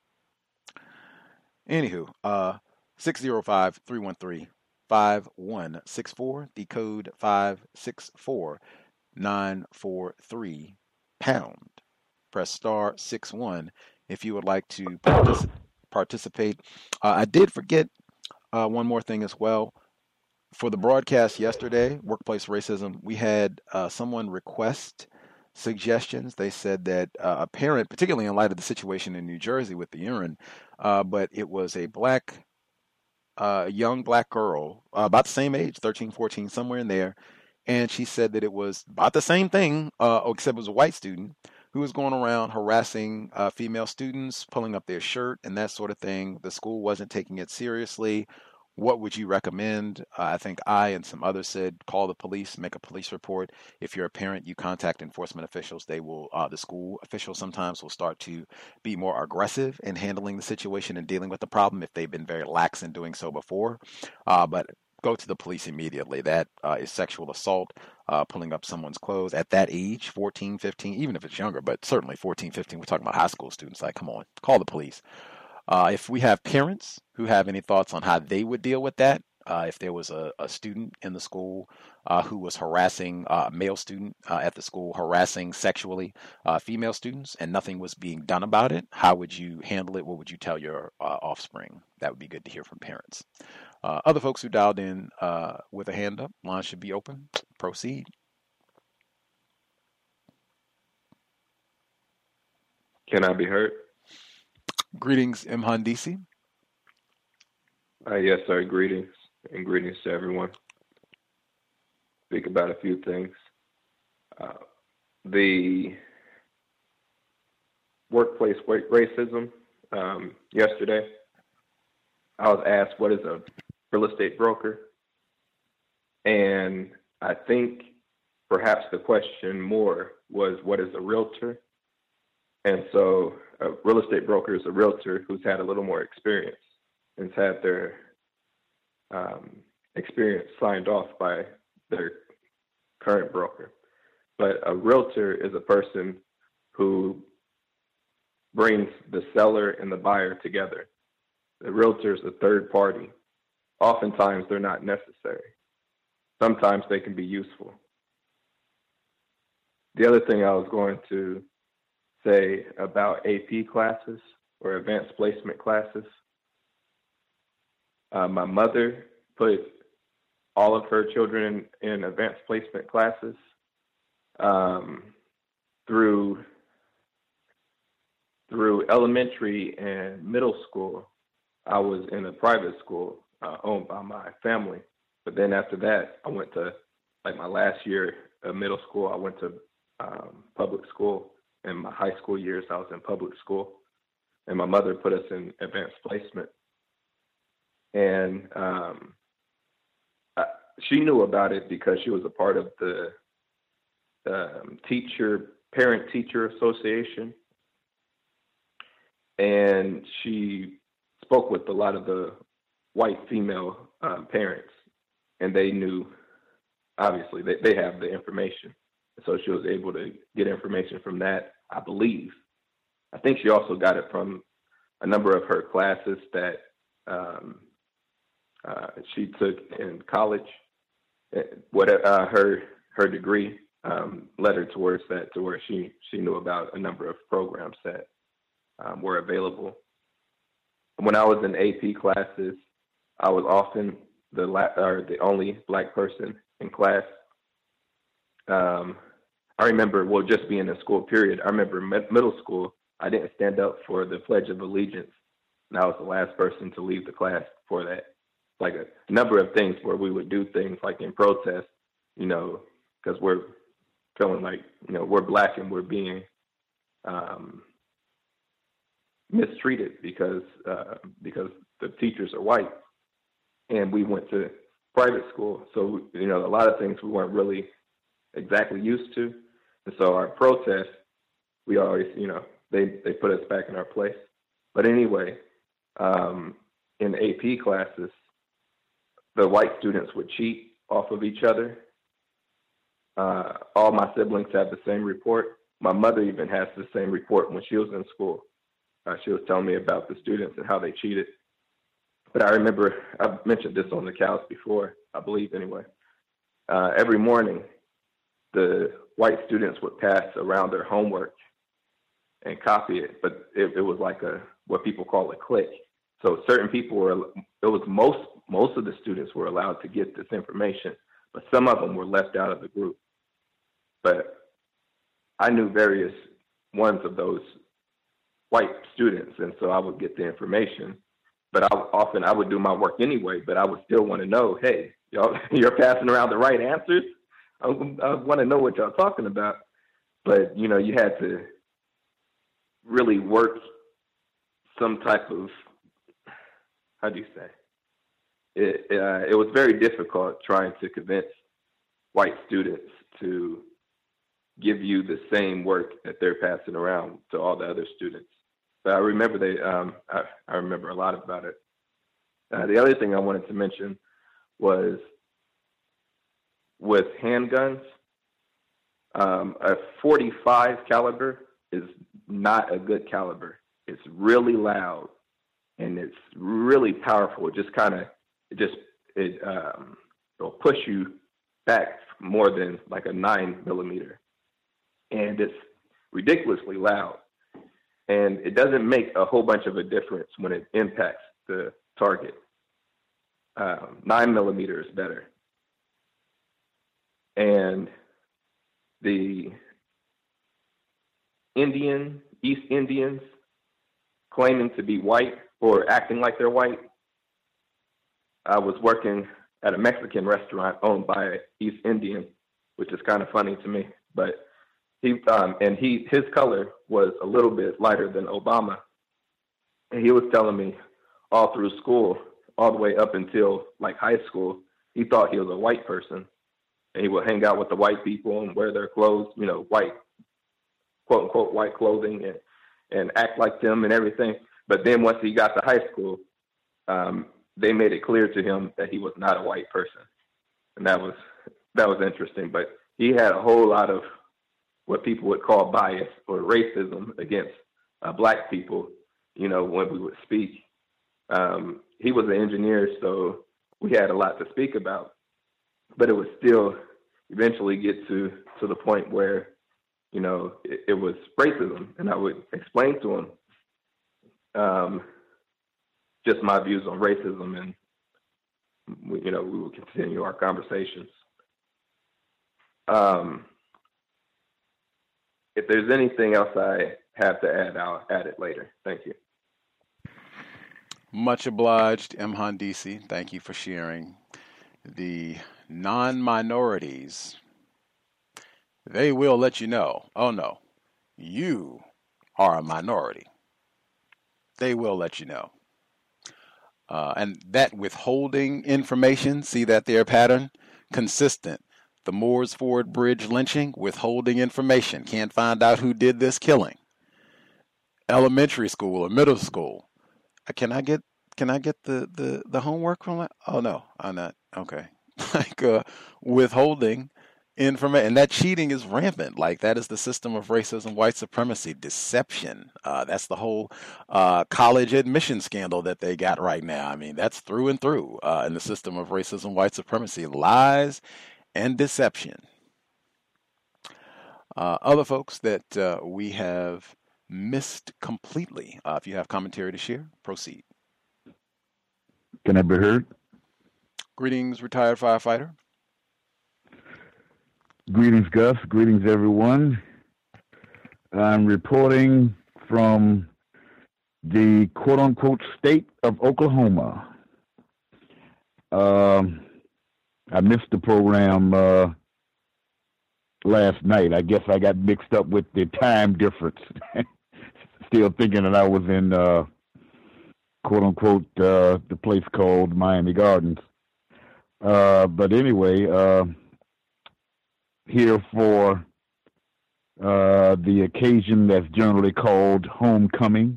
Anywho, uh, six oh five, three one three, five one six four, the code five six four, nine four three, pound. Press star six one if you would like to particip- participate. Uh, I did forget Uh, one more thing as well. For the broadcast yesterday, Workplace Racism, we had uh, someone request suggestions. They said that uh, a parent, particularly in light of the situation in New Jersey with the urine, uh, but it was a black, uh, young black girl, uh, about the same age, thirteen, fourteen, somewhere in there. And she said that it was about the same thing, uh, except it was a white student who was going around harassing uh, female students, pulling up their shirt and that sort of thing. The school wasn't taking it seriously. What would you recommend? Uh, I think I and some others said, call the police, make a police report. If you're a parent, you contact enforcement officials. They will, uh, the school officials sometimes will start to be more aggressive in handling the situation and dealing with the problem if they've been very lax in doing so before. Uh, but go to the police immediately. That uh, is sexual assault, uh, pulling up someone's clothes at that age, fourteen, fifteen, even if it's younger, but certainly fourteen, fifteen. We're talking about high school students. Like, come on, call the police. Uh, if we have parents who have any thoughts on how they would deal with that, Uh, if there was a, a student in the school uh, who was harassing uh, a male student uh, at the school, harassing sexually uh, female students, and nothing was being done about it, how would you handle it? What would you tell your uh, offspring? That would be good to hear from parents. Uh, other folks who dialed in uh, with a hand up, line should be open. Proceed. Can I be heard? Greetings, Mhandisi. Uh, yes, sir. Greetings. And greetings to everyone. Speak about a few things. Uh, the workplace racism. Um, yesterday, I was asked, what is a real estate broker? And I think perhaps the question more was, what is a realtor? And so a real estate broker is a realtor who's had a little more experience and has had their um, experience signed off by their current broker. But a realtor is a person who brings the seller and the buyer together. The realtor is a third party. Oftentimes they're not necessary. Sometimes they can be useful. The other thing I was going to say about A P classes or advanced placement classes, Uh, my mother put all of her children in, in advanced placement classes. Um, through through elementary and middle school, I was in a private school uh, owned by my family. But then after that, I went to, like my last year of middle school, I went to um, public school. In my high school years, I was in public school. And my mother put us in advanced placement. And um, I, she knew about it because she was a part of the um, teacher, parent-teacher association. And she spoke with a lot of the white female um, parents, and they knew, obviously, they, they have the information. So she was able to get information from that, I believe. I think she also got it from a number of her classes that um, uh, she took in college. What uh, her her degree um, led her towards that, to where she she knew about a number of programs that um, were available. When I was in A P classes, I was often the la- or the only black person in class. Um, I remember, well, just being in school period, I remember med- middle school, I didn't stand up for the Pledge of Allegiance, and I was the last person to leave the class for that. Like a number of things where we would do things like in protest, you know, because we're feeling like, you know, we're black and we're being um, mistreated because uh, because the teachers are white, and we went to private school, so you know a lot of things we weren't really exactly used to, and so our protest, we always, you know, they they put us back in our place. But anyway, um, in A P classes, the white students would cheat off of each other. Uh, all my siblings have the same report. My mother even has the same report when she was in school. Uh, she was telling me about the students and how they cheated. But I remember, I've mentioned this on the couch before, I believe anyway. Uh, every morning, the white students would pass around their homework and copy it, but it, it was like a, what people call a clique. So certain people were, it was most, most of the students were allowed to get this information, but some of them were left out of the group. But I knew various ones of those white students, and so I would get the information. But I, often I would do my work anyway, but I would still want to know, hey, y'all, you're passing around the right answers? I, I want to know what y'all talking about. But, you know, you had to really work some type of, how do you say? It, uh, it was very difficult trying to convince white students to give you the same work that they're passing around to all the other students. But I remember they, um, I, I remember a lot about it. Uh, the other thing I wanted to mention was with handguns, um, a forty-five caliber is not a good caliber. It's really loud and it's really powerful. It just kind of, it just, it um, it'll push you back more than like a nine millimeter, and it's ridiculously loud. And it doesn't make a whole bunch of a difference when it impacts the target. Um, nine millimeter is better. And the Indian, East Indians claiming to be white or acting like they're white. I was working at a Mexican restaurant owned by an East Indian, which is kind of funny to me, but he um, and he his color was a little bit lighter than Obama. And he was telling me all through school, all the way up until like high school, he thought he was a white person. And he would hang out with the white people and wear their clothes, you know, white, quote unquote, white clothing, and, and act like them and everything. But then once he got to high school, um, they made it clear to him that he was not a white person. And that was, that was interesting. But he had a whole lot of what people would call bias or racism against uh, black people, you know, when we would speak. Um, he was an engineer, so we had a lot to speak about. But it would still eventually get to, to the point where, you know, it, it was racism. And I would explain to him um, just my views on racism, and, we, you know, we would continue our conversations. Um, if there's anything else I have to add, I'll add it later. Thank you. Much obliged, M. Handisi. Thank you for sharing. The non-minorities, they will let you know, oh no, you are a minority. They will let you know. Uh, and that withholding information, see that there pattern? Consistent. The Moores Ford Bridge lynching, withholding information. Can't find out who did this killing. Elementary school or middle school. Uh, can I get can I get the, the, the homework from that? Oh no, I'm not. Okay. Like uh, withholding information, and that cheating is rampant. Like that is the system of racism, white supremacy, deception. Uh, that's the whole uh, college admission scandal that they got right now. I mean, that's through and through uh, in the system of racism, white supremacy, lies and deception. Uh, other folks that uh, we have missed completely. Uh, if you have commentary to share, proceed. Can I be heard? Greetings, retired firefighter. Greetings, Gus. Greetings, everyone. I'm reporting from the quote-unquote state of Oklahoma. Um, I missed the program uh, last night. I guess I got mixed up with the time difference. Still thinking that I was in uh, quote-unquote uh, the place called Miami Gardens. Uh, but anyway, uh, here for uh, the occasion that's generally called homecoming.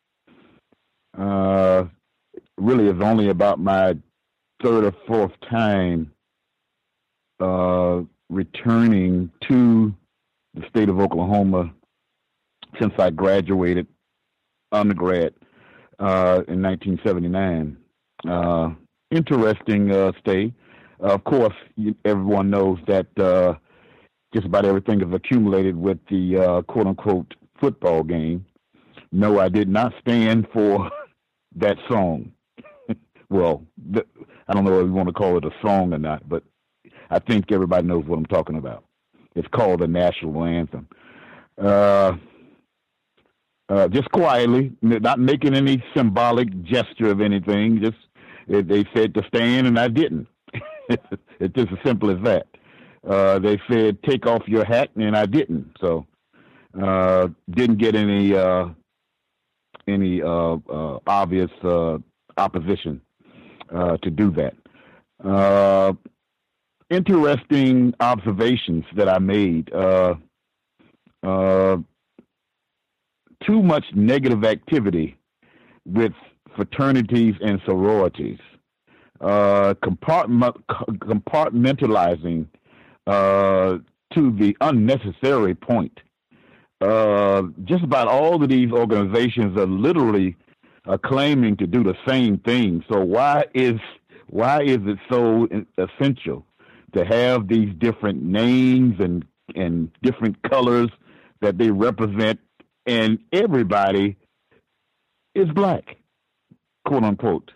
Uh, really is only about my third or fourth time uh, returning to the state of Oklahoma since I graduated undergrad uh, in nineteen seventy-nine. Uh, Interesting uh, stay. Uh, of course, you, everyone knows that uh, just about everything is accumulated with the uh, quote-unquote football game. No, I did not stand for that song. Well, th- I don't know if you want to call it a song or not, but I think everybody knows what I'm talking about. It's called the national anthem. Uh, uh, just quietly, not making any symbolic gesture of anything, just they said to stand, and I didn't. It's just as simple as that. Uh, they said, take off your hat, and I didn't. So uh, didn't get any uh, any uh, uh, obvious uh, opposition uh, to do that. Uh, interesting observations that I made. Uh, uh, too much negative activity with fraternities and sororities, uh, compartment, compartmentalizing uh, to the unnecessary point. Uh, just about all of these organizations are literally uh, claiming to do the same thing. So why is Why is it so essential to have these different names and and different colors that they represent, and everybody is black, quote unquote?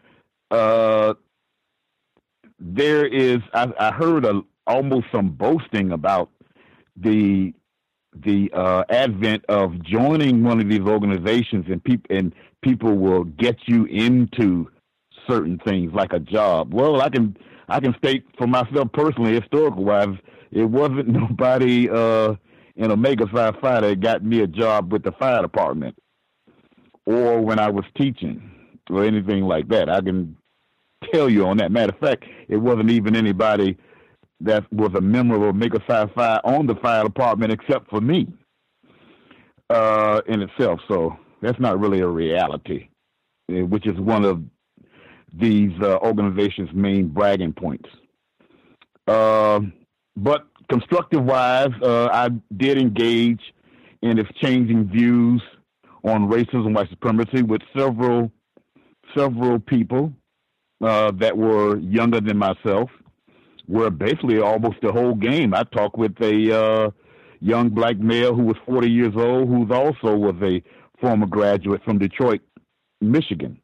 Uh, there is, I, I heard a, almost some boasting about the the uh, advent of joining one of these organizations, and people and people will get you into certain things like a job. Well, I can I can state for myself personally, historical wise, it wasn't nobody uh, in Omega Psi Phi that got me a job with the fire department, or when I was teaching, or anything like that. I can tell you on that. Matter of fact, it wasn't even anybody that was a member of Omega Psi Phi on the fire department except for me uh, in itself. So that's not really a reality, which is one of these uh, organizations' main bragging points. Uh, but constructive-wise, uh, I did engage in exchanging views on racism and white supremacy with several several people uh, that were younger than myself, where basically almost the whole game. I talked with a uh, young black male who was forty years old, who's also was a former graduate from Detroit, Michigan.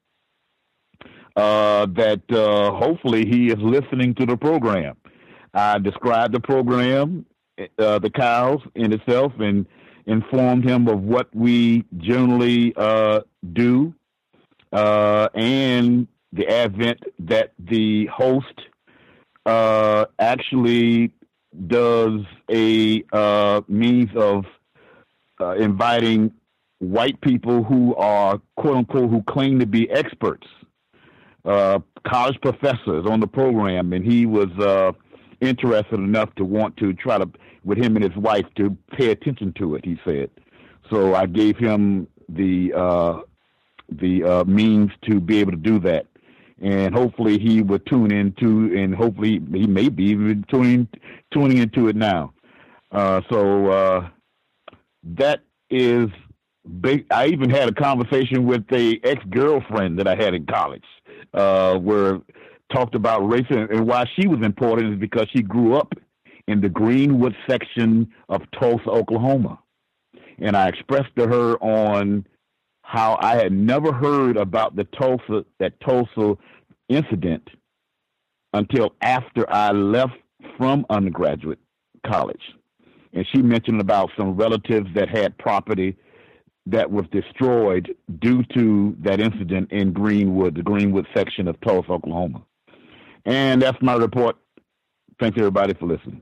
Uh, that uh, hopefully he is listening to the program. I described the program, uh, the cows in itself, and informed him of what we generally uh, do, uh, and the advent that the host Uh, actually does a uh, means of uh, inviting white people who are, quote unquote, who claim to be experts, uh, college professors on the program. And he was uh, interested enough to want to try to, with him and his wife, to pay attention to it, he said. So I gave him the, uh, the uh, means to be able to do that. And hopefully he would tune into, and hopefully he may be even tuning tuning into it now. Uh, so uh, that is big. I even had a conversation with a ex-girlfriend that I had in college, uh, where talked about race, and why she was important is because she grew up in the Greenwood section of Tulsa, Oklahoma, and I expressed to her on how I had never heard about the Tulsa, that Tulsa incident until after I left from undergraduate college. And she mentioned about some relatives that had property that was destroyed due to that incident in Greenwood, the Greenwood section of Tulsa, Oklahoma. And that's my report. Thanks everybody for listening.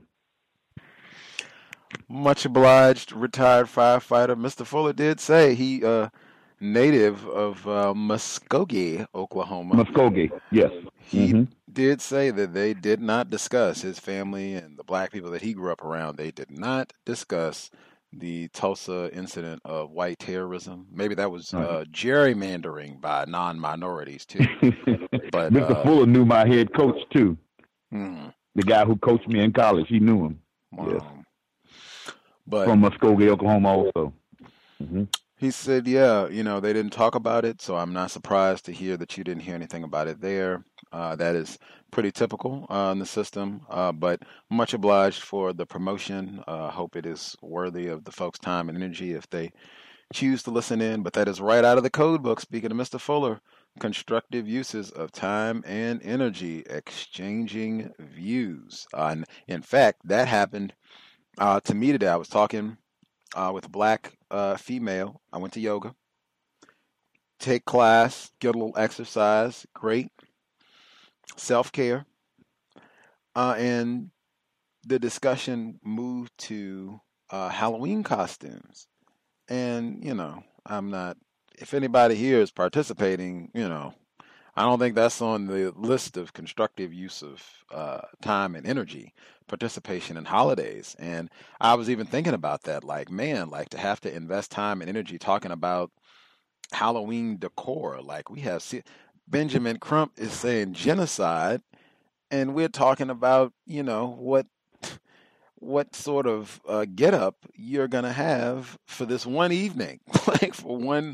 Much obliged, retired firefighter. Mister Fuller did say he uh native of uh, Muskogee, Oklahoma. Muskogee, yes. He mm-hmm. did say that they did not discuss, his family and the black people that he grew up around, they did not discuss the Tulsa incident of white terrorism. Maybe that was uh, gerrymandering by non-minorities, too. But Mister Uh, Fuller knew my head coach, too. Hmm. The guy who coached me in college, he knew him. Wow. Yes. But From Muskogee, Oklahoma, also. Mm-hmm. He said, yeah, you know, they didn't talk about it, so I'm not surprised to hear that you didn't hear anything about it there. Uh, that is pretty typical uh, in the system, uh, but much obliged for the promotion. I uh, hope it is worthy of the folks' time and energy if they choose to listen in, but that is right out of the code book. Speaking of Mister Fuller, constructive uses of time and energy, exchanging views. Uh, and in fact, that happened uh, to me today. I was talking Uh, with a black uh, female. I went to yoga, take class, get a little exercise, great, self-care, uh, and the discussion moved to uh, Halloween costumes. And, you know, I'm not, if anybody here is participating, you know, I don't think that's on the list of constructive use of uh, time and energy, participation in holidays. And I was even thinking about that, like, man, like to have to invest time and energy talking about Halloween decor. Like we have, Benjamin Crump is saying genocide, and we're talking about, you know, what what sort of uh, get up you're going to have for this one evening, like for one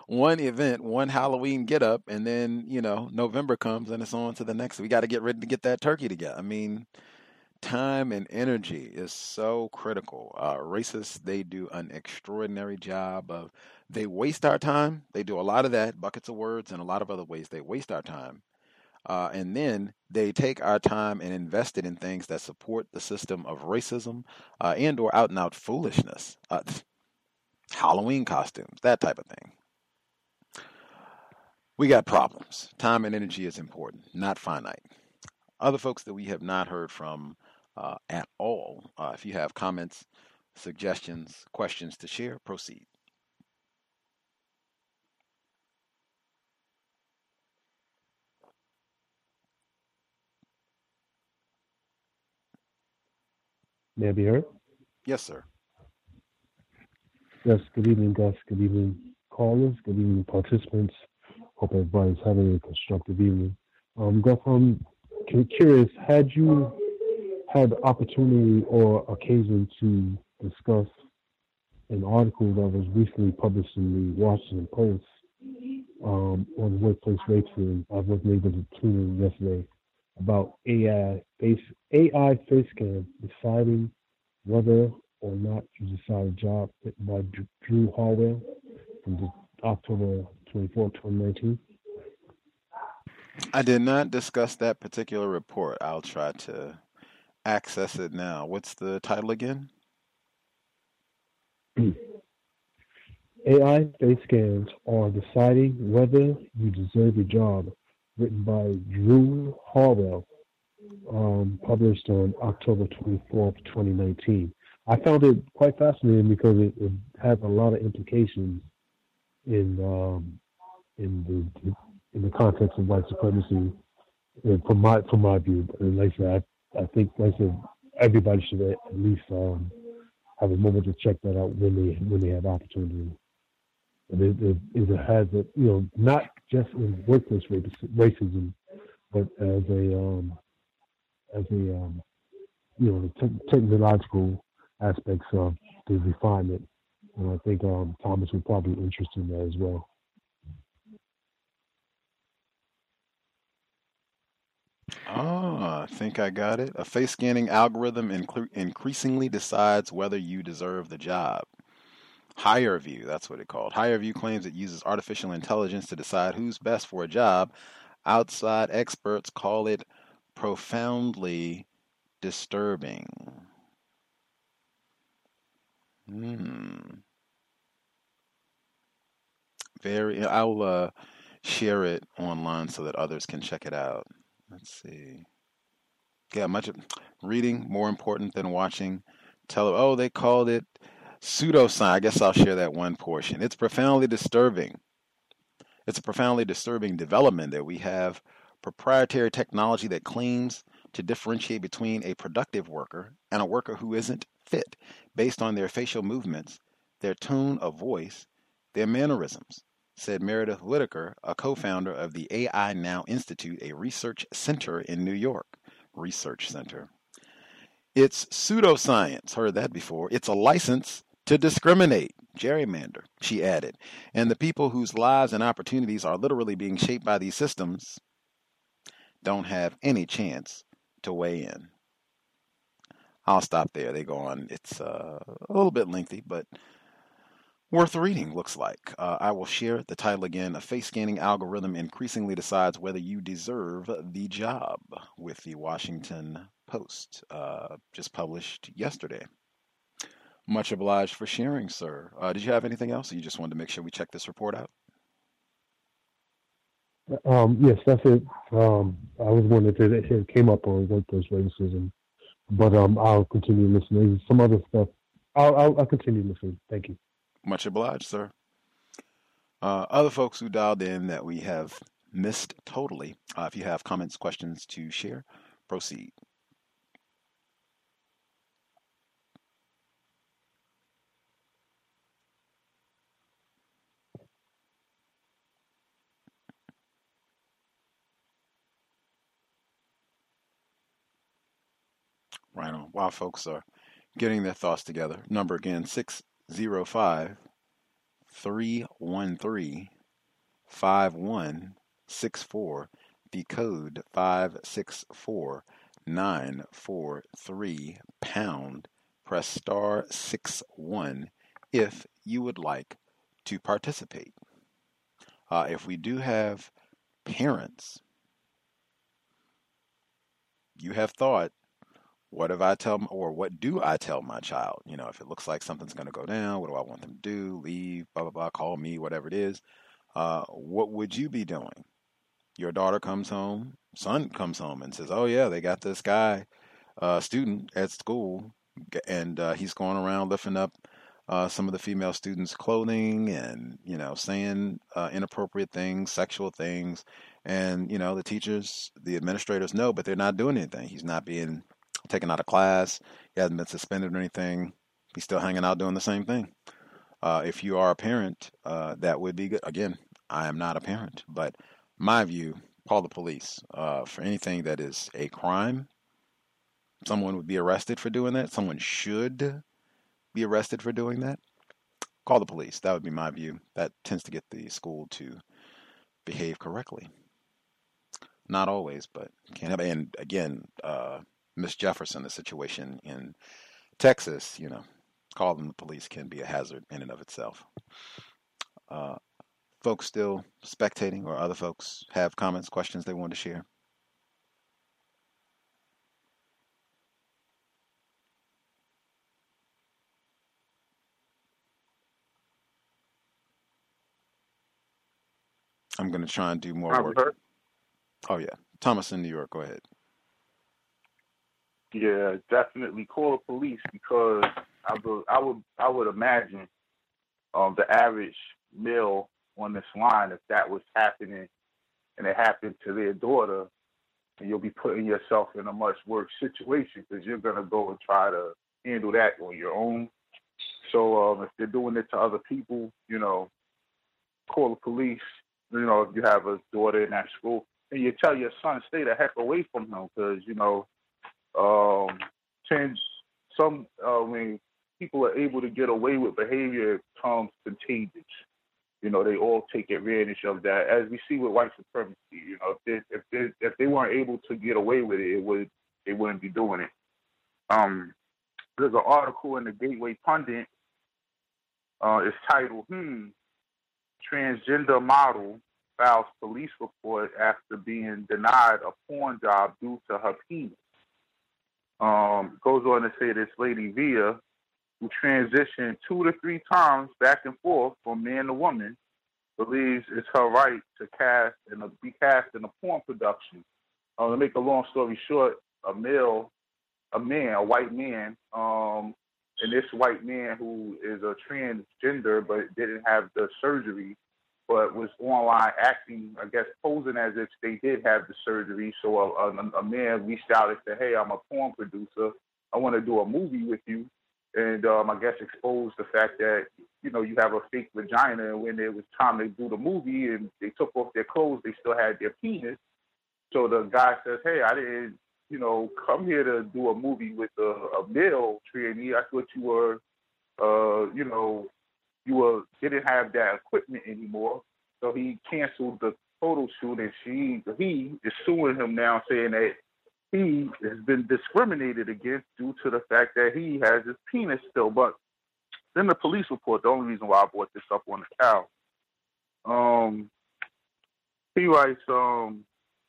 one event, one Halloween get up, and then, you know, November comes and it's on to the next. We got to get ready to get that turkey together. I mean, time and energy is so critical. Uh, racists, they do an extraordinary job of, they waste our time. They do a lot of that, buckets of words, and a lot of other ways. They waste our time. Uh, and then they take our time and invest it in things that support the system of racism uh, and or out and out foolishness. Uh, Halloween costumes, that type of thing. We got problems. Time and energy is important, not finite. Other folks that we have not heard from uh, at all, uh, if you have comments, suggestions, questions to share, proceed. May I be heard? Yes, sir. Yes, good evening, Gus. Good evening, callers. Good evening, participants. Hope everybody's having a constructive evening. Um, Gus, I'm curious, had you had the opportunity or occasion to discuss an article that was recently published in the Washington Post um, on workplace racism? I wasn't able to tune in yesterday about A I face A I face scan deciding whether or not you decide a job by Drew Harwell from the October twenty-fourth, twenty nineteen. I did not discuss that particular report. I'll try to access it now. What's the title again? A I face scans are deciding whether you deserve a job, written by Drew Harwell, um, published on October twenty-fourth, twenty nineteen. I found it quite fascinating because it, it has a lot of implications in um, in the in the context of white supremacy, and from my from my view. And like I said, I, I think like I said, everybody should at least um, have a moment to check that out when they when they have opportunity. And it, it, it has a, you know, not just in workplace racism, but as a um, as a um, you know, the te- technological aspects of the refinement. And I think um, Thomas would probably be interested in that as well. Ah, I think I got it. A face scanning algorithm inc- increasingly decides whether you deserve the job. HireVue, that's what it called. HireVue claims it uses artificial intelligence to decide who's best for a job. Outside experts call it profoundly disturbing. Hmm. Very. I'll uh, share it online so that others can check it out. Let's see. Yeah, much of reading more important than watching. Tele. Oh, they called it pseudoscience. I guess I'll share that one portion. It's profoundly disturbing. It's a profoundly disturbing development that we have proprietary technology that claims to differentiate between a productive worker and a worker who isn't fit based on their facial movements, their tone of voice, their mannerisms, said Meredith Whitaker, a co-founder of the A I Now Institute, a research center in New York. Research center. It's pseudoscience. Heard that before. It's a license to discriminate, gerrymander, she added. And the people whose lives and opportunities are literally being shaped by these systems don't have any chance to weigh in. I'll stop there. They go on. It's uh, a little bit lengthy, but worth reading, looks like. Uh, I will share the title again. A face scanning algorithm increasingly decides whether you deserve the job, with the Washington Post, uh, just published yesterday. Much obliged for sharing, sir. Uh, did you have anything else? Or you just wanted to make sure we check this report out? Um, yes, that's it. Um, I was wondering if it came up on workplace racism, but um, I'll continue listening. Some other stuff. I'll, I'll, I'll continue listening. Thank you. Much obliged, sir. Uh, other folks who dialed in that we have missed totally, uh, if you have comments, questions to share, proceed. Right on. While folks are getting their thoughts together, number again, six zero five, three one three, five one six four, the code five six four nine four three pound. Press star six one if you would like to participate. Uh, if we do have parents, you have thought, what if I tell, or what do I tell my child? You know, if it looks like something's going to go down, what do I want them to do? Leave, blah, blah, blah, call me, whatever it is. Uh, what would you be doing? Your daughter comes home, son comes home and says, oh, yeah, they got this guy, uh, student at school, and uh, he's going around lifting up uh, some of the female students' clothing and, you know, saying uh, inappropriate things, sexual things. And, you know, the teachers, the administrators know, but they're not doing anything. He's not being taken out of class. He hasn't been suspended or anything. He's still hanging out doing the same thing. Uh, if you are a parent, uh, that would be good. Again, I am not a parent, but my view, call the police. Uh, for anything that is a crime, someone would be arrested for doing that. Someone should be arrested for doing that. Call the police. That would be my view. That tends to get the school to behave correctly. Not always, but can have. And again, uh, Miss Jefferson, the situation in Texas, you know, calling the police can be a hazard in and of itself. Uh, folks still spectating, or other folks have comments, questions they want to share? I'm going to try and do more work. Heard. Oh, yeah. Thomas in New York, go ahead. Yeah, definitely call the police, because I would, I would, I would imagine um, the average male on this line, if that was happening and it happened to their daughter, and you'll be putting yourself in a much worse situation, because you're going to go and try to handle that on your own. So um, if they're doing it to other people, you know, call the police. You know, if you have a daughter in that school, and you tell your son, stay the heck away from him, because, you know, um, change some, uh, when people are able to get away with behavior, it becomes contagious. You know, they all take advantage of that, as we see with white supremacy. You know, if they, if they, if they weren't able to get away with it, it would, they wouldn't be doing it. Um, there's an article in the Gateway Pundit. Uh, it's titled, hmm, Transgender Model Files Police Report After Being Denied a Porn Job Due to Her Penis. Um, goes on to say this lady, Via, who transitioned two to three times back and forth from man to woman, believes it's her right to cast and be cast in a porn production. Uh, to make a long story short, a male, a man, a white man, um, and this white man who is a transgender but didn't have the surgery, but was online acting, I guess, posing as if they did have the surgery. So a, a, a man reached out and said, hey, I'm a porn producer. I want to do a movie with you. And um, I guess exposed the fact that, you know, you have a fake vagina, and when it was time to do the movie and they took off their clothes, they still had their penis. So the guy says, hey, I didn't, you know, come here to do a movie with a, a male trainee. I thought you were, uh, you know, you were didn't have that equipment anymore. So he canceled the photo shoot, and she he is suing him now, saying that he has been discriminated against due to the fact that he has his penis still. But then the police report, the only reason why I brought this up on the cow, um, he writes, um,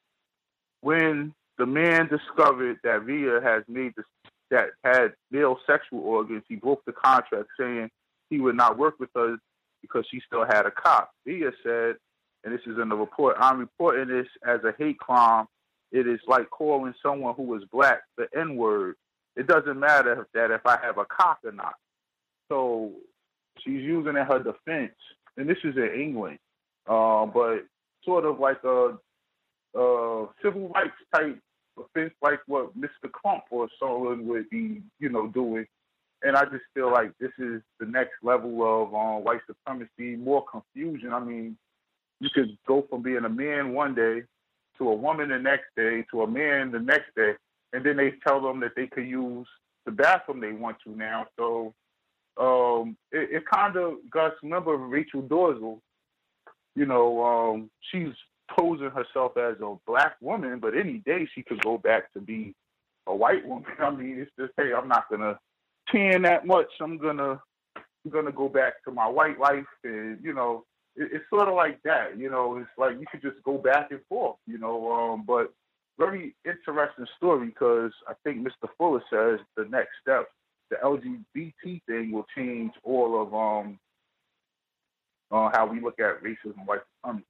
when the man discovered that Via has made this, that had male sexual organs, he broke the contract, saying he would not work with us because she still had a cock. Via said, and this is in the report, I'm reporting this as a hate crime. It is like calling someone who is black the N-word. It doesn't matter that if I have a cock or not. So she's using in her defense, and this is in England, uh, but sort of like a, a civil rights type offense, like what Mister Crump or someone would be, you know, doing. And I just feel like this is the next level of um, white supremacy, more confusion. I mean, you could go from being a man one day to a woman the next day to a man the next day, and then they tell them that they could use the bathroom they want to now. So um, it, it kind of, Gus, remember Rachel Dorsey, you know, um, she's posing herself as a black woman, but any day she could go back to be a white woman. I mean, it's just, hey, I'm not gonna tan that much. I'm gonna I'm gonna go back to my white life, and you know, it, it's sort of like that. You know, it's like you could just go back and forth. You know, um, but very interesting story because I think Mister Fuller says the next step, the L G B T thing, will change all of um uh, how we look at racism, white supremacy.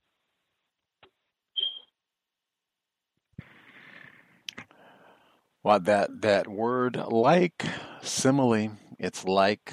Well, that that word like, simile, it's like,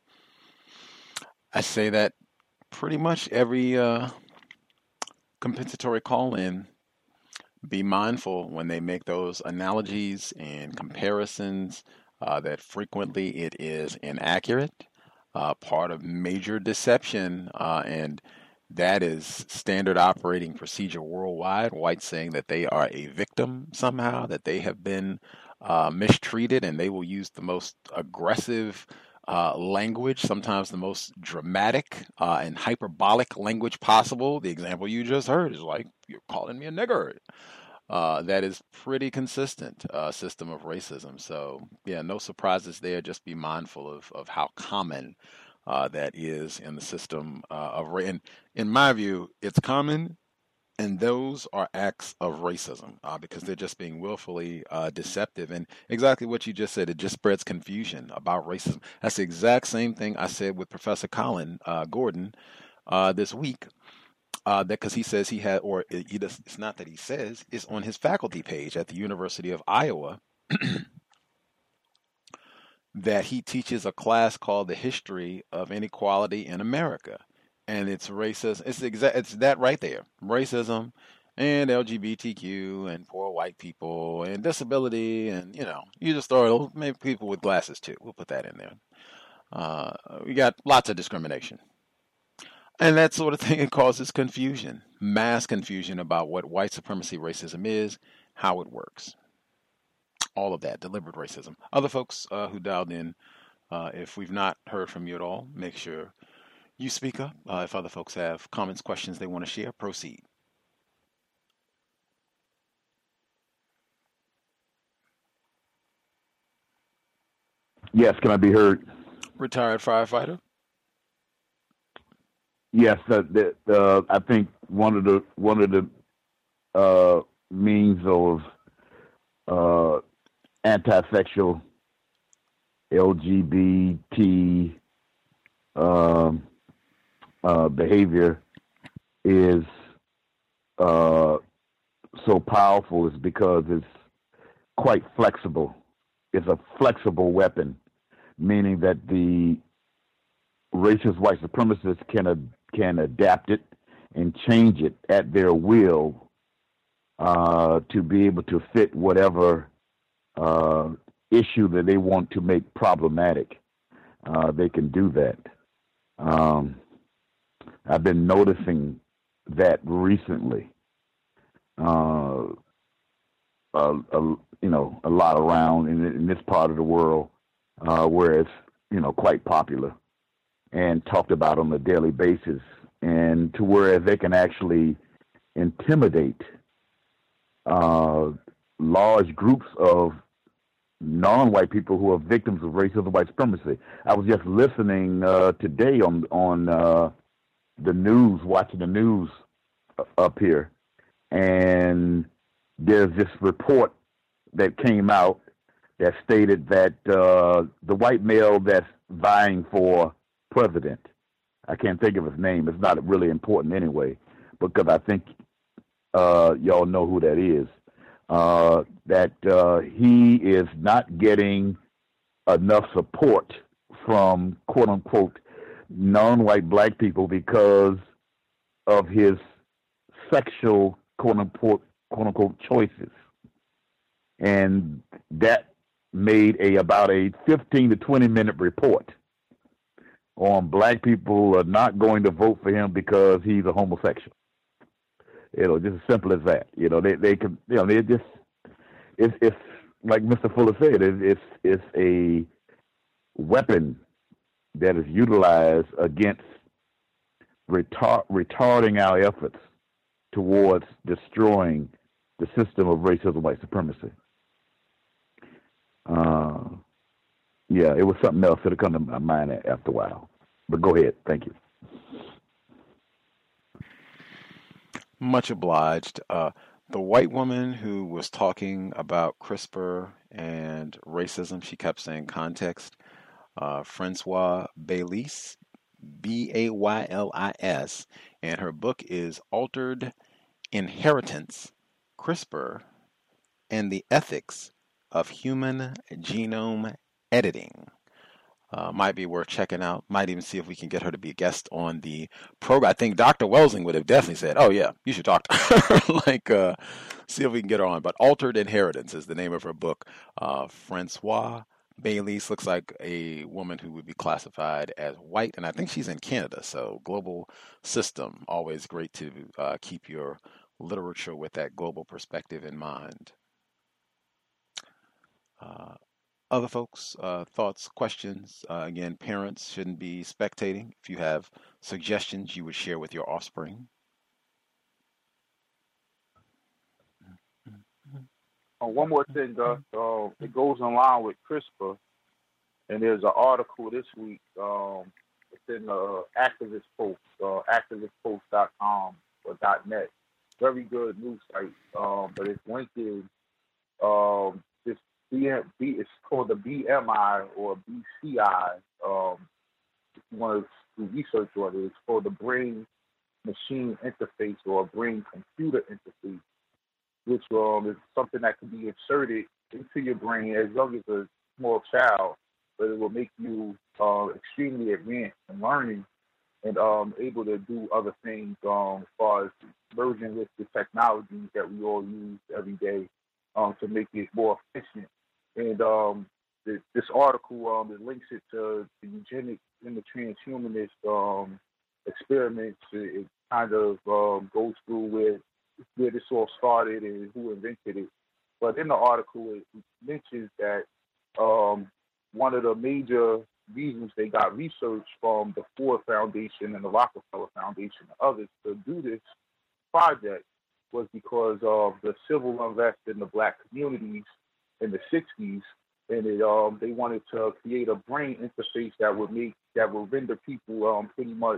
I say that pretty much every uh, compensatory call-in. Be mindful when they make those analogies and comparisons uh, that frequently it is inaccurate, uh, part of major deception, uh, and that is standard operating procedure worldwide. Whites saying that they are a victim somehow, that they have been uh, mistreated, and they will use the most aggressive uh, language, sometimes the most dramatic uh, and hyperbolic language possible. The example you just heard is like, you're calling me a nigger. Uh, that is pretty consistent uh, system of racism. So, yeah, no surprises there. Just be mindful of, of how common Uh, that is in the system uh, of race. And in my view, it's common, and those are acts of racism uh, because they're just being willfully uh, deceptive. And exactly what you just said, it just spreads confusion about racism. That's the exact same thing I said with Professor Colin uh, Gordon uh, this week. Uh, that because he says he had, or he does, it's not that he says, it's on his faculty page at the University of Iowa. That he teaches a class called The History of Inequality in America. And it's racism. It's exact. It's that right there. Racism and L G B T Q and poor white people and disability. And, you know, you just throw it, maybe people with glasses too. We'll put that in there. Uh, we got lots of discrimination. And that sort of thing, it causes confusion, mass confusion about what white supremacy racism is, how it works. All of that, deliberate racism. Other folks uh, who dialed in, uh, if we've not heard from you at all, make sure you speak up. Uh, if other folks have comments, questions they want to share, proceed. Yes, can I be heard? Retired firefighter. Yes, the, the, uh, I think one of the one of the uh, means of uh, anti-sexual L G B T um, uh, behavior is uh, so powerful is because it's quite flexible. It's a flexible weapon, meaning that the racist white supremacists can uh, can adapt it and change it at their will uh, to be able to fit whatever uh, issue that they want to make problematic. Uh, they can do that. Um, I've been noticing that recently. Uh, a, a, you know, a lot around in, in this part of the world uh, where it's, you know, quite popular and talked about on a daily basis, and to where they can actually intimidate uh, large groups of non-white people who are victims of racism and white supremacy. I was just listening uh, today on on uh, the news, watching the news up here, and there's this report that came out that stated that uh, the white male that's vying for president, I can't think of his name, it's not really important anyway, because I think uh, y'all know who that is, uh, that uh, he is not getting enough support from quote-unquote non-white black people because of his sexual quote-unquote quote-unquote choices. And that made a about a fifteen to twenty minute report on black people are not going to vote for him because he's a homosexual. You know, just as simple as that. You know, they they can, you know, they just, it's it's like Mister Fuller said, it, it's it's a weapon that is utilized against retard, retarding our efforts towards destroying the system of racism, white supremacy. Uh, yeah, it was something else that'll come to my mind after a while. But go ahead. Thank you. Much obliged. Uh, the white woman who was talking about CRISPR and racism, she kept saying context. Uh, Francois Baylis, B A Y L I S, and her book is Altered Inheritance, CRISPR, and the Ethics of Human Genome Editing. Uh, might be worth checking out. Might even see if we can get her to be a guest on the program. I think Doctor Welsing would have definitely said, oh, yeah, you should talk to her. like, uh, see if we can get her on. But Altered Inheritance is the name of her book. Uh, Francois Baylis looks like a woman who would be classified as white, and I think she's in Canada. So global system, always great to uh, keep your literature with that global perspective in mind. Uh, Other folks, uh, thoughts, questions? Uh, again, parents shouldn't be spectating. If you have suggestions you would share with your offspring. Uh, one more thing, Gus. Uh, it goes in line with CRISPR, and there's an article this week. Um, it's in the Activist Post, uh, activist post dot com or .net. Very good news site, um, but it's linked in um, this. B, B, it's called the B M I or B C I. Um, if you want to do research on it, it's called the Brain Machine Interface or Brain Computer Interface, which um, is something that can be inserted into your brain as young as a small child, but it will make you uh, extremely advanced in learning and um, able to do other things um, as far as merging with the technologies that we all use every day um, to make it more efficient. And um, the, this article um, it links it to the eugenic and the transhumanist um, experiments. It, it kind of um, goes through where where this all started and who invented it. But in the article, it, it mentions that um, one of the major reasons they got research from the Ford Foundation and the Rockefeller Foundation and others to do this project was because of the civil unrest in the black communities in the sixties, and it, um, they wanted to create a brain interface that would make that would render people um, pretty much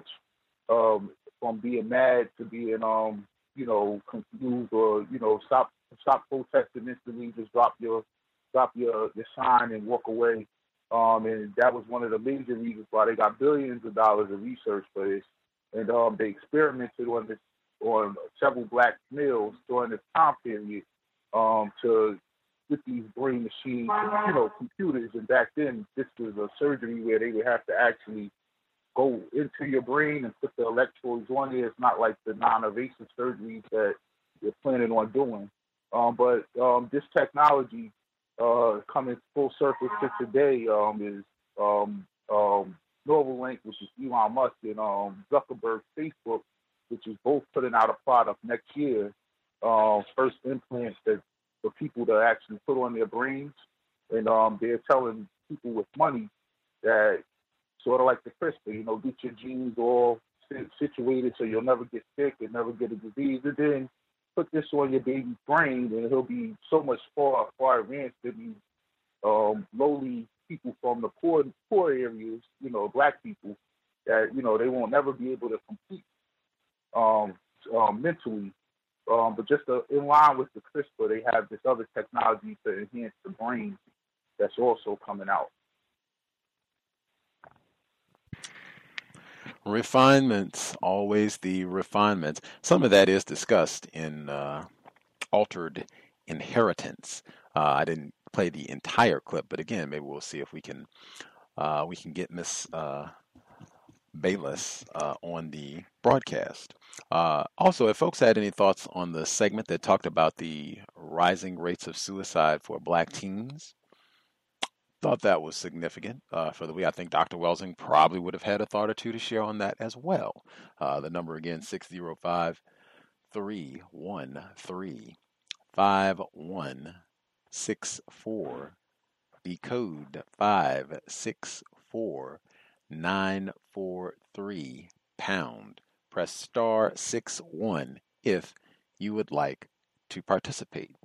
um, from being mad to being um, you know confused or you know stop stop protesting instantly, just drop your drop your, your sign and walk away. Um, and that was one of the major reasons why they got billions of dollars of research for this, and um, they experimented on this on several black males during this time period um, to with these brain machines, you know, computers. And back then, this was a surgery where they would have to actually go into your brain and put the electrodes on there. It's not like the non-invasive surgeries that they're planning on doing. Um, but um, this technology uh, coming full circle to today um, is um, um, Neuralink, which is Elon Musk, and um, Zuckerberg Facebook, which is both putting out a product next year. Uh, first implants that for people to actually put on their brains, and um, they're telling people with money that sort of like the CRISPR, you know, get your genes all situated so you'll never get sick and never get a disease, and then put this on your baby's brain, and he'll be so much far far advanced than these um, lowly people from the poor poor areas, you know, black people, that you know they won't never be able to compete um, um, mentally. Um, but just uh, in line with the CRISPR, they have this other technology to enhance the brain that's also coming out. Refinements, always the refinements. Some of that is discussed in uh, Altered Inheritance. Uh, I didn't play the entire clip, but again, maybe we'll see if we can uh, we can get Miss uh, Baylis uh, on the broadcast. Uh, also, if folks had any thoughts on the segment that talked about the rising rates of suicide for black teens, thought that was significant uh, for the week. I think Doctor Welsing probably would have had a thought or two to share on that as well. Uh, the number again, six zero five, three one three, five one six four. The code five six four nine four three pound. press star six one if you would like to participate.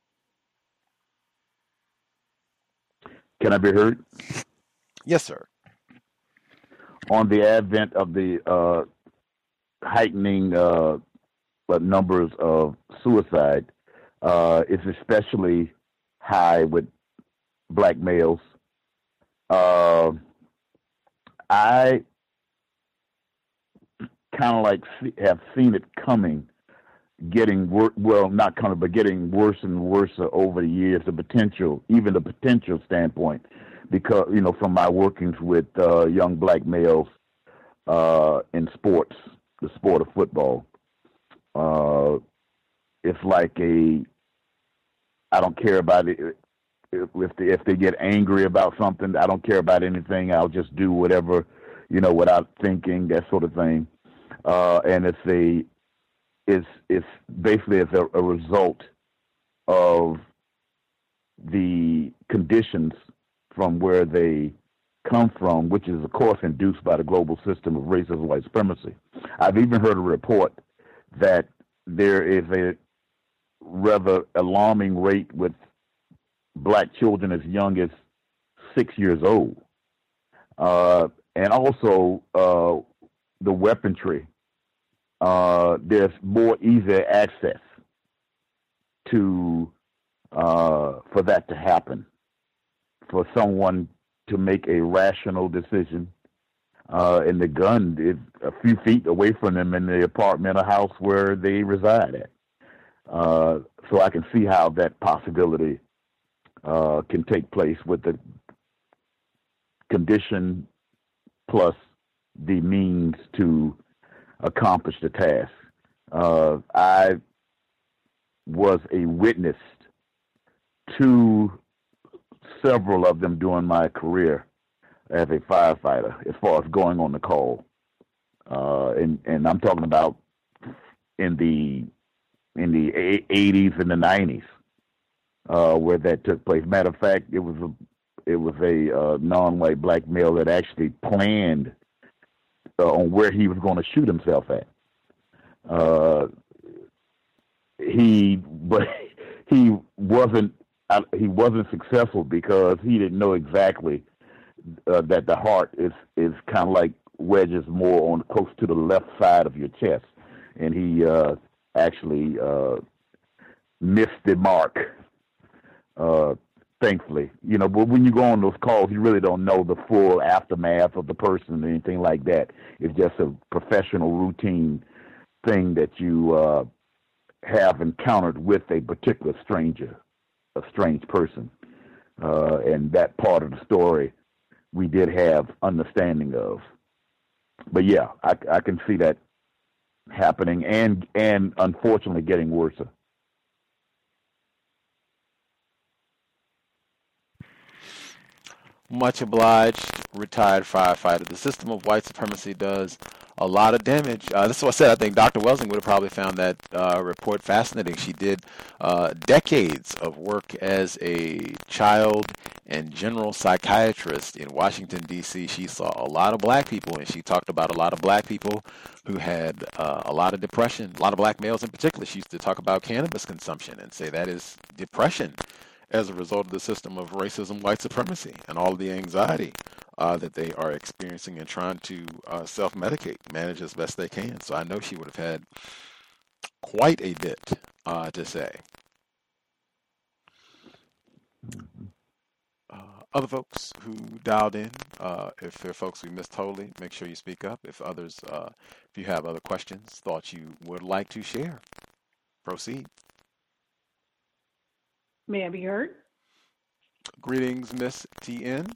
Can I be heard? Yes, sir. On the advent of the uh, heightening uh, numbers of suicide, uh, it's especially high with black males. Uh, I kind of like see, have seen it coming, getting wor- well, not coming, but getting worse and worse over the years. The potential, even the potential standpoint, because you know, from my workings with uh, young black males uh, in sports, the sport of football, uh, it's like a, I don't care about it. If they, if they get angry about something, I don't care about anything. I'll just do whatever, you know, without thinking, that sort of thing. Uh, and it's a, it's it's basically it's a, a result of the conditions from where they come from, which is of course induced by the global system of racism, white supremacy. I've even heard a report that there is a rather alarming rate with black children as young as six years old. Uh, and also uh, the weaponry. Uh, there's more easy access to uh, for that to happen, for someone to make a rational decision. Uh, and the gun is a few feet away from them in the apartment or house where they reside at. Uh, so I can see how that possibility Uh, can take place with the condition plus the means to accomplish the task. Uh, I was a witness to several of them during my career as a firefighter, as far as going on the call. Uh, and, and I'm talking about in the in the eighties and the nineties. Uh, where that took place. Matter of fact, it was a it was a uh, non-white black male that actually planned uh, on where he was going to shoot himself at. Uh, he but he wasn't uh, he wasn't successful because he didn't know exactly uh, that the heart is is kind of like wedges more on close to the left side of your chest, and he uh, actually uh, missed the mark. Uh, thankfully, you know, but when you go on those calls, you really don't know the full aftermath of the person or anything like that. It's just a professional routine thing that you uh, have encountered with a particular stranger, a strange person. Uh, and that part of the story we did have understanding of. But yeah, I, I can see that happening and, and unfortunately getting worse. Much obliged, retired firefighter. The system of white supremacy does a lot of damage. Uh, this is what I said. I think Doctor Welsing would have probably found that uh, report fascinating. She did uh, decades of work as a child and general psychiatrist in Washington, D C She saw a lot of black people, and she talked about a lot of black people who had uh, a lot of depression, a lot of black males in particular. She used to talk about cannabis consumption and say that is depression as a result of the system of racism, white supremacy, and all of the anxiety uh, that they are experiencing and trying to uh, self-medicate, manage as best they can. So I know she would have had quite a bit uh, to say. Uh, other folks who dialed in, uh, if there are folks we missed totally, make sure you speak up. If others, uh, if you have other questions, thoughts you would like to share, proceed. May I be heard? Greetings, Miss T N.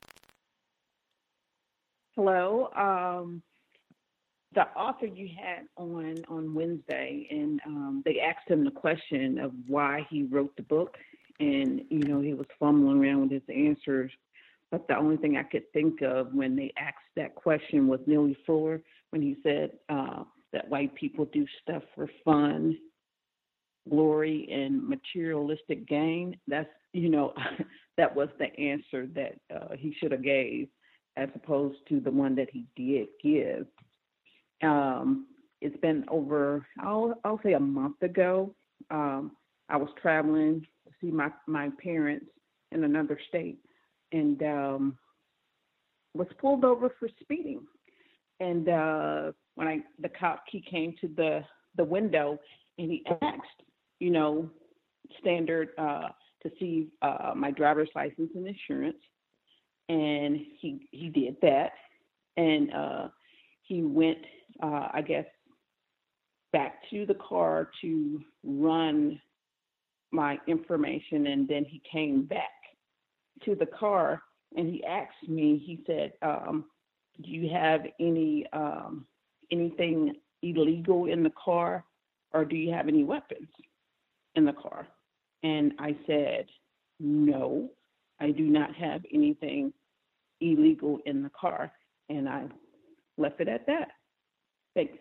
Hello. Um, the author you had on on Wednesday, and um, they asked him the question of why he wrote the book, and you know he was fumbling around with his answers. But the only thing I could think of when they asked that question was Neely Fuller, when he said uh, that white people do stuff for fun, glory, and materialistic gain. That's, you know, that was the answer that uh, he should have gave, as opposed to the one that he did give. Um, it's been over, I'll, I'll say a month ago. Um, I was traveling to see my, my parents in another state and um, was pulled over for speeding. And uh, when I the cop, he came to the, the window and he asked, you know, standard uh, to see uh, my driver's license and insurance. And he he did that. And uh, he went, uh, I guess, back to the car to run my information. And then he came back to the car and he asked me, he said, um, do you have any um, anything illegal in the car, or do you have any weapons in the car? And I said, no, I do not have anything illegal in the car. And I left it at that. Thanks.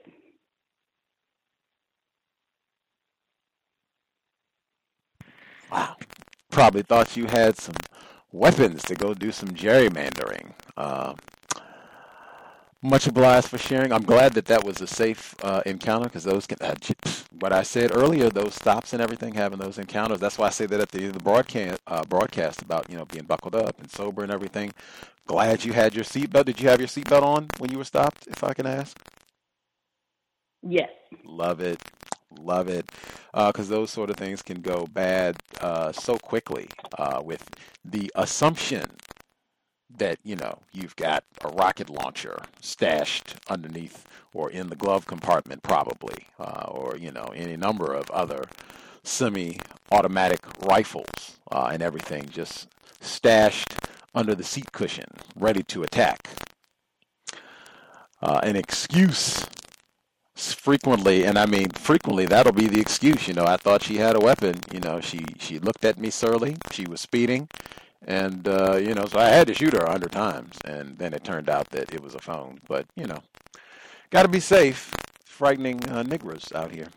Wow. Probably thought you had some weapons to go do some gerrymandering. Uh, much obliged for sharing. I'm glad that that was a safe uh, encounter, because those can, uh, what I said earlier, those stops and everything, having those encounters. That's why I say that at the end of the broadcast, uh, broadcast about, you know, being buckled up and sober and everything. Glad you had your seatbelt. Did you have your seatbelt on when you were stopped, if I can ask? Yes. Love it. Love it. Because uh, those sort of things can go bad uh, so quickly uh, with the assumption that, you know, you've got a rocket launcher stashed underneath or in the glove compartment probably, uh, or, you know, any number of other semi-automatic rifles uh, and everything just stashed under the seat cushion, ready to attack. Uh, an excuse frequently, and I mean frequently, that'll be the excuse. You know, I thought she had a weapon. You know, she, she looked at me surly. She was speeding. And, uh, you know, so I had to shoot her a hundred times. And then it turned out that it was a phone. But, you know, got to be safe. Frightening uh, niggers out here.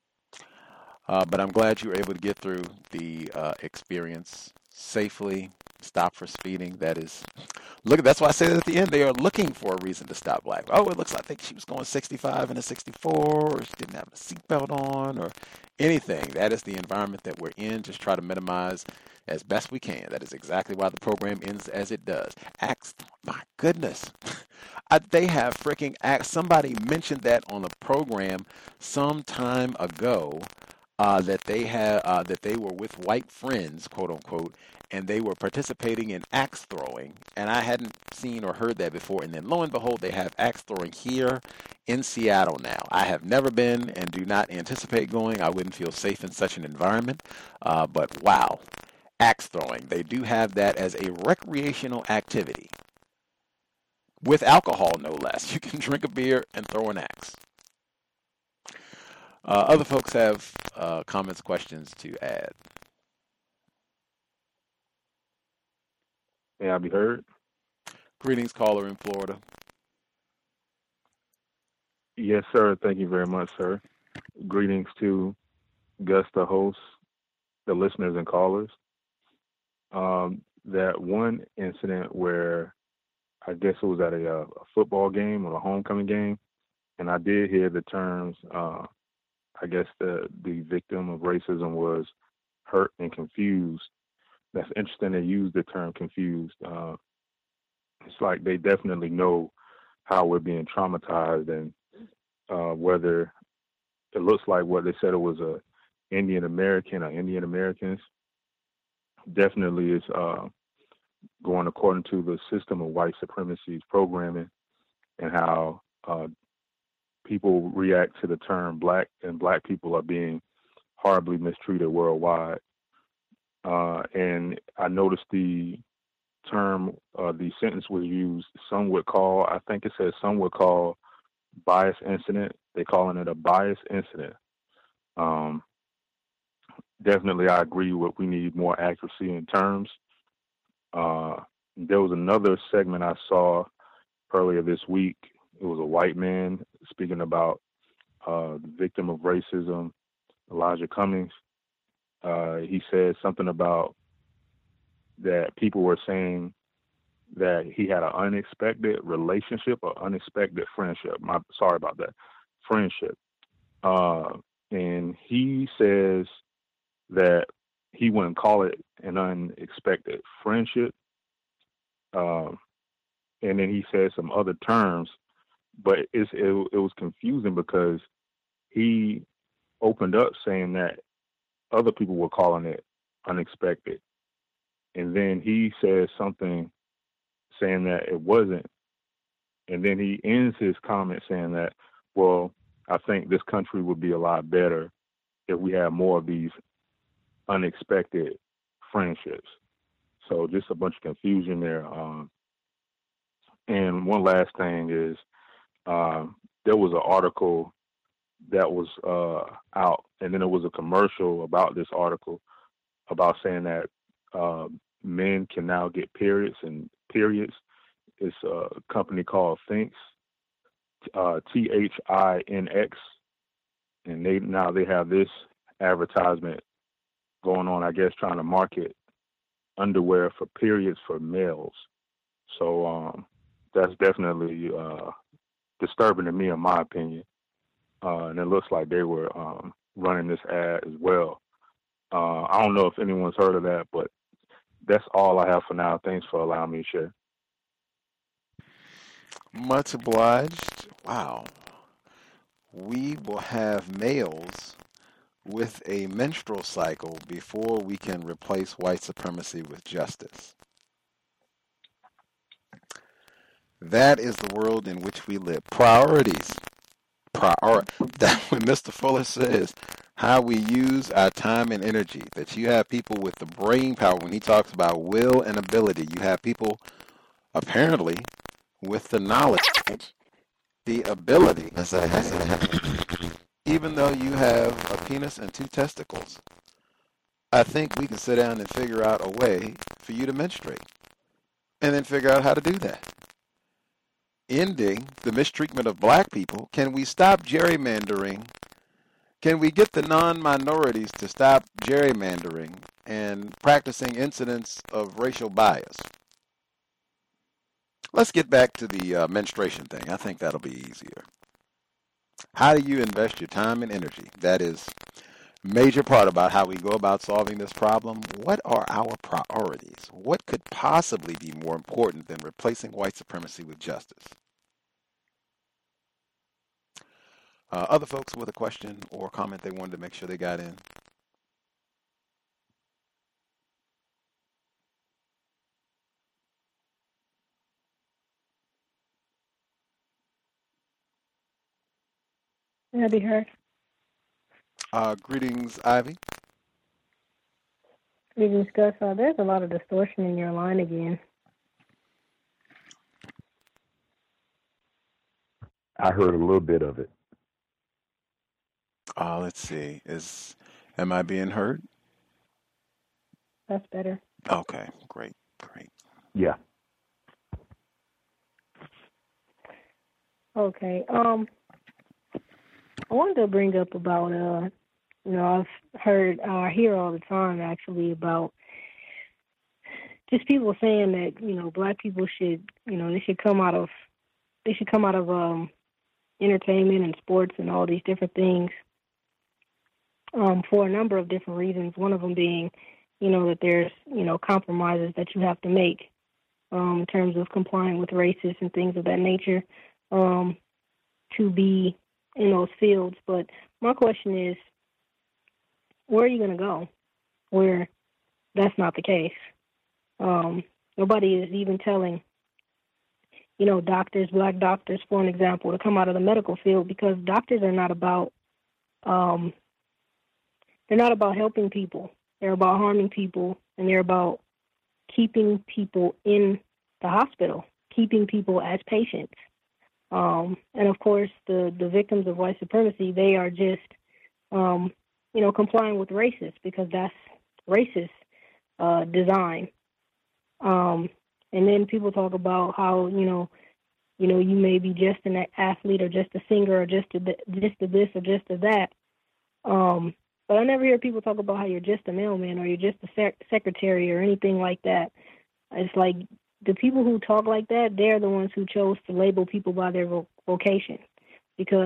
Uh, but I'm glad you were able to get through the uh, experience safely. Stop for speeding. That is, look. That's why I said at the end, they are looking for a reason to stop black. Oh, it looks like I think she was going sixty-five and a sixty-four, or she didn't have a seatbelt on, or anything. That is the environment that we're in. Just try to minimize as best we can. That is exactly why the program ends as it does. Acts, my goodness, I, they have freaking acts. Somebody mentioned that on the program some time ago. Uh, that they had, uh, that they were with white friends, quote unquote, and they were participating in axe throwing, and I hadn't seen or heard that before. And then lo and behold, they have axe throwing here in Seattle now. I have never been and do not anticipate going. I wouldn't feel safe in such an environment. Uh, but wow, axe throwing. They do have that as a recreational activity with alcohol, no less. You can drink a beer and throw an axe. Uh, other folks have uh, comments, questions to add. May I be heard? Greetings, caller in Florida. Yes, sir. Thank you very much, sir. Greetings to Gus, the host, the listeners and callers. Um, that one incident where I guess it was at a, a football game or a homecoming game, and I did hear the terms, uh, I guess the, the victim of racism was hurt and confused. That's interesting they use the term confused. Uh, it's like they definitely know how we're being traumatized, and uh, whether it looks like what they said it was a Indian American or Indian Americans, definitely is uh, going according to the system of white supremacy's programming and how uh, people react to the term black, and black people are being horribly mistreated worldwide. Uh, and I noticed the term, uh, the sentence was used, some would call, I think it says some would call bias incident. They're calling it a bias incident. Um, definitely, I agree with we need more accuracy in terms. Uh, there was another segment I saw earlier this week. It was a white man speaking about uh, the victim of racism, Elijah Cummings. Uh, he said something about that people were saying that he had an unexpected relationship or unexpected friendship. My, sorry about that. friendship. Uh, and he says that he wouldn't call it an unexpected friendship. Um, and then he said some other terms, but it's, it, it was confusing because he opened up saying that other people were calling it unexpected. And then he says something saying that it wasn't. And then he ends his comment saying that, well, I think this country would be a lot better if we had more of these unexpected friendships. So just a bunch of confusion there. Um, and one last thing is uh, there was an article that was uh, out, and then there was a commercial about this article about saying that uh, men can now get periods and periods. It's a company called Thinx, uh, T H I N X, and they now they have this advertisement going on, I guess, trying to market underwear for periods for males. So um, that's definitely uh, disturbing to me, in my opinion. Uh, and it looks like they were um, running this ad as well. Uh, I don't know if anyone's heard of that, but that's all I have for now. Thanks for allowing me to share. Much obliged. Wow. We will have males with a menstrual cycle before we can replace white supremacy with justice. That is the world in which we live. Priorities. Prior- that when Mister Fuller says how we use our time and energy, that you have people with the brain power. When he talks about will and ability, you have people apparently with the knowledge, the ability, even though you have a penis and two testicles. I think we can sit down and figure out a way for you to menstruate and then figure out how to do that. Ending the mistreatment of black people. Can we stop gerrymandering? Can we get the non-minorities to stop gerrymandering and practicing incidents of racial bias? Let's get back to the uh, menstruation thing. I think that'll be easier. How do you invest your time and energy? That is a major part about how we go about solving this problem. What are our priorities? What could possibly be more important than replacing white supremacy with justice? Uh, other folks with a question or comment they wanted to make sure they got in? May I be heard? Uh, greetings, Ivy. Greetings, Gus. Uh, there's a lot of distortion in your line again. I heard a little bit of it. Uh, let's see. Is am I being heard? That's better. Okay, great, great. Yeah. Okay. Um, I wanted to bring up about uh, you know, I've heard, uh, I hear all the time actually about just people saying that, you know, black people should, you know, they should come out of, they should come out of um, entertainment and sports and all these different things um, for a number of different reasons. One of them being, you know, that there's, you know, compromises that you have to make um, in terms of complying with races and things of that nature um, to be in those fields. But my question is, where are you going to go where that's not the case? Um, nobody is even telling, you know, doctors, black doctors, for an example, to come out of the medical field, because doctors are not about, um, they're not about helping people. They're about harming people, and they're about keeping people in the hospital, keeping people as patients. Um, and of course, the, the victims of white supremacy, they are just, um, you know, complying with racist, because that's racist uh, design. Um, and then people talk about how, you know, you know, you may be just an athlete or just a singer or just a, just a this or just a that. Um, but I never hear people talk about how you're just a mailman or you're just a sec- secretary or anything like that. It's like the people who talk like that, they're the ones who chose to label people by their vo- vocation, because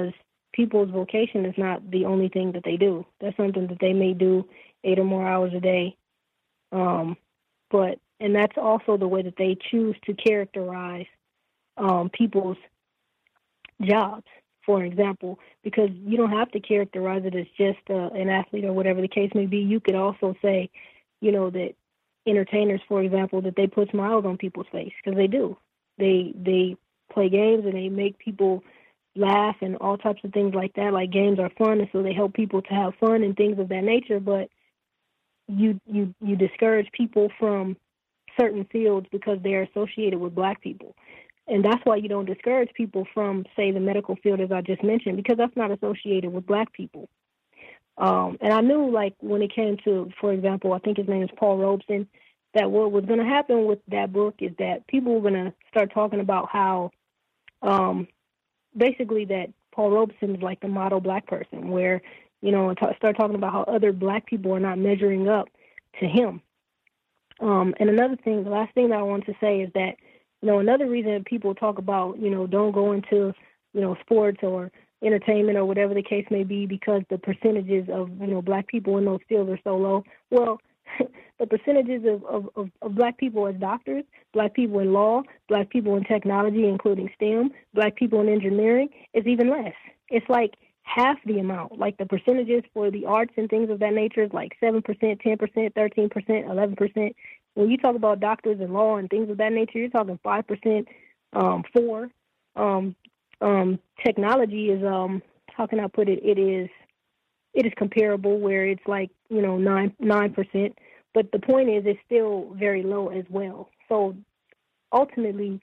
people's vocation is not the only thing that they do. That's something that they may do eight or more hours a day. Um, but and that's also the way that they choose to characterize um, people's jobs, for example, because you don't have to characterize it as just uh, an athlete or whatever the case may be. You could also say, you know, that entertainers, for example, that they put smiles on people's face, because they do. They they play games and they make people laugh and all types of things like that. Like, games are fun, and so they help people to have fun and things of that nature. But you you you discourage people from certain fields because they're associated with black people. And that's why you don't discourage people from, say, the medical field, as I just mentioned, because that's not associated with black people. Um, and I knew, like, when it came to, for example, I think his name is Paul Robeson, that what was going to happen with that book is that people were going to start talking about how, um, basically, that Paul Robeson is like the model black person, where, you know, and t- start talking about how other black people are not measuring up to him. Um, and another thing, the last thing that I wanted to say is that, you know, another reason people talk about, you know, don't go into, you know, sports or entertainment or whatever the case may be, because the percentages of, you know, black people in those fields are so low. Well, the percentages of, of, of, of black people as doctors, black people in law, black people in technology, including STEM, black people in engineering, is even less. It's like half the amount. Like, the percentages for the arts and things of that nature is like seven percent, ten percent, thirteen percent, eleven percent. When you talk about doctors in law and things of that nature, you're talking five percent, um, four. Um, um, technology is, um, how can I put it? It is, it is comparable, where it's like, you know, nine, nine percent. But the point is, it's still very low as well. So ultimately,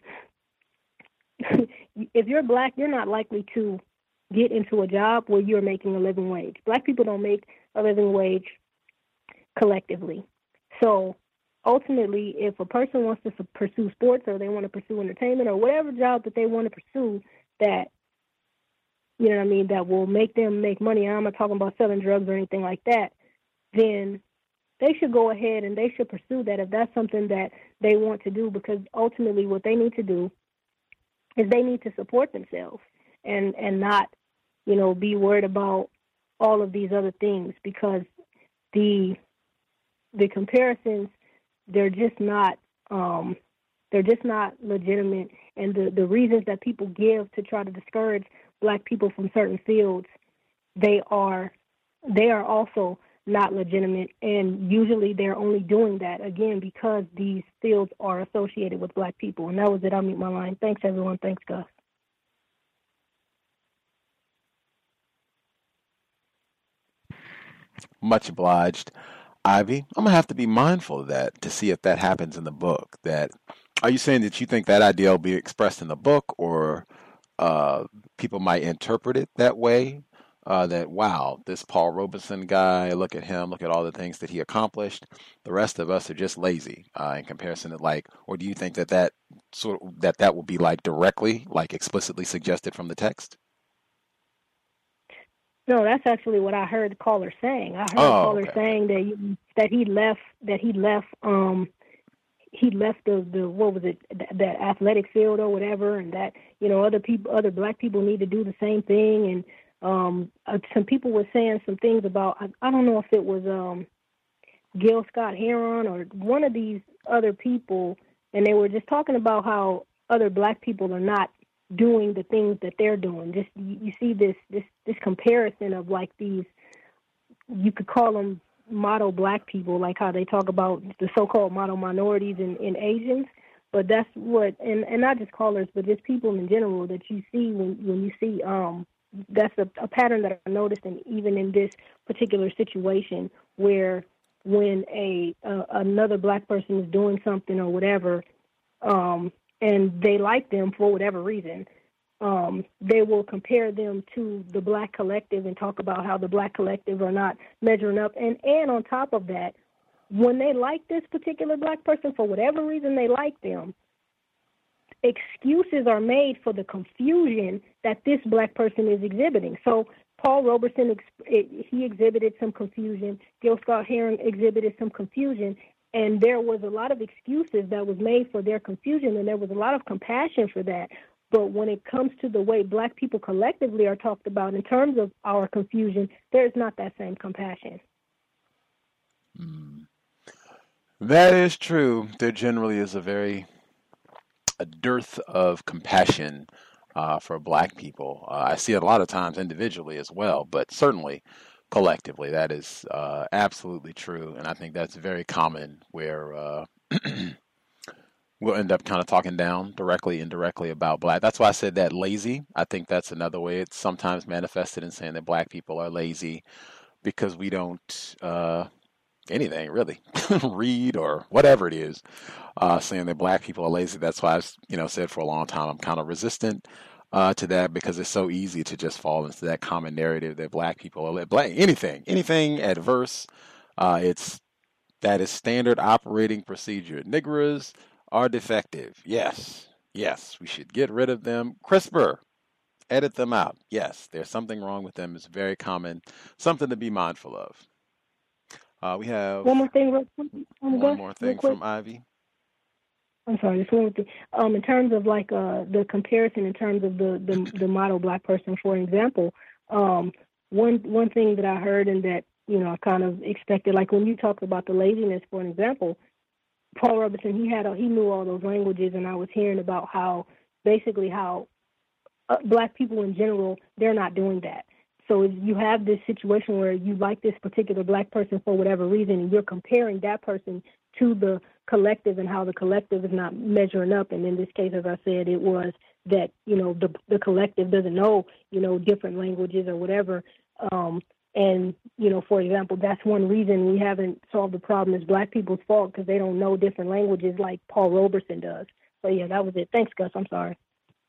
if you're black, you're not likely to get into a job where you're making a living wage. Black people don't make a living wage collectively. So ultimately, if a person wants to pursue sports, or they want to pursue entertainment, or whatever job that they want to pursue that, you know what I mean, that will make them make money, I'm not talking about selling drugs or anything like that, then they should go ahead and they should pursue that if that's something that they want to do, because ultimately what they need to do is they need to support themselves and, and not, you know, be worried about all of these other things, because the the comparisons, they're just not um, they're just not legitimate, and the, the reasons that people give to try to discourage black people from certain fields, they are they are also not legitimate, and usually they're only doing that, again, because these fields are associated with black people. And that was it. I'll mute my line. Thanks, everyone. Thanks, Gus. Much obliged. Ivy, I'm going to have to be mindful of that to see if that happens in the book. That, are you saying that you think that idea will be expressed in the book, or uh, people might interpret it that way? Uh, that, wow, this Paul Robeson guy, look at him, look at all the things that he accomplished. The rest of us are just lazy uh, in comparison to, like, or do you think that that sort of, that that will be like directly, like explicitly suggested from the text? No, that's actually what I heard the caller saying. I heard oh, the caller okay. saying that he, that he left that he left um he left the, the what was it that, that athletic field or whatever, and that, you know, other people other black people need to do the same thing. And um uh, some people were saying some things about, I, I don't know if it was um Gil Scott Heron or one of these other people, and they were just talking about how other black people are not doing the things that they're doing. Just you, you see this this this comparison of, like, these, you could call them model black people, like how they talk about the so-called model minorities and, and Asians. But that's what, and, and not just callers, but just people in general that you see when when you see um that's a, a pattern that I noticed, and even in this particular situation, where when a uh, another black person is doing something or whatever, um and they like them for whatever reason, um, they will compare them to the black collective and talk about how the black collective are not measuring up. And, and on top of that, when they like this particular black person, for whatever reason they like them, excuses are made for the confusion that this black person is exhibiting. So Paul Robeson, he exhibited some confusion. Gil Scott Heron exhibited some confusion. And there was a lot of excuses that was made for their confusion, and there was a lot of compassion for that. But when it comes to the way black people collectively are talked about in terms of our confusion, there's not that same compassion. Mm. That is true. There generally is a very a dearth of compassion uh, for black people. Uh, I see it a lot of times individually as well, but certainly collectively, that is uh, absolutely true. And I think that's very common where uh, we'll end up kind of talking down directly, indirectly about black. That's why I said that lazy. I think that's another way it's sometimes manifested in saying that black people are lazy because we don't uh, anything really read or whatever it is, uh, saying that black people are lazy. That's why I've you know said for a long time I'm kind of resistant uh, to that because it's so easy to just fall into that common narrative that black people are black anything anything adverse. Uh, it's that is standard operating procedure. Negroes are defective. Yes, yes, we should get rid of them. CRISPR, edit them out. Yes, there's something wrong with them. It's very common, something to be mindful of. Uh, we have one more thing, real quick. Um, one Gus, more real thing quick. from Ivy. I'm sorry, just one more thing. Um, in terms of like uh, the comparison, in terms of the, the, the model black person, for example, um, one one thing that I heard and that you know I kind of expected, like when you talked about the laziness, for an example, Paul Robeson, he had a, he knew all those languages, and I was hearing about how basically how uh, black people in general, they're not doing that. So if you have this situation where you like this particular black person for whatever reason, and you're comparing that person to the collective and how the collective is not measuring up. And in this case, as I said, it was that, you know, the the collective doesn't know, you know, different languages or whatever. Um, and, you know, for example, that's one reason we haven't solved the problem is black people's fault because they don't know different languages like Paul Robeson does. So, yeah, that was it. Thanks, Gus. I'm sorry.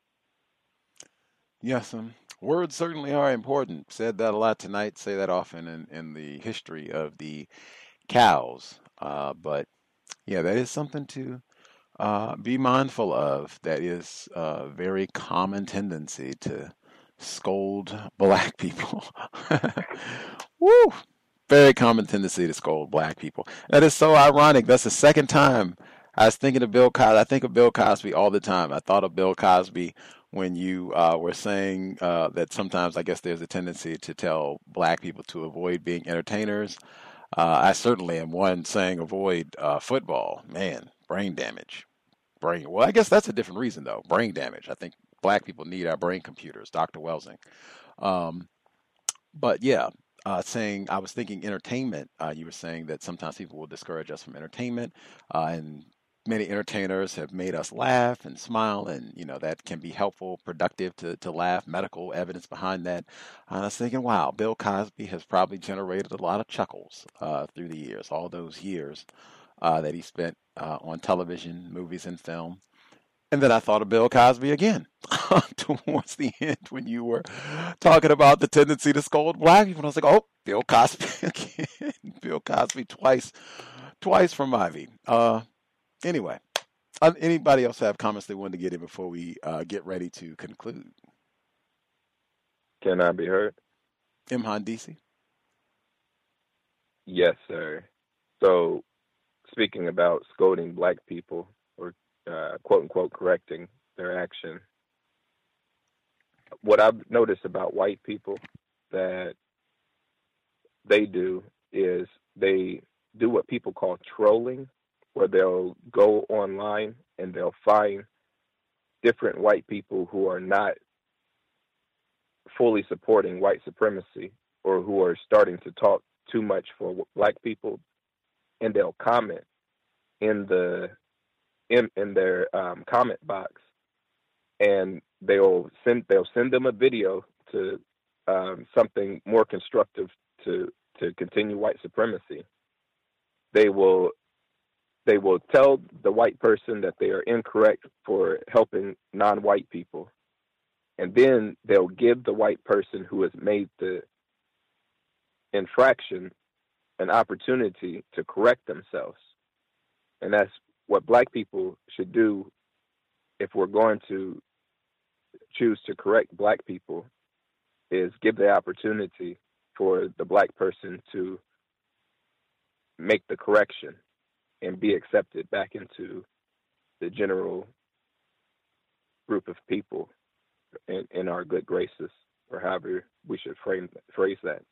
Yes, um, words certainly are important. Said that a lot tonight. Say that often in, in the history of the cows. Uh, but yeah, that is something to uh, be mindful of. That is a very common tendency to scold black people. Woo! Very common tendency to scold black people. That is so ironic. That's the second time I was thinking of Bill Cosby. I think of Bill Cosby all the time. I thought of Bill Cosby when you uh, were saying uh, that sometimes I guess there's a tendency to tell black people to avoid being entertainers. Uh, I certainly am one saying avoid uh, football. Man, brain damage. Brain. Well, I guess that's a different reason, though. Brain damage. I think black people need our brain computers, Doctor Welsing. Um, but yeah, uh, saying I was thinking entertainment. Uh, you were saying that sometimes people will discourage us from entertainment, uh, and many entertainers have made us laugh and smile, and you know that can be helpful, productive to to laugh. Medical evidence behind that. And I was thinking, wow, Bill Cosby has probably generated a lot of chuckles uh, through the years, all those years uh, that he spent uh, on television, movies, and film. And then I thought of Bill Cosby again towards the end when you were talking about the tendency to scold black people. And I was like, oh, Bill Cosby again. Bill Cosby twice, twice from Ivy. Uh, anyway, uh, anybody else have comments they wanted to get in before we uh, get ready to conclude? Can I be heard? Imhan D C? Yes, sir. So, speaking about scolding black people, or uh, quote unquote correcting their action, what I've noticed about white people that they do is they do what people call trolling, where they'll go online and they'll find different white people who are not fully supporting white supremacy or who are starting to talk too much for black people, and they'll comment in the in, in their um, comment box, and they'll send they'll send them a video to um, something more constructive to to continue white supremacy. They will they will tell the white person that they are incorrect for helping non-white people, and then they'll give the white person who has made the infraction an opportunity to correct themselves. And that's what black people should do if we're going to choose to correct black people, is give the opportunity for the black person to make the correction and be accepted back into the general group of people in, in our good graces, or however we should frame, phrase that.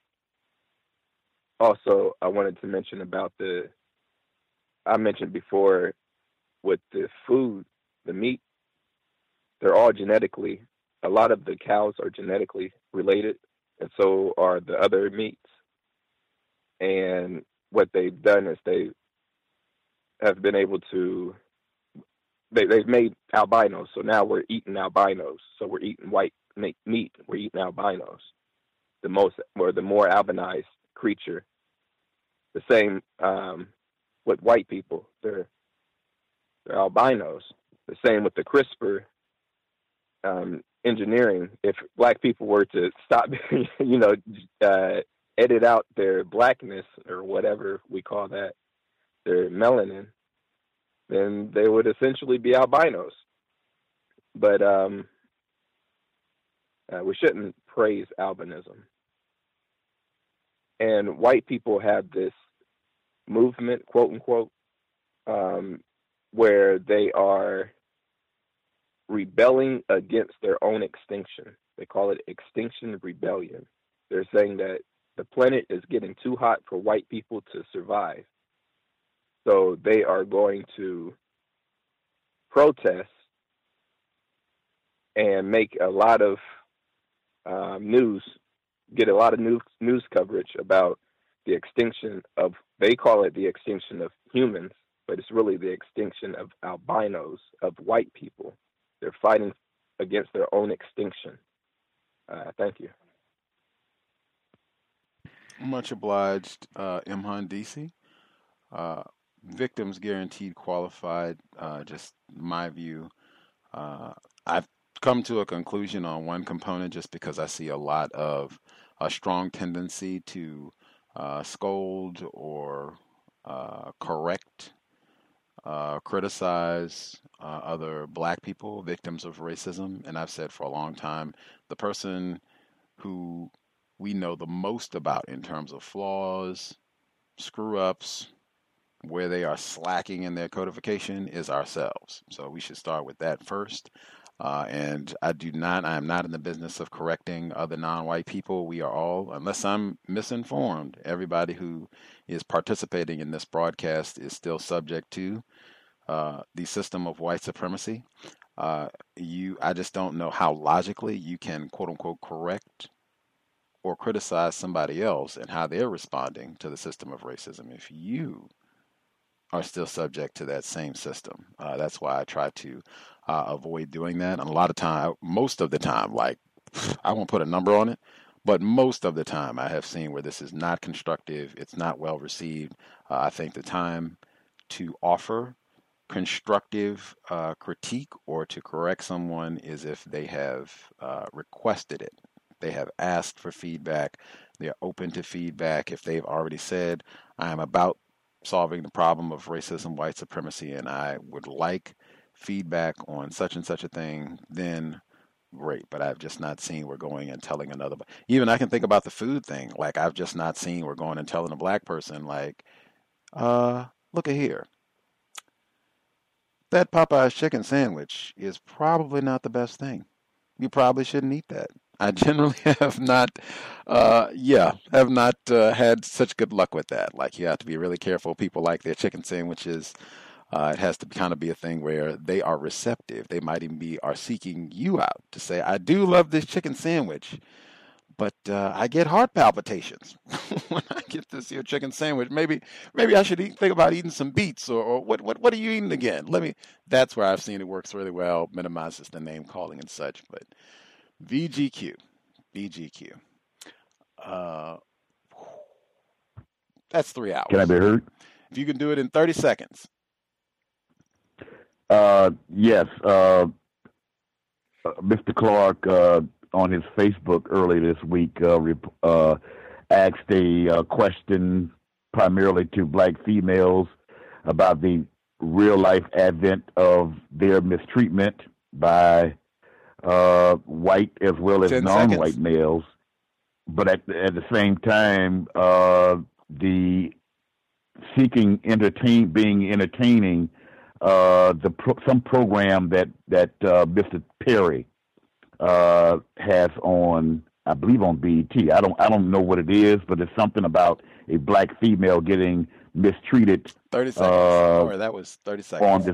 Also, I wanted to mention about the, I mentioned before with the food, the meat, they're all genetically, a lot of the cows are genetically related, and so are the other meats. And what they've done is they have been able to, they, they've made albinos. So now we're eating albinos. So we're eating white meat. We're eating albinos. The most, or the more albinized creature. The same um, with white people. They're, they're albinos. The same with the CRISPR um, engineering. If black people were to stop, you know, uh, edit out their blackness or whatever we call that, their melanin, then they would essentially be albinos. But um, uh, we shouldn't praise albinism. And white people have this movement, quote unquote, um, where they are rebelling against their own extinction. They call it Extinction Rebellion. They're saying that the planet is getting too hot for white people to survive. So they are going to protest and make a lot of um, news, get a lot of news, news coverage about the extinction of, they call it the extinction of humans, but it's really the extinction of albinos, of white people. They're fighting against their own extinction. Uh, thank you. Much obliged, uh, Imhan D C. Uh, victims guaranteed qualified, uh, just my view. Uh, I've come to a conclusion on one component just because I see a lot of a strong tendency to uh, scold or uh, correct, uh, criticize uh, other black people, victims of racism. And I've said for a long time, the person who we know the most about in terms of flaws, screw-ups, where they are slacking in their codification is ourselves. So we should start with that first. Uh, and I do not, I am not in the business of correcting other non-white people. We are all, unless I'm misinformed, everybody who is participating in this broadcast is still subject to uh, the system of white supremacy. Uh, you, I just don't know how logically you can quote unquote correct or criticize somebody else and how they're responding to the system of racism if you are still subject to that same system. Uh, that's why I try to uh, avoid doing that. And a lot of time, most of the time, like I won't put a number on it, but most of the time I have seen where this is not constructive. It's not well received. Uh, I think the time to offer constructive uh, critique or to correct someone is if they have uh, requested it. They have asked for feedback. They're open to feedback. If they've already said, I am about solving the problem of racism, white supremacy, and I would like feedback on such and such a thing, then great. But I've just not seen we're going and telling another. Even I can think about the food thing. Like I've just not seen we're going and telling a black person, like, uh, look at here. That Popeye's chicken sandwich is probably not the best thing. You probably shouldn't eat that. I generally have not, uh, yeah, have not uh, had such good luck with that. Like, you have to be really careful. People like their chicken sandwiches. Uh, it has to kind of be a thing where they are receptive. They might even be are seeking you out to say, I do love this chicken sandwich, but uh, I get heart palpitations when I get this here chicken sandwich. Maybe maybe I should eat, think about eating some beets or, or what, what, what are you eating again? Let me. That's where I've seen it works really well, minimizes the name calling and such, but V G Q, V G Q. Uh, that's three hours. Can I be heard? If you can do it in thirty seconds. Uh, yes. Uh, Mister Clark, uh, on his Facebook earlier this week, uh, rep- uh, asked a uh, question primarily to black females about the real-life advent of their mistreatment by uh, white as well as non-white seconds. males, but at, at the same time, uh, the seeking entertain, being entertaining uh, the pro- some program that that uh, Mister Perry uh, has on, I believe on B E T. I don't I don't know what it is, but it's something about a black female getting mistreated. Thirty seconds. Uh, Or that was thirty seconds. on this.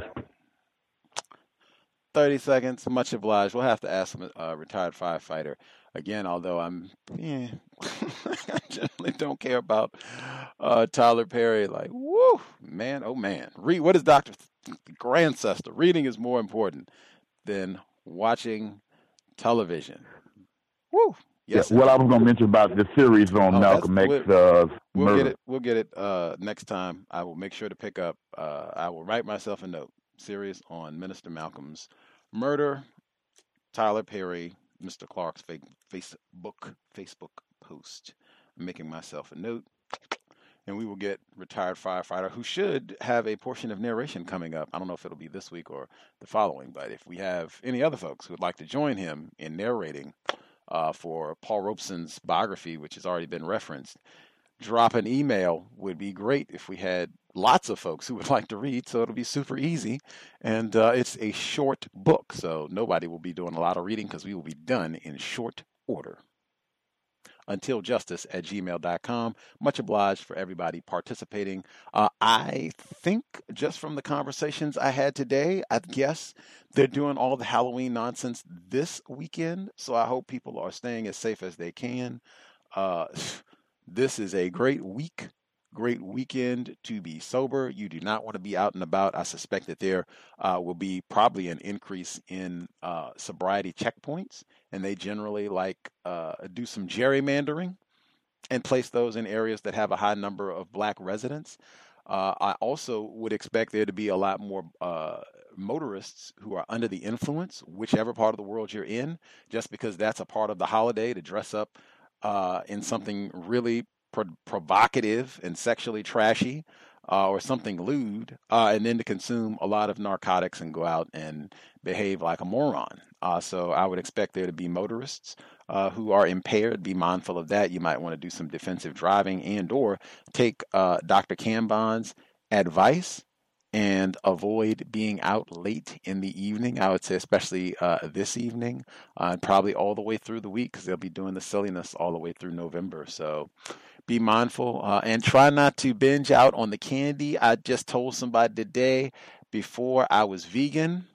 thirty seconds. Much obliged. We'll have to ask a uh, retired firefighter again, although I'm, yeah, I generally don't care about uh, Tyler Perry. Like, woo, man, oh man. Read, what is Doctor Grandcester? Reading is more important than watching television. Woo. Yes. Yeah, well, I was going to mention about the series on Oh, Malcolm that's- X uh, We'll murder. get it. We'll get it uh, next time. I will make sure to pick up. Uh, I will write myself a note. Series on Minister Malcolm's murder. Tyler Perry, Mister Clark's fa- Facebook Facebook post. I'm making myself a note, and we will get retired firefighter who should have a portion of narration coming up. I don't know if it'll be this week or the following, but if we have any other folks who would like to join him in narrating uh, for Paul Robeson's biography, which has already been referenced, drop an email. Would be great if we had lots of folks who would like to read, so it'll be super easy. And uh, it's a short book, so nobody will be doing a lot of reading because we will be done in short order. Until justice at gmail dot com. Much obliged for everybody participating. Uh, I think just from the conversations I had today, I guess they're doing all the Halloween nonsense this weekend, so I hope people are staying as safe as they can. Uh, This is a great week, great weekend to be sober. You do not want to be out and about. I suspect that there uh, will be probably an increase in uh, sobriety checkpoints, and they generally like uh, do some gerrymandering and place those in areas that have a high number of black residents. Uh, I also would expect there to be a lot more uh, motorists who are under the influence, whichever part of the world you're in, just because that's a part of the holiday to dress up Uh, in something really pro- provocative and sexually trashy, uh, or something lewd, uh, and then to consume a lot of narcotics and go out and behave like a moron. Uh, so I would expect there to be motorists uh, who are impaired. Be mindful of that. You might want to do some defensive driving and or take uh, Doctor Cambon's advice and avoid being out late in the evening. I would say especially uh, this evening, uh, and probably all the way through the week, because they'll be doing the silliness all the way through November. So be mindful uh, and try not to binge out on the candy. I just told somebody today, before I was vegan,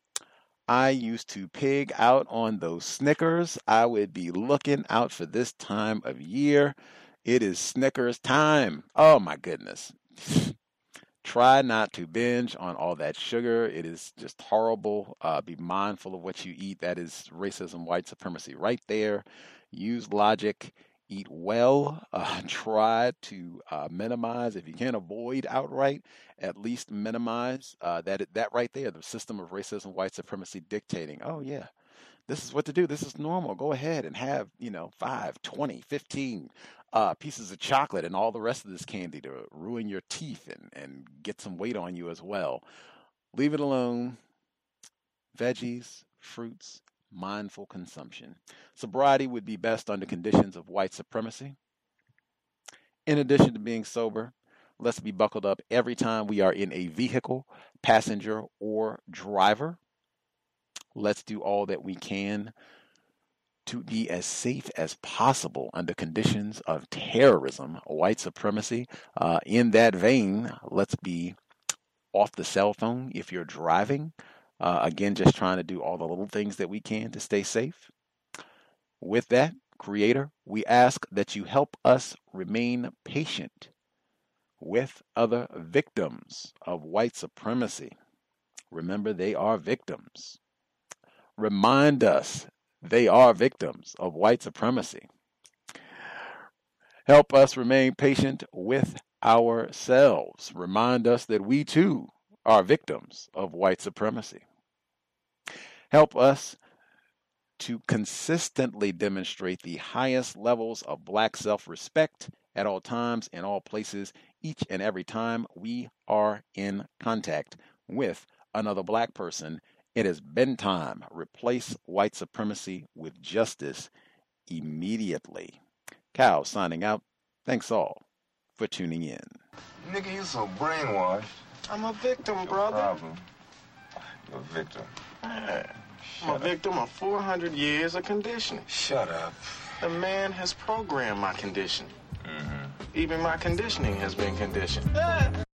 I used to pig out on those Snickers. I would be looking out for this time of year. It is Snickers time. Oh my goodness. Try not to binge on all that sugar. It is just horrible. Uh, be mindful of what you eat. That is racism, white supremacy right there. Use logic. Eat well. Uh, try to uh, minimize. If you can't avoid outright, at least minimize. Uh, that that right there, the system of racism, white supremacy dictating, oh yeah, this is what to do. This is normal. Go ahead and have, you know, five, twenty, fifteen uh, pieces of chocolate and all the rest of this candy to ruin your teeth and, and get some weight on you as well. Leave it alone. Veggies, fruits, mindful consumption. Sobriety would be best under conditions of white supremacy. In addition to being sober, let's be buckled up every time we are in a vehicle, passenger, or driver. Let's do all that we can to be as safe as possible under conditions of terrorism, white supremacy. Uh, in that vein, let's be off the cell phone if you're driving. Uh, again, just trying to do all the little things that we can to stay safe. With that, Creator, we ask that you help us remain patient with other victims of white supremacy. Remember, they are victims. Remind us they are victims of white supremacy. Help us remain patient with ourselves. Remind us that we too are victims of white supremacy. Help us to consistently demonstrate the highest levels of black self-respect at all times, in all places, each and every time we are in contact with another black person. It has been time. Replace white supremacy with justice immediately. Cal signing out. Thanks all for tuning in. Nigga, you so brainwashed. I'm a victim, brother. Problem. You're a victim. Yeah. I'm a victim of four hundred years of conditioning. Shut up. The man has programmed my condition. Mm-hmm. Even my conditioning has been conditioned.